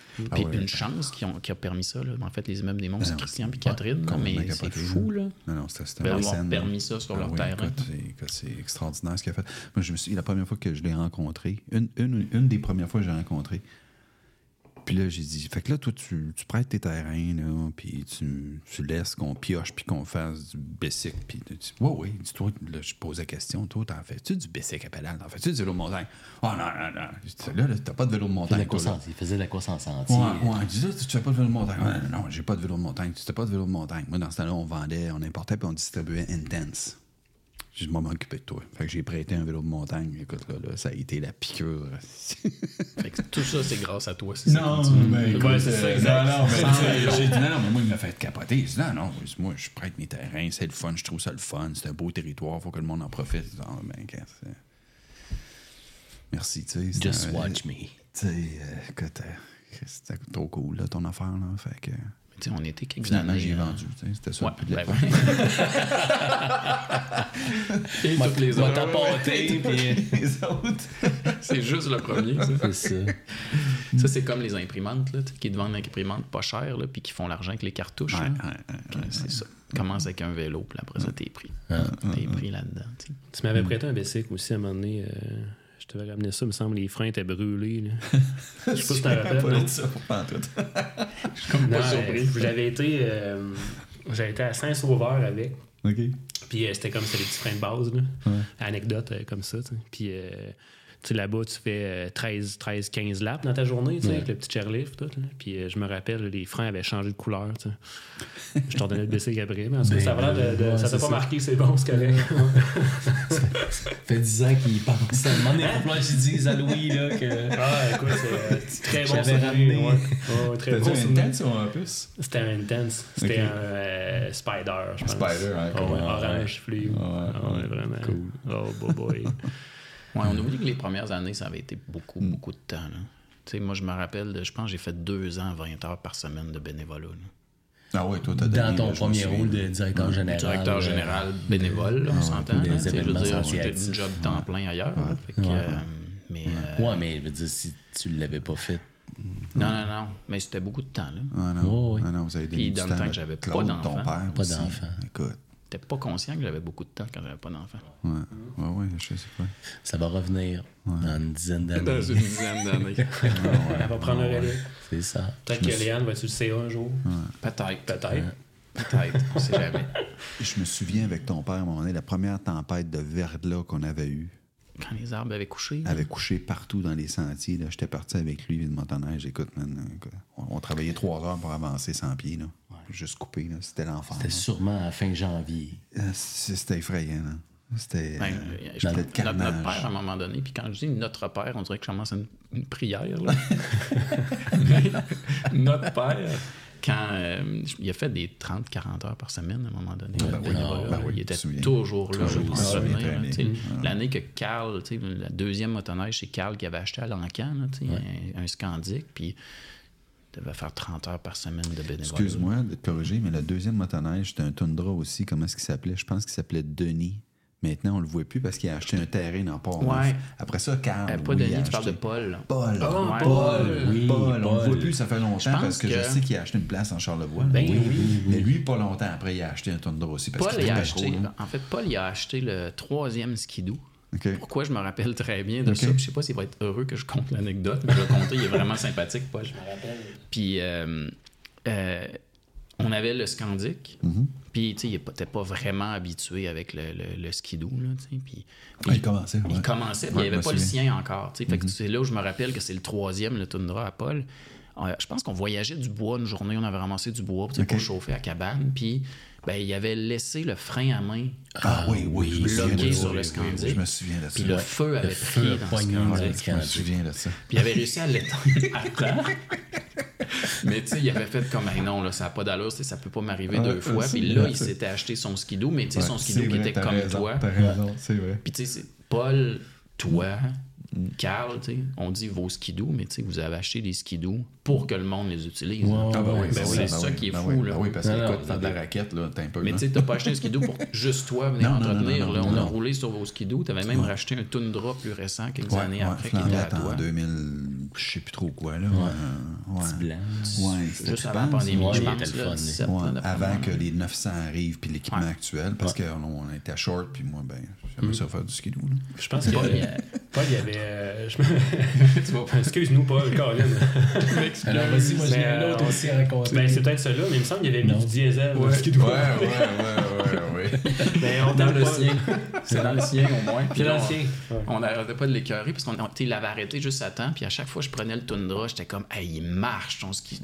Ah Puis ouais, une ouais. chance qui, ont, qui a permis ça. Là. En fait, les immeubles des monts, c'est non, Christian et ouais, Catherine, là, mais complètement c'est capoté, fou, là. Non, non, c'était c'était D'avoir mécène, permis là. ça sur Ah leur oui, terrain. écoute, c'est, écoute, c'est extraordinaire ce qu'il a fait. Moi, je me suis, la première fois que je l'ai rencontré, une, une, une des premières fois que j'ai rencontré, puis là, j'ai dit, fait que là, toi, tu, tu prêtes tes terrains, là, puis tu, tu laisses qu'on pioche, puis qu'on fasse du bicycle. Puis tu dis, oui, oui. Dis-toi, là, je pose la question, toi, t'en fais-tu du bicycle à pédale? T'en fais-tu du vélo de montagne? Oh non, non, non. Je dis, là, là, t'as pas de vélo de Il faisait, montagne. la course toi, en, là. il faisait de la course en sentier. Ouais, ouais. Je dis, là, tu fais pas de vélo de montagne. Ouais, non, non, j'ai pas de vélo de montagne. Tu fais pas de vélo de montagne. Moi, dans ce temps-là, on vendait, on importait, puis on distribuait Intense. Je m'en m'occuper de toi. Fait que j'ai prêté un vélo de montagne. Écoute, là, là ça a été la piqûre. Fait que tout ça, c'est grâce à toi. C'est ça Non, que tu- mais écoute, Ouais, c'est ça, euh, exact. non, non, mais tu sais, j'ai dit non, non, mais moi, il m'a fait capoter. J'ai dit non, non, moi, je prête mes terrains, c'est le fun, je trouve ça le fun, c'est un beau territoire, faut que le monde en profite. Je dis, ah, ben, qu'est-ce que c'est- merci, tu sais. c'est Just un- watch me. Tu sais, euh, écoute, euh, c'était trop cool, là, ton affaire, là. Fait que. Tu sais, on était quelques Finalement, années. j'ai euh, vendu, tu sais, c'était ça. Ouais, le plus de ben la- ouais. Et toutes les Moi, autres. t'as pâté, puis Les autres. C'est juste le premier, ça. c'est ça. Ça, c'est comme les imprimantes, là, tu sais, qui te vendent l'imprimante pas cher, là, puis qui font l'argent avec les cartouches. Ouais, là. ouais, ouais, ouais. C'est ça. Commence avec un vélo, puis après ça, t'es pris. T'es pris là-dedans. Tu sais. Tu m'avais prêté un bicycle aussi à un moment donné. euh, je t'avais ramené ça, il me semble, les freins étaient brûlés. Là. Je sais pas si t'en rappelles. Pas non? de ça pour pas en tout. Comme Non, pas surpris. euh, j'avais été, euh, j'avais été à Saint-Sauveur avec. OK. Puis euh, c'était comme c'était des petits freins de base. Là. Ouais. Anecdote euh, comme ça. tu sais. Puis euh, tu sais, là-bas, tu fais euh, treize, treize, quinze laps dans ta journée, tu sais, Ouais. avec le petit chairlift. Tout, là. Puis euh, je me rappelle, les freins avaient changé de couleur. tu sais. Je t'en donnais le bicycle après. Mais en tout cas, Ben, ça a l'air de, de- ouais, ça t'a c'est pas ça. marqué, c'est bon, c'est correct. Ça fait dix ans qu'il pense. Ça demande des fois que je dise à Louis là, que. Ah, écoute, c'est c'est très bon. J'avais souvenir, ramené. ouais. Ouais, très bon. T'as-tu un souvenir. intense ou un puce? C'était un intense. C'était Ok. un euh, Spider, je pense. Spider, ouais, Ah ouais, ouais, orange, fluo. Ouais, Ah ouais, ouais. vraiment. Cool. Oh, boy, boy. Ouais, on oublie que les premières années, ça avait été beaucoup, beaucoup de temps. là. Tu sais, moi, je me rappelle, de- je pense que j'ai fait deux ans, vingt heures par semaine de bénévolat. là. Ah ouais, toi, t'as Dans donné, ton là, je me premier souviens. rôle de directeur général. Directeur euh, général bénévole, là, on ouais, s'entend. pour les hein, tu sais, je veux événements dire, sentiers j'ai actifs. une job temps plein ailleurs. là, fait que, Ouais. euh, mais euh, Ouais, mais je veux dire, si tu l'avais pas fait. non, non, non. Mais c'était beaucoup de temps. là. Ah non, Ouais, ouais. ah non, vous avez donné Puis du dans le temps à que j'avais pas Claude, d'enfant. ton père Pas aussi. d'enfant. Écoute, J'étais pas conscient que j'avais beaucoup de temps quand j'avais pas d'enfant. ouais, ouais, ouais, je sais pas. Ça va revenir dans une dizaine Dans d'années. une dizaine d'années. Elle va prendre le relais. C'est ça. Peut-être que Léane va-tu le C A un jour? Peut-être. Peut-être. Peut-être. On sait jamais. Je me souviens avec ton père, à un moment donné, la première tempête de verglas qu'on avait eue, Quand les arbres avaient couché. avait couché partout dans les sentiers. Là. J'étais parti avec lui, de motoneige. Écoute, man, écoute, on, on travaillait trois heures pour avancer sans pied. Là. Juste coupé, là. C'était l'enfer. C'était là. sûrement à la fin janvier. Euh, c'est- C'était effrayant. Là. C'était. Ben, euh, je dans pense le que notre, notre carnage. père, à un moment donné, puis quand je dis notre père, on dirait que je commence une, une prière. Là. notre père, quand euh, il a fait des trente à quarante heures par semaine, à un moment donné, Ben le oui, bénévolat, ben oui, il je était me souviens. toujours là. Toujours. pour Ah se oui, souvenir, très là, bien. tu sais. Ah. L'année que Carl, tu sais, la deuxième motoneige, c'est Carl qui avait acheté à l'Encan, là, tu sais, un, un Scandic, puis il devait faire trente heures par semaine de bénévolat. Excuse-moi de te corriger, mais le deuxième motoneige, c'était un Tundra aussi. Comment est-ce qu'il s'appelait? Je pense qu'il s'appelait Denis. Maintenant, on le voit plus parce qu'il a acheté un terrain dans Port-Neuf. Ouais. Après ça, Carl. Euh, pas oui, Denis, il a tu parles de acheté- Paul. Paul. Ah, Paul. Paul. Oui, Paul. On le Paul. voit plus, ça fait longtemps Je pense parce que, je que- sais qu'il a acheté une place en Charlevoix. Ben oui, oui, Mais lui, pas longtemps après, il a acheté un Tundra aussi. Parce Paul, qu'il il a trippait acheté, trop, là. en fait, Paul, il a acheté le troisième skidoo. OK. Pourquoi je me rappelle très bien de Ok. ça? Je sais pas s'il va être heureux que je compte l'anecdote, mais je vais compter, il est vraiment sympathique, Paul. Puis, euh, euh, on avait le Scandic, Mm-hmm. puis, tu sais, il n'était pas vraiment habitué avec le, le, le skidoo, là, tu sais, puis... Ah, il commençait, ouais. Il commençait, puis Ouais, il je n'y me avait pas le souviens. sien encore, tu sais. Fait que c'est là où je me rappelle que c'est le troisième, le Tundra à Paul. Euh, je pense qu'on voyageait du bois une journée, on avait ramassé du bois, tu sais, Ok. pour chauffer à cabane, puis... Ben, il avait laissé le frein à main Ah oui, oui, je me souviens bloqué de sur ça. le Oui, Scandic. oui, je me souviens de ça. Puis le Ouais. feu avait feu pris a dans le pogné Ouais, dans le Scandic. je me Scandic. souviens de ça. Puis il avait réussi à l'éteindre à temps. Mais tu sais, il avait fait comme, hey, non, là, ça n'a pas d'allure, tu sais, ça peut pas m'arriver Ah, deux fois. c'est Puis là, vrai, il ça. s'était acheté son skidoo, mais tu sais, Ouais, son skidoo c'est qui vrai, était t'as comme raison, toi. T'as raison, c'est vrai. Puis tu sais, c'est Paul, toi, Carl, tu sais, on dit vos skidoo, mais tu sais, vous avez acheté des skidoo pour que le monde les utilise. Ouais, hein. Ah, ben oui, Ben oui, ben c'est ça oui, qui est ben fou, oui, là. ben oui, parce que, Non, non, écoute, faire de la raquette, là, t'as un peu. Mais là. tu sais, t'as pas acheté un skidoo pour juste toi venir Non, non, entretenir. non, non, là. non, On a non. roulé sur vos skidoos. T'avais même racheté un Tundra plus récent quelques Ouais, années ouais, après qui était à Flandette toi. en deux mille je sais plus trop quoi, là. Ouais. Euh, ouais. Petit blanc. Ouais, c'était Juste tu avant la penses? pandémie, Ouais, je il pense. était le là, fun, dix-sept Ouais, ans d'après avant moi. que les neuf cents arrivent, puis l'équipement Ouais. actuel, parce Ouais. qu'on on était short, puis moi, ben, j'aimais ça faire du skidoo. Là. Je pense que Paul, il y a- Paul, il y avait. euh, je me- Excuse-nous, Paul, Colin. Alors, vas-y, moi, j'ai Mais, un autre euh, aussi à raconter. Ben, c'est peut-être ça là, mais il me semble qu'il avait mis Non. du diesel. Ouais, dans le skidoo. ouais, ouais, ouais, ouais, ouais. Mais on dans t'aime le pas. sien. C'est dans le sien au moins. Puis C'est dans le on- sien. Ouais. On n'arrêtait pas de l'écœurer parce qu'on on- tu sais, il l'avait arrêté juste à temps. Puis à chaque fois que je prenais le Tundra, j'étais comme, hey, il marche ton ski.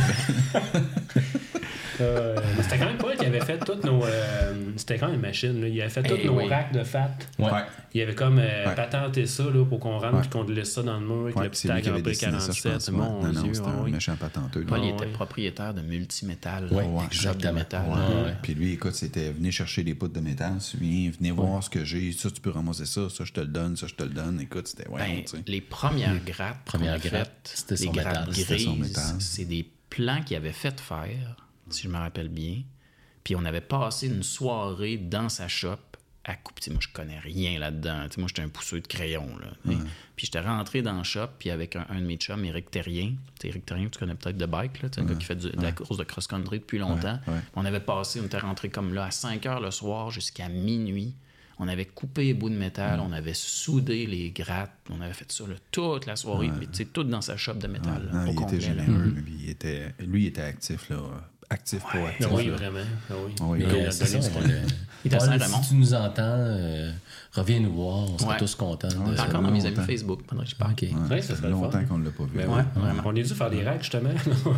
Euh, mais c'était quand même Paul qui avait fait toutes nos. euh, c'était quand même une machine. Là. Il avait fait tous Eh nos oui. racks de fat. Ouais. Ouais. Il avait comme euh, Ouais. patenté ça là, pour qu'on rentre Ouais. et qu'on laisse ça dans le mur avec Ouais, le puis petit c'est lui tag qui avait en P dessiné ça, je pense. quarante-sept. Ouais. Mon Non, non, Dieu, c'était ah un oui. méchant patenteux. là. Paul, il Ah, était ouais. propriétaire de multimétal. Ouais, Job de exactement. métal. Ouais, Ouais. ouais. Puis lui, écoute, c'était venez chercher des poutres de métal, viens, venez voir ce que j'ai, ça tu peux ramasser ça, ça je te le donne, ça je te le donne. Écoute, c'était ouais, Ben, tu sais. les premières grattes, Premières qu'on a grattes, faites, c'était les son grattes métal, c'était son grises, métal. c'est des plans qu'il avait fait faire, si je me rappelle bien. Puis on avait passé une soirée dans sa shop à couper. Tu sais, moi, je connais rien là-dedans. Tu sais, moi, j'étais un pousseux de crayon. Là, tu sais. Puis j'étais rentré dans le shop, puis avec un, un de mes chums, Éric Terrien. Tu sais, Éric Terrien, tu connais peut-être de bike, là, tu sais, un gars qui fait du- de la course de cross-country depuis longtemps. Ouais, ouais. On avait passé, on était rentré comme là à cinq heures le soir jusqu'à minuit. On avait coupé les bouts de métal, on avait soudé les grattes, on avait fait ça là, toute la soirée, puis tu sais, tout dans sa shop de métal. là, Non, au il complet, était là. généreux, puis il était, lui, il était actif, là. Actif, proactif. Ah oui, là. vraiment. Ah oui. Ah oui, Il mais a c'est donné ça, ce on qu'on- le- Il était à Paul, Saint-Raymond. si tu nous entends, euh, reviens nous voir. On sera Ouais. tous contents. Ouais, de- C'est ça encore fait dans mes amis longtemps. Facebook, pendant que je parle. OK. Ouais, Ouais, ça ça fait serait le longtemps fun. qu'on ne l'a pas vu. Ben Ouais, vraiment. On est dû faire des racks, justement.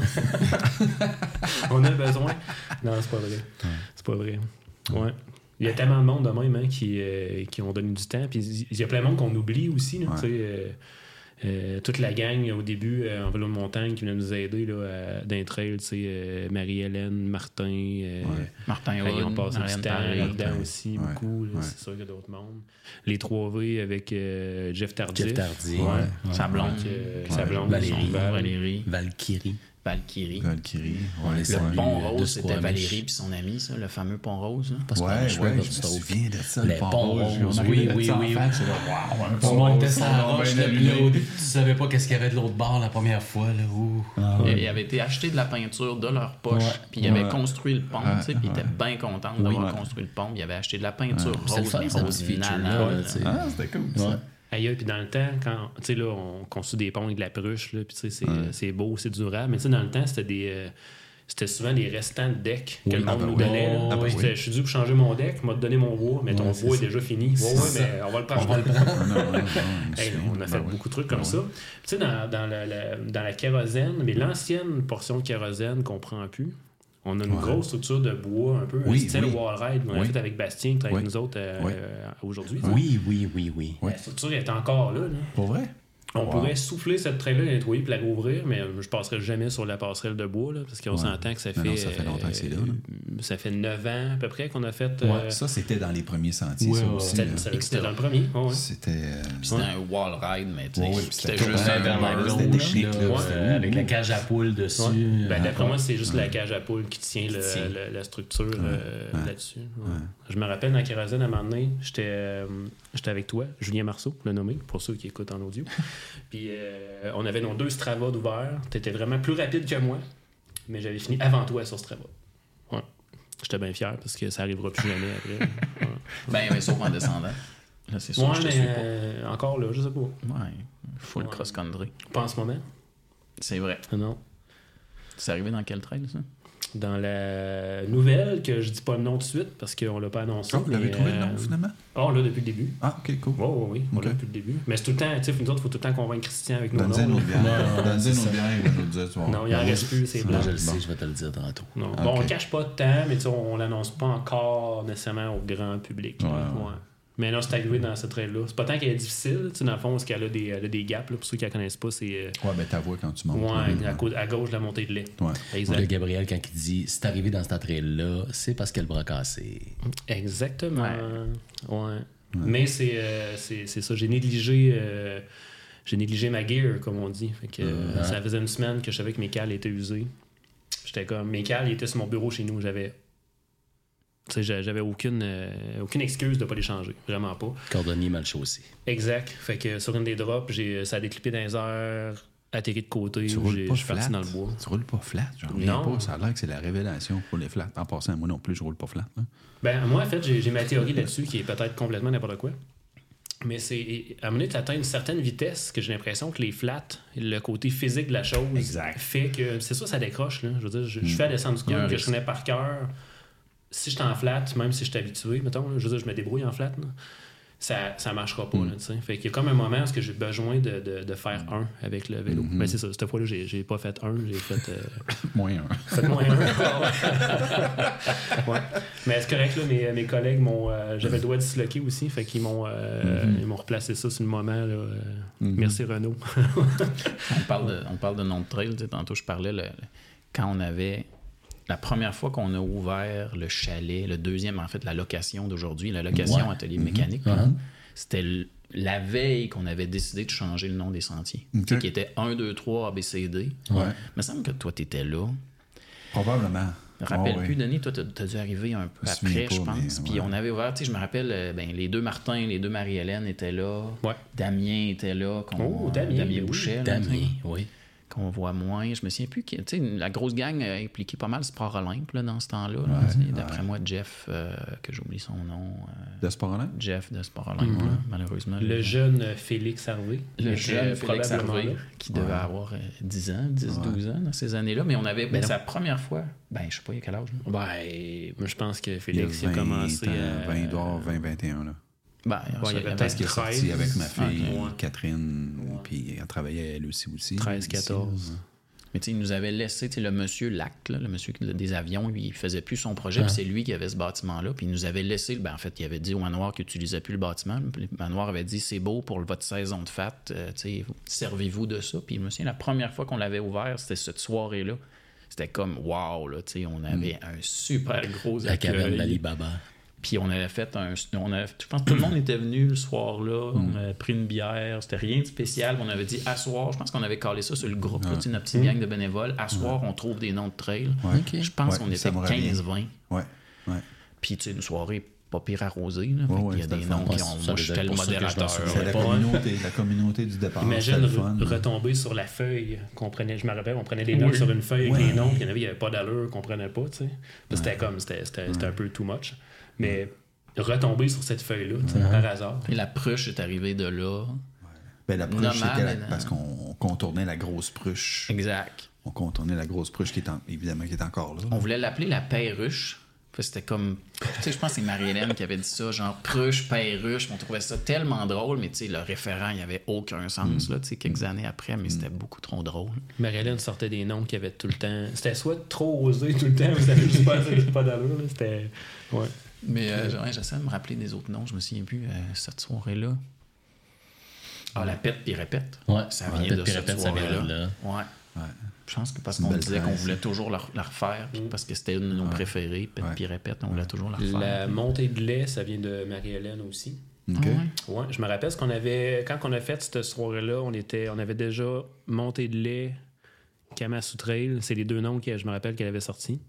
On a besoin. Non, c'est pas vrai. C'est pas vrai. Ouais. Il y a tellement de monde de même hein, qui, euh, qui ont donné du temps. Puis il y a plein de monde qu'on oublie aussi. Là, Ouais. tu sais, euh, euh, toute la gang au début euh, en vélo de montagne qui venait nous aider là, à- d'un trail. Tu sais, euh, Marie-Hélène, Martin. euh, Ouais. Martin Hey, on Hood, passe du Marianne temps Paré. là-dedans Martin. aussi, Ouais. beaucoup. là, Ouais. C'est sûr qu'il y a d'autres mondes. Les trois V avec euh, Jeff Tardif. Jeff Tardif. Ouais. Ouais. Sa blonde. Avec, euh, Ouais. sa blonde. Valérie. son Val. Valérie, Valkyrie. Valkyrie. Valkyrie. On Ouais, les ouais. salue. Le pont de rose, c'était Squamish. Valérie puis son ami, ça, le fameux pont rose. là. Parce qu'on a Ouais, joué ouais, comme je me ça. souviens de ça, Le le pont pont rose. rose, On oui, arrivait oui, de ça en oui, face, oui. c'est là, wow, un On pont montait rose, sur on la l'a roche, bien là, allumé. puis là, tu savais pas qu'est-ce qu'il y avait de l'autre bord la première fois. Là. Ouh. Il il avait été acheté de la peinture de leur poche, Ouais. puis il avait Ouais. construit le pont, tu sais, puis il était bien content d'avoir Ouais. construit le pont. Il avait acheté de la peinture C'est le rose, fun, mais ça, rose petit feature, nana, là, là. tu sais. Ah, c'était cool, Ouais. ça. Aïe, puis dans le temps, quand, tu sais, là, on construit des ponts avec de la pruche, là, puis tu sais, c'est, c'est beau, c'est durable, mais tu sais, dans le temps, c'était des... euh, c'était souvent des restants de deck que Oui, le monde ah ben nous oui. donnait. là. Ah ben Puis oui. c'était, je suis dû pour changer mon deck, m'a donné mon bois, mais ton Ouais, c'est bois est ça. déjà fini. Ouais, C'est ouais, ça. mais on va le prendre. On va le prendre. Ah, non, non, non, je me Hey, souviens. on a fait Ben ouais. beaucoup de trucs comme Ben ça. ouais. Tu sais, dans, dans, la, la- dans la kérosène, mais l'ancienne portion de kérosène qu'on prend plus, on a une Ouais. grosse structure de bois, un peu, Oui, un style oui. wall ride qu'on a Oui. fait avec Bastien, qui travaille Oui. avec nous autres euh, Oui. euh, aujourd'hui. Oui, oui, oui, oui. Ouais. La structure est encore là. là. Pour vrai? On Wow. pourrait souffler cette traîne-là, la nettoyer puis la rouvrir, mais euh, je passerai jamais sur la passerelle de bois, là, parce qu'on Ouais. s'entend que ça Non, fait. non, ça fait longtemps que c'est là, là. euh, ça fait neuf ans à peu près qu'on a fait. euh, Ouais, Ça, c'était dans les premiers sentiers, Ouais, ça ouais. aussi. c'était, là. c'était- c'était dans le premier. ouais, ouais. C'était... euh, Puis c'était un wall ride, mais tu sais, Ouais, ouais, puis c'était c'était juste tout un un Bernard c'était Gaulle, technique, là, là, ouais, c'était- euh, avec ouh, la ouh. cage à poule dessus. Ouais. euh, Ben, d'après ouais. moi, c'est juste la cage à poule qui tient, le- tient. le- la structure euh, Ouais. là-dessus. Ouais. Je me rappelle dans la kérosène, à un moment donné, j'étais, euh, j'étais avec toi, Julien Marceau, le nommé, pour ceux qui écoutent en audio. Puis euh, on avait nos deux Strava d'ouvert. T'étais vraiment plus rapide que moi, mais j'avais fini avant toi sur Strava. Ouais. J'étais bien fier parce que ça arrivera plus jamais après. Ouais, Ben, ouais, sauf en descendant. Là, c'est sûr Ouais, que je te mais suis pas. euh, encore là, je sais pas. Ouais, full Ouais. cross-country. Pas en ce moment. C'est vrai. Ah non. C'est arrivé dans quel trail, ça? Dans la nouvelle, que je dis pas le nom tout de suite parce qu'on l'a pas annoncé. Ah, vous l'avez mais, trouvé, le euh, nom, finalement? Ah, on l'a depuis le début. Ah, OK, cool. Oui, oui, oui. On Ok. l'a depuis le début. Mais c'est tout le temps, tu sais, nous autres, il faut tout le temps convaincre Christian avec nos Donne-y une noms. autre bière. Non, Donne-y c'est une ça. autre bière, il va nous le dire, tu vas Non, voir. il en Bon, reste plus, c'est Là, blanc. je le Bon. sais, je vais te le dire tantôt. Non. Ok. Bon, on ne cache pas de temps, mais tu sais, on l'annonce pas encore nécessairement au grand public. là. Ouais, ouais. Ouais. Mais là, c'est arrivé dans cette trail-là. C'est pas tant qu'elle est difficile, tu sais, dans le fond, parce qu'elle a des, elle a des gaps. Là, pour ceux qui la connaissent pas, c'est euh, Ouais, ben ta voix quand tu montes. ouais, là, à, côté- à gauche de la montée de lait. Ouais. Exact. Le Gabriel, quand il dit c'est arrivé dans cette trail-là, c'est parce qu'elle le bras cassé. Exactement. Ouais. Mais c'est, euh, c'est, c'est ça. J'ai négligé, euh, j'ai négligé ma gear, comme on dit. Fait que, euh, ça faisait une semaine que je savais que mes cales étaient usées. J'étais comme, mes cales ils étaient sur mon bureau chez nous. J'avais, tu sais, j'a- j'avais aucune, euh, aucune excuse de pas les changer. Vraiment pas. Cordonnier mal chaussé. Exact. Fait que sur une des drops, j'ai, ça a déclippé dans les heures. atterri de côté, Tu ou roules j'ai- pas je suis parti flat. dans le bois. Tu roules pas flat. J'en reviens Non. pas. Ça a l'air que c'est la révélation pour les flats. En passant, moi non plus, je roule pas flat. Hein. Ben, moi, en fait, j'ai j'ai ma théorie là-dessus qui est peut-être complètement n'importe quoi. Mais c'est à un moment donné, tu atteins une certaine vitesse que j'ai l'impression que les flats, le côté physique de la chose, Exact. fait que c'est ça, ça décroche. Là. Je veux dire, je, je fais la descente du Il y a un cube que je risque. connais par cœur. Si je suis en flat, même si je suis habitué, mettons, là, je veux dire, je me débrouille en flat, là, ça, ça marchera pas. Là, tu sais. Fait qu'il y a comme un moment où j'ai besoin de, de, de faire un avec le vélo. Mais c'est ça, cette fois-là, j'ai, j'ai pas fait un, j'ai fait. Euh, Moins un. fait moins un. Ouais. Mais c'est correct, là, mes, mes collègues m'ont. Euh, j'avais le doigt disloqué aussi, fait qu'ils m'ont, euh, Mm-hmm. ils m'ont replacé ça sur le moment. Là, euh, Merci Renaud. On parle de, on parle de nom de trail. Tu sais, tantôt, je parlais le- le- quand on avait. La première fois qu'on a ouvert le chalet, le deuxième, en fait, la location d'aujourd'hui, la location Ouais. atelier mécanique, Uh-huh. c'était l- la veille qu'on avait décidé de changer le nom des sentiers. Ok. Tu sais, qui était un, deux, trois, A, B, C, D. Ouais. Il me semble que toi, tu étais là. Probablement. Je me rappelle Oh, plus, oui. Denis, toi, t'as as dû arriver un peu Je me souviens après, je pas, pense. mais, Puis ouais. on avait ouvert, tu sais, je me rappelle, euh, ben, les deux Martin, les deux Marie-Hélène étaient là. Ouais. Damien était là. qu'on- Oh, Damien, oui. Boucher, là, tu sais, Damien, oui. qu'on voit moins. Je me souviens plus. qui- Tu sais, la grosse gang a impliqué pas mal Sport Olympe là, dans ce temps-là. là, tu sais. D'après moi, Jeff, euh, que j'oublie son nom. euh, De sport là? Jeff de Sport Olympe, là, malheureusement. Le jeune Félix Harvey. Le était jeune Félix probablement Harvey, là. qui devait avoir euh, dix ans, dix, douze ans dans ces années-là. Mais on avait. Ben, c'est la première fois. Ben, je sais pas, il y a quel âge. là? Ben, moi, je pense que Il y a Félix il a vingt commencé ans, à. vingt, il doit avoir vingt, vingt et un là. Ben, il y ça, avait il y avait- Parce qu'il est sorti treize. avec ma fille, Ok, ouais. Catherine, puis elle travaillait elle aussi. aussi treize, ici, quatorze. là. Mais tu sais, il nous avait laissé, tu sais, le monsieur Lac, là, le monsieur des avions, lui, il faisait plus son projet, puis c'est lui qui avait ce bâtiment-là, puis il nous avait laissé, ben, en fait, il avait dit au manoir qu'il n'utilisait plus le bâtiment, puis le manoir avait dit, c'est beau pour votre saison de fat, euh, tu sais, servez-vous de ça. Puis je me souviens, la première fois qu'on l'avait ouvert, c'était cette soirée-là. C'était comme, wow, là, tu sais, on avait un super gros La caverne accueil. d'Alibaba. Puis on avait fait un. On avait, je pense que tout le monde était venu le soir-là. On avait pris une bière. C'était rien de spécial. On avait dit, à soir, je pense qu'on avait calé ça sur le groupe, là, tu sais, notre petite gang de bénévoles. À soir, on trouve des noms de trail. Ouais. Ok. Je pense Ouais, qu'on ça était me revient. quinze vingt. Ouais, ouais. Puis, tu sais, une soirée pas pire arrosée. Là. Fait Ouais, qu'il ouais, y a c'était des le fun. noms qui Ouais, ont. ça Moi, devait j'étais être le pour ça que je m'en modérateur. souviens. C'est la pas, communauté, la communauté du départ. Imagine C'était le re- fun. retomber sur la feuille qu'on prenait. Je me rappelle, on prenait des notes Oui. sur une feuille avec Ouais. les noms, puis il y en avait, il n'y avait pas d'allure, qu'on prenait pas, tu sais. Puis C'était comme, c'était, c'était, c'était un peu too much. Mais retomber sur cette feuille-là, tu sais, par hasard. Et la pruche est arrivée de là. Ben, la pruche, Normal, c'était la- mais- parce qu'on contournait la grosse pruche. Exact. On contournait la grosse pruche qui est en- évidemment qui est encore là. On voulait l'appeler la perruche. Fait que C'était comme. Tu sais, je pense que c'est Marie-Hélène qui avait dit ça, genre pruche, perruche. On trouvait ça tellement drôle, mais tu sais, le référent, il n'y avait aucun sens, là, tu sais, quelques années après, mais c'était beaucoup trop drôle. Marie-Hélène sortait des noms qui avaient tout le temps. C'était soit trop osé tout le temps, ou ça avait juste pas, pas d'allure. Là. C'était. Ouais. Mais euh, ouais, j'essaie de me rappeler des autres noms, je me souviens plus, euh, cette soirée-là. Ah, la pète puis répète. Ouais, Ça ouais, vient Pète de puis cette répète, ça vient soirée-là. de là. Ouais. Ouais. Je pense que parce C'est une qu'on belle disait qu'on trace. voulait toujours la, la refaire, puis parce que c'était une de nos préférées, pète Ouais. puis répète, on voulait toujours la refaire. La montée de lait, ça vient de Marie-Hélène aussi. OK. Ah ouais? Ouais, je me rappelle ce qu'on avait. Quand on a fait cette soirée-là, on était, on avait déjà monté de lait, Kamasu Trail. C'est les deux noms que je me rappelle qu'elle avait sortis.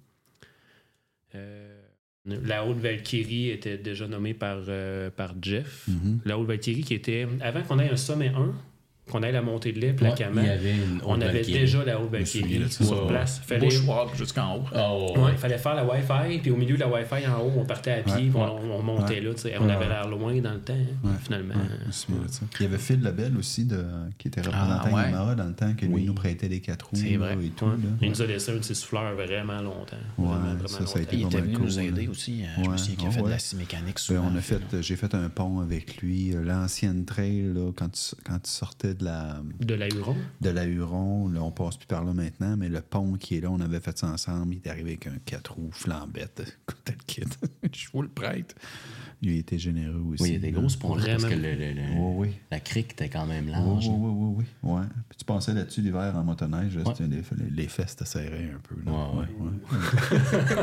Euh, la Haute Valkyrie était déjà nommée par, euh, par Jeff. Mhm. La Haute Valkyrie qui était. Avant qu'on ait un sommet un, qu'on ait la montée de lait, puis la Ouais, Kama, il y avait une on Haute avait Valkyrie. déjà la Haute me souviens Valkyrie de ça. sur Ouais, place. Fallait, Bushwalk jusqu'en haut. Oh, ouais, il fallait faire la Wi-Fi, puis au milieu de la Wi-Fi en haut, on partait à pied, Ouais. puis on, on montait Ouais. là. tu sais. On Ouais. avait l'air loin dans le temps, hein, Ouais. finalement. Ouais, je me souviens de ça. Il y avait Phil Lebel aussi, de, qui était représentant Ah, ouais. Yamaha dans le temps, qui lui Oui. nous prêtait des quatre roues C'est vrai. là, et tout. Ouais. là. Il nous a laissé un de ses souffleurs vraiment longtemps. Ouais, Vraiment, vraiment ça, ça a été Il longtemps. était pas mal venu cool, nous aider là. aussi. euh, Je me Ouais. souviens qu'il a Ah, fait de ouais. la scie mécanique Ben, souvent. on a fait, j'ai fait un pont avec lui, euh, l'ancienne trail, là, quand, tu, quand tu sortais de la, De la Huron. de la Huron, là, on passe plus par là maintenant, mais le pont qui est là, on avait fait ça ensemble, il est arrivé avec un quatre roues flambette, tel kit. Je vous le prête. Lui, il était généreux aussi. Oui, il y a des grosses ponts là parce que Vraiment. le, le- le- Oui, oui. la crique était quand même Oui, large. oui, oui, oui, oui. Ouais. Puis tu passais là-dessus l'hiver en motoneige, là, Ouais. c'était- les, les, les fesses te serraient un peu. Là. Ouais, ouais.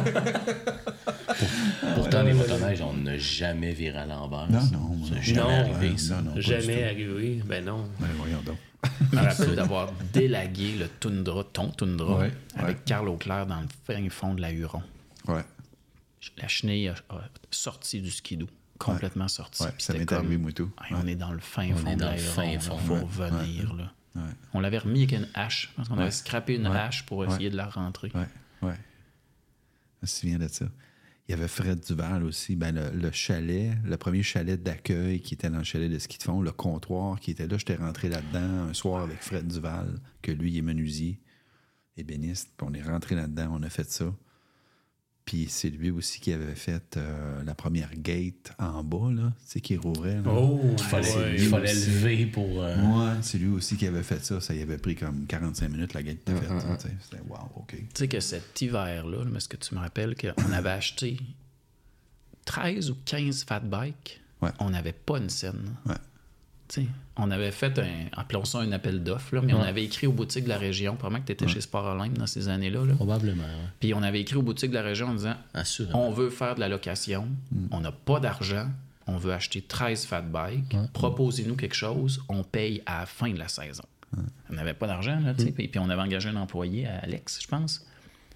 Pourtant, les motoneiges, on n'a jamais viré à l'envers. Non, ça. non, C'est non. jamais Non, arrivé, ouais, ça. non, non. pas du Jamais tout. arrivé. Ben non. Ben, voyons donc. Je me rappelle d'avoir délagué le Tundra, ton Tundra, Ouais, avec ouais. Carl Auclair dans le fin fond de la Huron. Ouais. La chenille a, a sorti du skidoo, complètement sortie. Ouais, Puis ça c'était m'est comme, arrivé, moi, tout. hey, on est dans le fin On fond est de dans la le Huron, fin là, fond, faut ouais, revenir. Là. Ouais. On l'avait remis avec une hache. Parce qu'on Ouais. avait scrappé une Ouais. hache pour essayer Ouais. de la rentrer. Ouais, ouais. Je me souviens de ça. Il y avait Fred Duval aussi. Ben, le, le chalet, le premier chalet d'accueil qui était dans le chalet de ski de fond, le comptoir qui était là, j'étais rentré là-dedans un soir avec Fred Duval, que lui, il est menuisier, ébéniste. Puis on est rentré là-dedans, on a fait ça. Puis c'est lui aussi qui avait fait euh, la première gate en bas, là, tu sais, qui rouvrait. Là. Oh, Il fallait, ouais. il fallait aussi. lever pour. euh, Ouais, c'est lui aussi qui avait fait ça. Ça y avait pris comme quarante-cinq minutes, la gate était faite. hum, hum. tu sais. C'était wow, OK. Tu sais que cet hiver-là, là, est-ce que tu me rappelles qu'on avait acheté treize ou quinze fat bikes? Ouais. On n'avait pas une scène. Ouais. Tu sais, on avait fait un, appelons ça un appel d'offres, là, mais on Ouais. avait écrit aux boutiques de la région, probablement que tu étais chez Sport Olympe dans ces années-là. Là. Probablement, ouais. Puis on avait écrit aux boutiques de la région en disant Assurément. on veut faire de la location, on n'a pas d'argent, on veut acheter treize fat bikes, proposez-nous quelque chose, on paye à la fin de la saison. On n'avait pas d'argent, là, tu sais, puis, puis on avait engagé un employé, à Alex, je pense.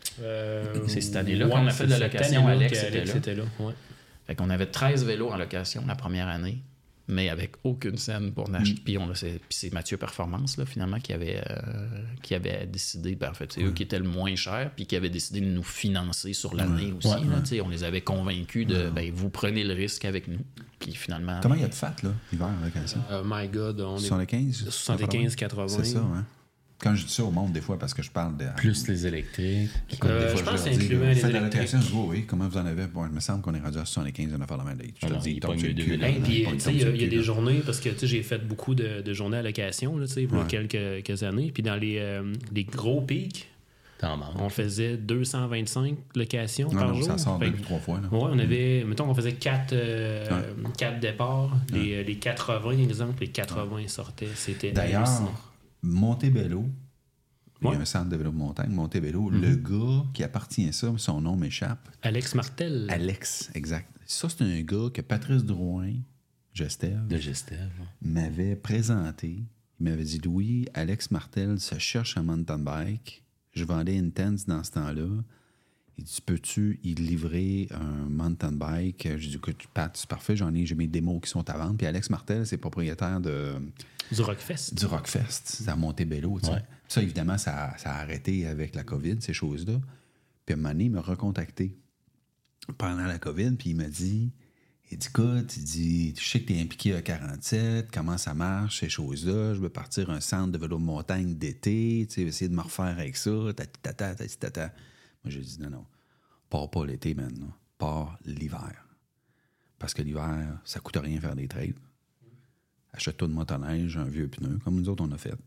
Euh, C'est cette année-là ouais, qu'on a fait de la c'est cette location, année-là Alex qu'Alex était là. était là. Ouais. Fait qu'on avait treize vélos en location la première année, mais avec aucune scène pour acheter. Puis, on, c'est, puis c'est Mathieu Performance, là, finalement, qui avait, euh, qui avait décidé. Ben, en fait, c'est eux qui étaient le moins cher, puis qui avaient décidé de nous financer sur l'année aussi. Ouais, là, ouais. tu sais, on les avait convaincus de ben, vous prenez le risque avec nous. Puis finalement. Comment il y a de fat, là, l'hiver, là, quand ça? Oh my God, on est soixante-quinze? soixante-quinze quatre-vingts. C'est ça, hein? Quand je dis ça au monde, des fois, parce que je parle de. Plus les électriques. Comme Euh, des fois, je pense leur que dis, c'est incluant vous les faites de la électriques. location, je dis, oui, oui, comment vous en avez? Bon, il me semble qu'on est rendu à soixante-quinze, on a fait la même date. Je te Ah le non, dis, il il tombe pogne sur les le deux cul. vélos. là. Hey, puis, Il tu tombe sais, il y sur a, le il y a cul, des là. journées, parce que tu sais, j'ai fait beaucoup de, de journées à location, là, tu sais, il y a Ouais. quelques, quelques années. Puis dans les, euh, les gros pics, T'en manques. on faisait deux cent vingt-cinq locations Non, par non, jour. ça sort Fait deux que- ou trois fois. Là. Ouais, on avait, mettons, on faisait quatre, euh, Ouais. quatre départs. Les, les quatre-vingts, exemple, les quatre-vingts sortaient. C'était hallucinant. D'ailleurs, Montebello, il y Ouais. a un centre de vélo de montagne, Montebello, le gars qui appartient à ça, son nom m'échappe. Alex Martel. Alex, exact. Ça, c'est un gars que Patrice Drouin, Gestev, De Gestev. m'avait présenté. Il m'avait dit, Louis, Alex Martel se cherche un mountain bike. Je vendais Intense dans ce temps-là. Il dit, peux-tu y livrer un mountain bike? J'ai dit, écoute, Pat, c'est parfait, j'en ai, j'ai mes démos qui sont à vendre. Puis Alex Martel, c'est propriétaire de, Du Rockfest. du Rockfest. C'est à Montebello, tu sais. Ouais. Ça, évidemment, ça, ça a arrêté avec la COVID, ces choses-là. Puis à un moment donné, il m'a recontacté pendant la COVID, puis il m'a dit, il dit, écoute, il dit, je sais que tu es impliqué à quarante-sept, comment ça marche, ces choses-là, je veux partir un centre de vélo de montagne d'été, tu sais, essayer de me refaire avec ça, tata, tata, tata, tata. Moi, j'ai dit, non, non, pars pas l'été, man, là. Pars l'hiver. Parce que l'hiver, ça coûte rien faire des trails. Achète-toi de motoneige, un vieux pneu, comme nous autres, on a fait.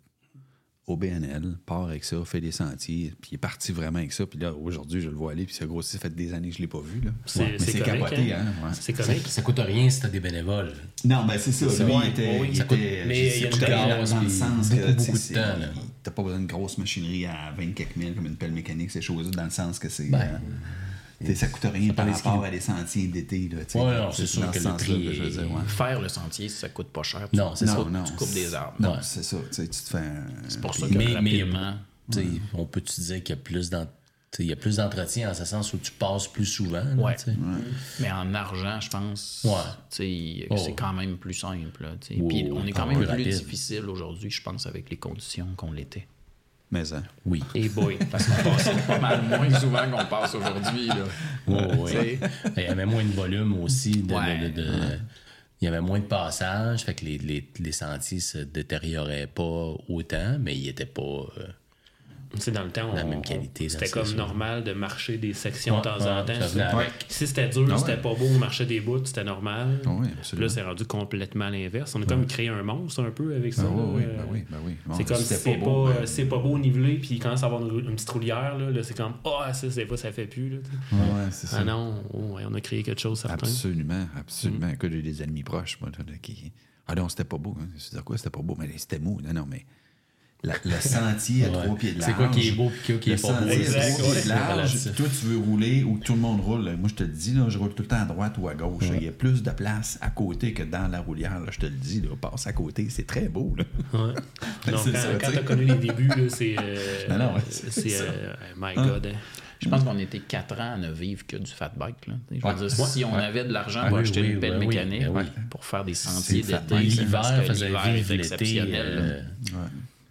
Au B N L, part avec ça, fait des sentiers, puis il est parti vraiment avec ça. Puis là, aujourd'hui, je le vois aller, puis ça grossit, ça fait des années que je ne l'ai pas vu. Là. C'est- Ouais, mais c'est c'est correct, capoté, hein? hein? ouais. C'est Ça, correct. ça coûte rien si t'as des bénévoles. Non, ben c'est ça. C'est Lui, ça. il était. Oui, il ça était- coûte- mais je- il y a ça une coûte rien gaz, dans le puis sens beaucoup, que, tu sais, beaucoup de c'est- temps, là. t'as pas besoin d'une grosse machinerie à vingt-quatre mille comme une pelle mécanique, ces choses-là, dans le sens que c'est. Ben, euh, tu sais, ça coûte rien par prend des rapport skis. à des sentiers d'été. Là, tu sais. Ouais, non, c'est sûr dans que ce le sens-là prix que je veux est- dire, ouais. Faire le sentier, ça coûte pas cher. Tu- Non, c'est tu ça. coupes- Tu coupes des arbres. Non, Ouais. c'est ça. Tu sais, tu te fais un. C'est pour ça puis- que Mais, mais il y a- rapidement... tu sais, on peut-tu dire qu'il y a plus d'en- tu sais, il y a plus d'entretien en ce sens où tu passes plus souvent. là, Ouais. tu sais. Mais en argent, je pense, Ouais. tu sais, Oh. c'est quand même plus simple. Là, tu sais. Oh, Puis on est quand ah, même plus plus, rapide. difficile aujourd'hui, je pense, avec les conditions qu'on l'était. Mais hein. Oui. Et boy, parce qu'on passe pas mal moins souvent qu'on passe aujourd'hui. Là. Ouais, ouais. Tu sais. Il y avait moins de volume aussi. De, Ouais. de- de- de- il y avait moins de passages, fait que les, les, les sentiers se détérioraient pas autant, mais ils étaient pas. euh, Tu sais, dans le temps, La on- même qualité, on- là, c'était c'est comme sûr. normal de marcher des sections Ouais, de temps ouais, en temps. ça venait avec. Si c'était dur, Ah ouais. c'était pas beau, on marchait des bouts, c'était normal. Ah oui, Puis absolument. là, c'est rendu complètement l'inverse. On a comme créé un monstre un peu avec ça. Ah oui, oui, euh, ben oui, ben oui. Bon, C'est comme si c'était c'est pas, beau, euh, ben- c'est pas beau nivelé, puis quand ça va avoir une, une petite roulière, là, là, c'est comme ah, ça, c'est pas, ça fait plus. Là, tu sais. Ouais, c'est ça. Ah non, oh, ouais, on a créé quelque chose certain. Absolument, absolument. Écoute, j'ai des ennemis proches, moi, là, qui. Ah non, c'était pas beau. Hein. Je veux dire quoi, c'était pas beau, mais c'était mou. Non, non, mais. La- le sentier à Ouais. trois pieds de large. C'est quoi qui est beau et qui Le est pas beau? sentier à Exact, trois pieds ouais. de large. Relatif. Toi, tu veux rouler où tout le monde roule. Moi, je te le dis, là, je roule tout le temps à droite ou à gauche. Il y a plus de place à côté que dans la roulière. Là, je te le dis, là, passe à côté. C'est très beau. Là. Ouais. Ben, Donc, c'est quand, ça, quand tu sais. t'as connu les débuts, là, c'est. euh, Non, non, ouais, c'est. c'est ça. euh, my God. hein. Je pense qu'on était quatre ans à ne vivre que du fat bike. Là. Je veux Ouais. dire, si on Ouais. avait de l'argent Ah pour oui, acheter oui, une pelle oui, oui, mécanique oui. pour faire des sentiers C'est le fat d'été, bike. c'est parce L'hiver que faisait l'hiver vivre est l'été. exceptionnel. là. euh, Ouais.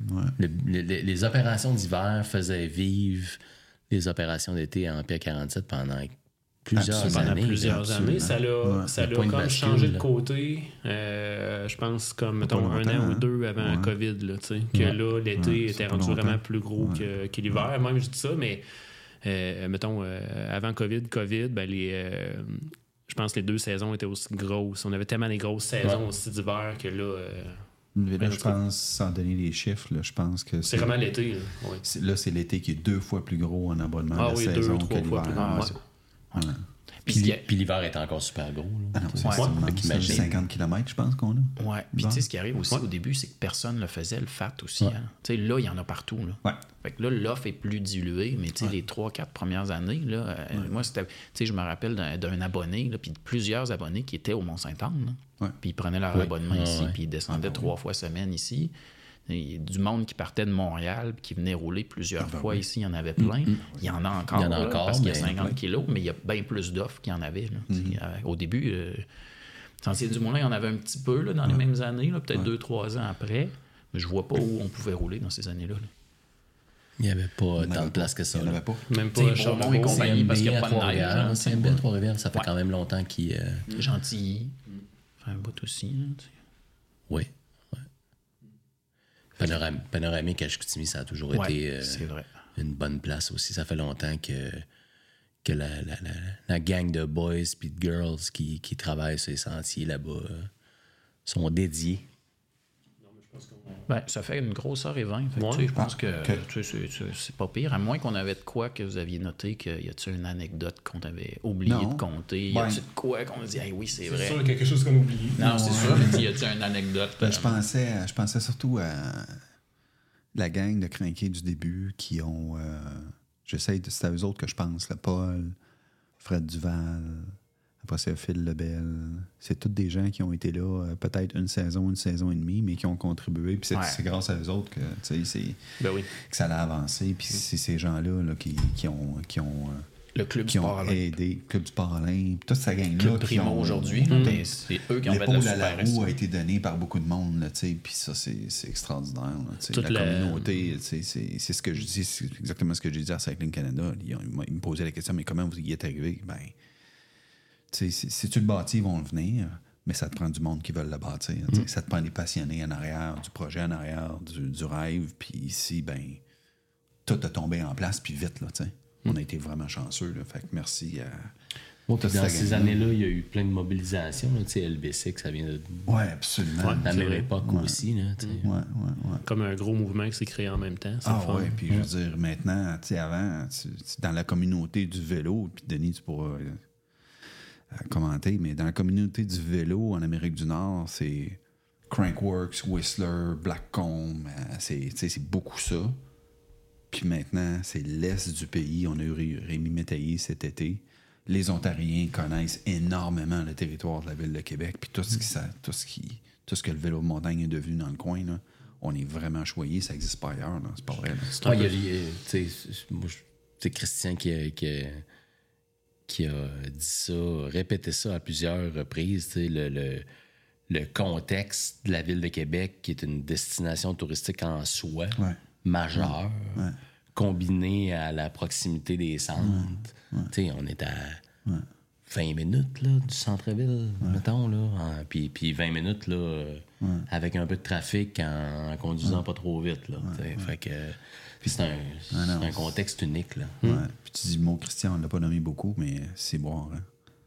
Ouais. Le- le- le- les opérations d'hiver faisaient vivre les opérations d'été à Empire quarante-sept pendant plusieurs Absolument. années. Pendant plusieurs absolument. années, ça l'a Ouais. ça Le l'a point de comme bascule, changé de là. côté, euh, je pense, comme, mettons, un longtemps, an ou hein. deux avant Ouais. le COVID, là, tu sais, que Ouais. là, l'été Ouais, était c'est pas rendu longtemps. vraiment plus gros Ouais. que, que l'hiver. Même, je dis ça, mais, euh, mettons, euh, avant COVID, COVID, ben, les... euh, je pense que les deux saisons étaient aussi grosses. On avait tellement des grosses saisons Ouais. aussi d'hiver que là, euh, Mais là, Ouais, je en tout cas. pense, sans donner les chiffres, là, je pense que c'est vraiment l'été. Là. Ouais. c'est- là, c'est l'été qui est deux fois plus gros en abonnement Ah de oui, la deux, saison trois que fois l'hiver. plus gros. Ah, Ouais. ouais. Ouais. Puis, Puis, ce qui l'hi- a- puis l'hiver est encore super gros. là. Ah non, c'est Ouais. c'est immense. Fait qu'imagine. C'est cinquante kilomètres, je pense qu'on a. Ouais. Puis Bon. tu sais, ce qui arrive aussi Ouais. au début, c'est que personne ne le faisait, le fat aussi. Ouais. Hein. Tu sais, là, il y en a partout. Là. Ouais. Fait que là, l'offre est plus diluée, mais tu sais, les trois, quatre premières années, là, euh, moi, c'était. Tu sais, je me rappelle d'un, d'un abonné, là, puis de plusieurs abonnés qui étaient au Mont-Saint-Anne. là. Ouais. Puis ils prenaient leur Oui. abonnement Ah, ici, ouais. puis ils descendaient trois fois semaine ici. Il y a du monde qui partait de Montréal, puis qui venait rouler plusieurs Ah ben fois oui. ici. Il y en avait plein. Il y en a encore, Il y en a là, encore, parce qu'il y a mais cinquante plein. kilos, mais il y a bien plus d'offres qu'il y en avait. Là. Tu sais, euh, au début, euh, Sentier du Moulin, il y en avait un petit peu là, dans les mêmes années, là, peut-être deux, trois ans après. Mais je vois pas où on pouvait rouler dans ces années-là. là. Il n'y avait pas Il y en tant avait de place pas. que ça. Il y en là. avait pas. Même T'sais, pas Beaumont Charlebourg. et compagnie, parce qu'il y a à pas de neige, Trois-Rivières, là, c'est t'sais. à Trois-Rivières, ça fait Ouais. quand même longtemps qu'il... euh, Gentilly. Enfin, un bout aussi. Là, tu sais. Oui. Ouais. Panoram- Panoramique à Chicoutimi, ça a toujours Ouais, été euh, c'est vrai. une bonne place aussi. Ça fait longtemps que, que la, la, la, la gang de boys et de girls qui, qui travaillent sur les sentiers là-bas euh, sont dédiés. Ben, ça fait une grosse heure et vingt. Fait que, Ouais. tu sais, je pense Ah, que ok. tu sais, c'est, c'est- c'est pas pire. À moins qu'on avait de quoi que vous aviez noté qu'il y a-tu une anecdote qu'on avait oublié Non. de compter. Y a-tu Ouais. de quoi qu'on a dit, hey, oui, c'est, C'est vrai. sûr, quelque chose qu'on a oublié. Non, c'est Ouais. sûr, mais y a-tu une anecdote? Ben, euh, je, pensais, je pensais surtout à la gang de crinqués du début qui ont. euh, J'essaie de. C'est à eux autres que je pense. Là, Paul, Fred Duval, après ça, Phil Lebel. C'est tous des gens qui ont été là euh, peut-être une saison, une saison et demie, mais qui ont contribué. Puis c'est, Ouais. c'est grâce à eux autres que, tu sais, c'est, Ben oui. que ça a avancé. Puis c'est ces gens-là là, qui, qui ont. Qui ont euh, le club qui du ont Parlin. aidé, Club du Parlin, toute sa gang-là. Club qui Primo ont- aujourd'hui. ben, c'est eux qui ont fait de L'épaule la à la super roue a estimée. été donnée par beaucoup de monde, là, tu sais, puis ça, c'est, c'est extraordinaire. Là, tu sais. Toute la, la- communauté, tu sais, c'est, c'est ce que je dis, c'est exactement ce que j'ai dit à Cycling Canada. Ils, ont- ils me posaient la question, mais comment vous y êtes arrivé? Ben, tu sais, si, si tu le bâtis, ils vont le venir, mais ça te prend du monde qui veulent le bâtir. tu sais. Ça te prend des passionnés en arrière, du projet en arrière, du, du rêve, puis ici, ben, tout a tombé en place, puis vite, là, tu sais. On a été vraiment chanceux, là, fait que merci à... Ouais, puis toute dans sa ces gang-là. années-là, il y a eu plein de mobilisations. là, tu sais, L B six, ça vient de Ouais, absolument. Ouais. la c'est même vrai. époque Ouais. aussi. Là, tu sais. Ouais, ouais, ouais. Comme un gros mouvement qui s'est créé en même temps. C'est Ah le fun. ouais, puis je veux dire, maintenant, tu sais, avant, tu- tu- dans la communauté du vélo, puis Denis, tu pourras euh, euh, commenter, mais dans la communauté du vélo en Amérique du Nord, c'est Crankworks, Whistler, Blackcomb, euh, c'est, tu sais, c'est beaucoup ça. Puis maintenant, c'est l'Est du pays. On a eu Ré- Rémi Métaillé cet été. Les Ontariens connaissent énormément le territoire de la ville de Québec, puis tout ce qui, ça, tout ce qui, tout ce que le vélo de montagne est devenu dans le coin, là, on est vraiment choyé, ça n'existe pas ailleurs, là, c'est pas vrai. là. Ah, il y a, il y a- tu sais, moi, je- tu sais, Christian qui a, qui, a, qui a dit ça, répété ça à plusieurs reprises, tu sais, le, le, le contexte de la ville de Québec, qui est une destination touristique en soi, Ouais. majeure, Ouais. combinée à la proximité des centres. Tu sais, on est à vingt minutes là, du centre-ville, mettons, là, en- puis, puis vingt minutes là, euh, avec un peu de trafic en, en conduisant pas trop vite. Là, tu sais. Fait que c'est un, c'est Ah non, un contexte unique. Là. Ouais. Puis tu dis le mot Christian, on l'a pas nommé beaucoup, mais c'est boire. Hein?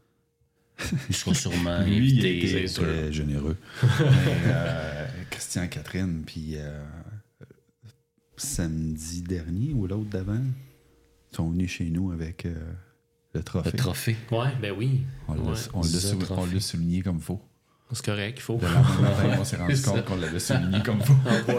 Il sera sûrement Lui, il a invité. été c'est sûr. très généreux. Mais, euh, Christian, Catherine, puis euh, samedi dernier ou l'autre d'avant, ils sont venus chez nous avec euh, le trophée. Le trophée. Ouais, ben oui. On l'a, Ouais. on l'a The sou- trophée. on l'a souligné comme faux. C'est correct, il faut. Le lendemain matin, on s'est rendu compte qu'on l'avait souligné comme faux.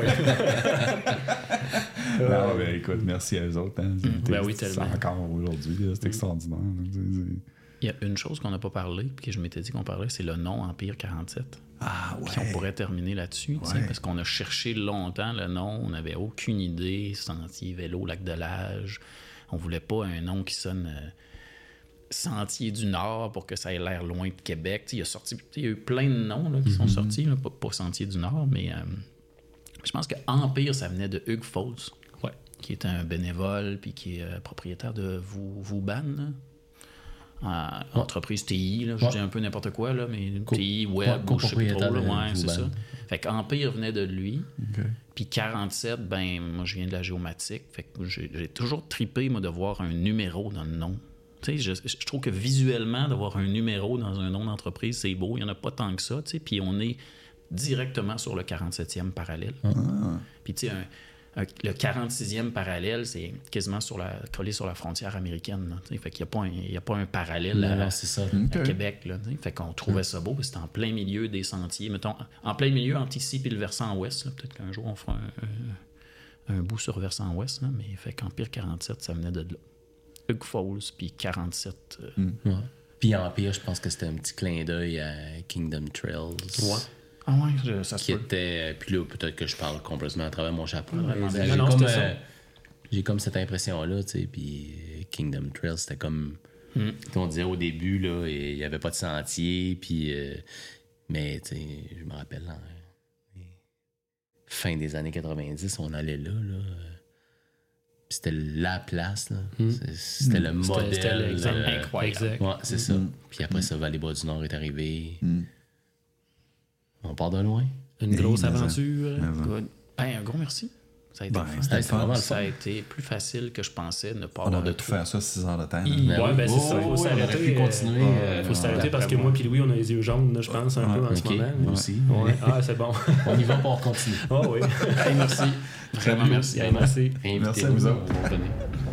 Non, ben, écoute, merci à eux autres. Hein. Ben oui, C'est tellement. encore aujourd'hui, là, c'est extraordinaire. là. C'est- c'est- Il y a une chose qu'on n'a pas parlé, puis que je m'étais dit qu'on parlait, c'est le nom Empire quarante-sept. Ah ouais. Puis on pourrait terminer là-dessus, tu sais, Ouais. parce qu'on a cherché longtemps le nom, on n'avait aucune idée, Sentier, Vélo, Lac de l'Âge. On voulait pas un nom qui sonne euh, Sentier du Nord pour que ça ait l'air loin de Québec. Tu sais, il, y a sorti, tu sais, il y a eu plein de noms là, qui sont sortis, là, pas, pas Sentier du Nord, mais... euh, Je pense que Empire, ça venait de Hugues Fols, Ouais. qui est un bénévole puis qui est euh, propriétaire de Vou- Vouban, là. Euh, entreprise T I, là, je Ouais. dis un peu n'importe quoi, là, mais Co- T I, web, co- ou je sais plus trop, là, copropriétaire de ouais, c'est Vouban. ça. Fait qu'Empire venait de lui. OK. Puis quarante-sept, ben moi je viens de la géomatique. Fait que j'ai, j'ai toujours trippé, moi, de voir un numéro dans le nom. Tu sais, je, je trouve que visuellement, d'avoir un numéro dans un nom d'entreprise, c'est beau. Il n'y en a pas tant que ça, tu sais. Puis on est directement sur le quarante-septième parallèle. Puis tu sais, un- un- le quarante-sixième parallèle, c'est quasiment sur la, collé sur la frontière américaine. Là, tu sais. Fait qu'il n'y a, pas un- il y a pas un parallèle Non, à, non, c'est ça. à Québec. Là, tu sais. Fait qu'on trouvait ça beau, parce que c'était en plein milieu des sentiers. Mettons, en plein milieu entre ici et le versant ouest. Là. Peut-être qu'un jour, on fera un, un, un bout sur le versant ouest. Là. Mais fait qu'Empire quarante-sept, ça venait de là. Hugues Fols, puis quarante-sept. euh, Ouais. Puis Empire, je pense que c'était un petit clin d'œil à Kingdom Trails. Ouais. Ah ouais, je- ça se Qui peut. était. Puis là, peut-être que je parle complètement à travers mon chapeau. vraiment. Mais Non, j'ai non, comme, c'était ça. euh, j'ai comme cette impression-là, tu sais. Puis euh, Kingdom Trails, c'était comme. Mm. On disait au début, là, et il n'y avait pas de sentier. Puis. euh, mais, tu sais, je me rappelle, là, fin des années quatre-vingt-dix, on allait là, là. euh, puis c'était la place, là. C'est- C'était le C'était- modèle. c'était l'exemple euh, incroyable. Exact. Ouais, c'est ça. Puis après ça, Vallée-Bas du Nord est arrivé. On part de loin. Une grosse mais ça- aventure. mais ça. Good. Ben, un gros merci. Ça a été, Ben, le fun. c'était le fun. vraiment le Ça a fun. été plus facile que je pensais de ne pas On avoir aurait de pu trou. faire ça six heures de temps. là. Il- Ben Ouais, oui. ben c'est ça, Oh, faut on s'arrêter. aurait pu euh, continuer. ouais, euh, faut s'arrêter parce que d'après moi puis Louis, on a les yeux jaunes, là, je pense, un peu en ce Ok, moment. moi aussi. Ouais. Ah, c'est bon. On y va pour continuer. Oh oui. Hey, merci. Vraiment merci. Hey, merci. Réinvitez-nous, Merci à vous autres. on va venir.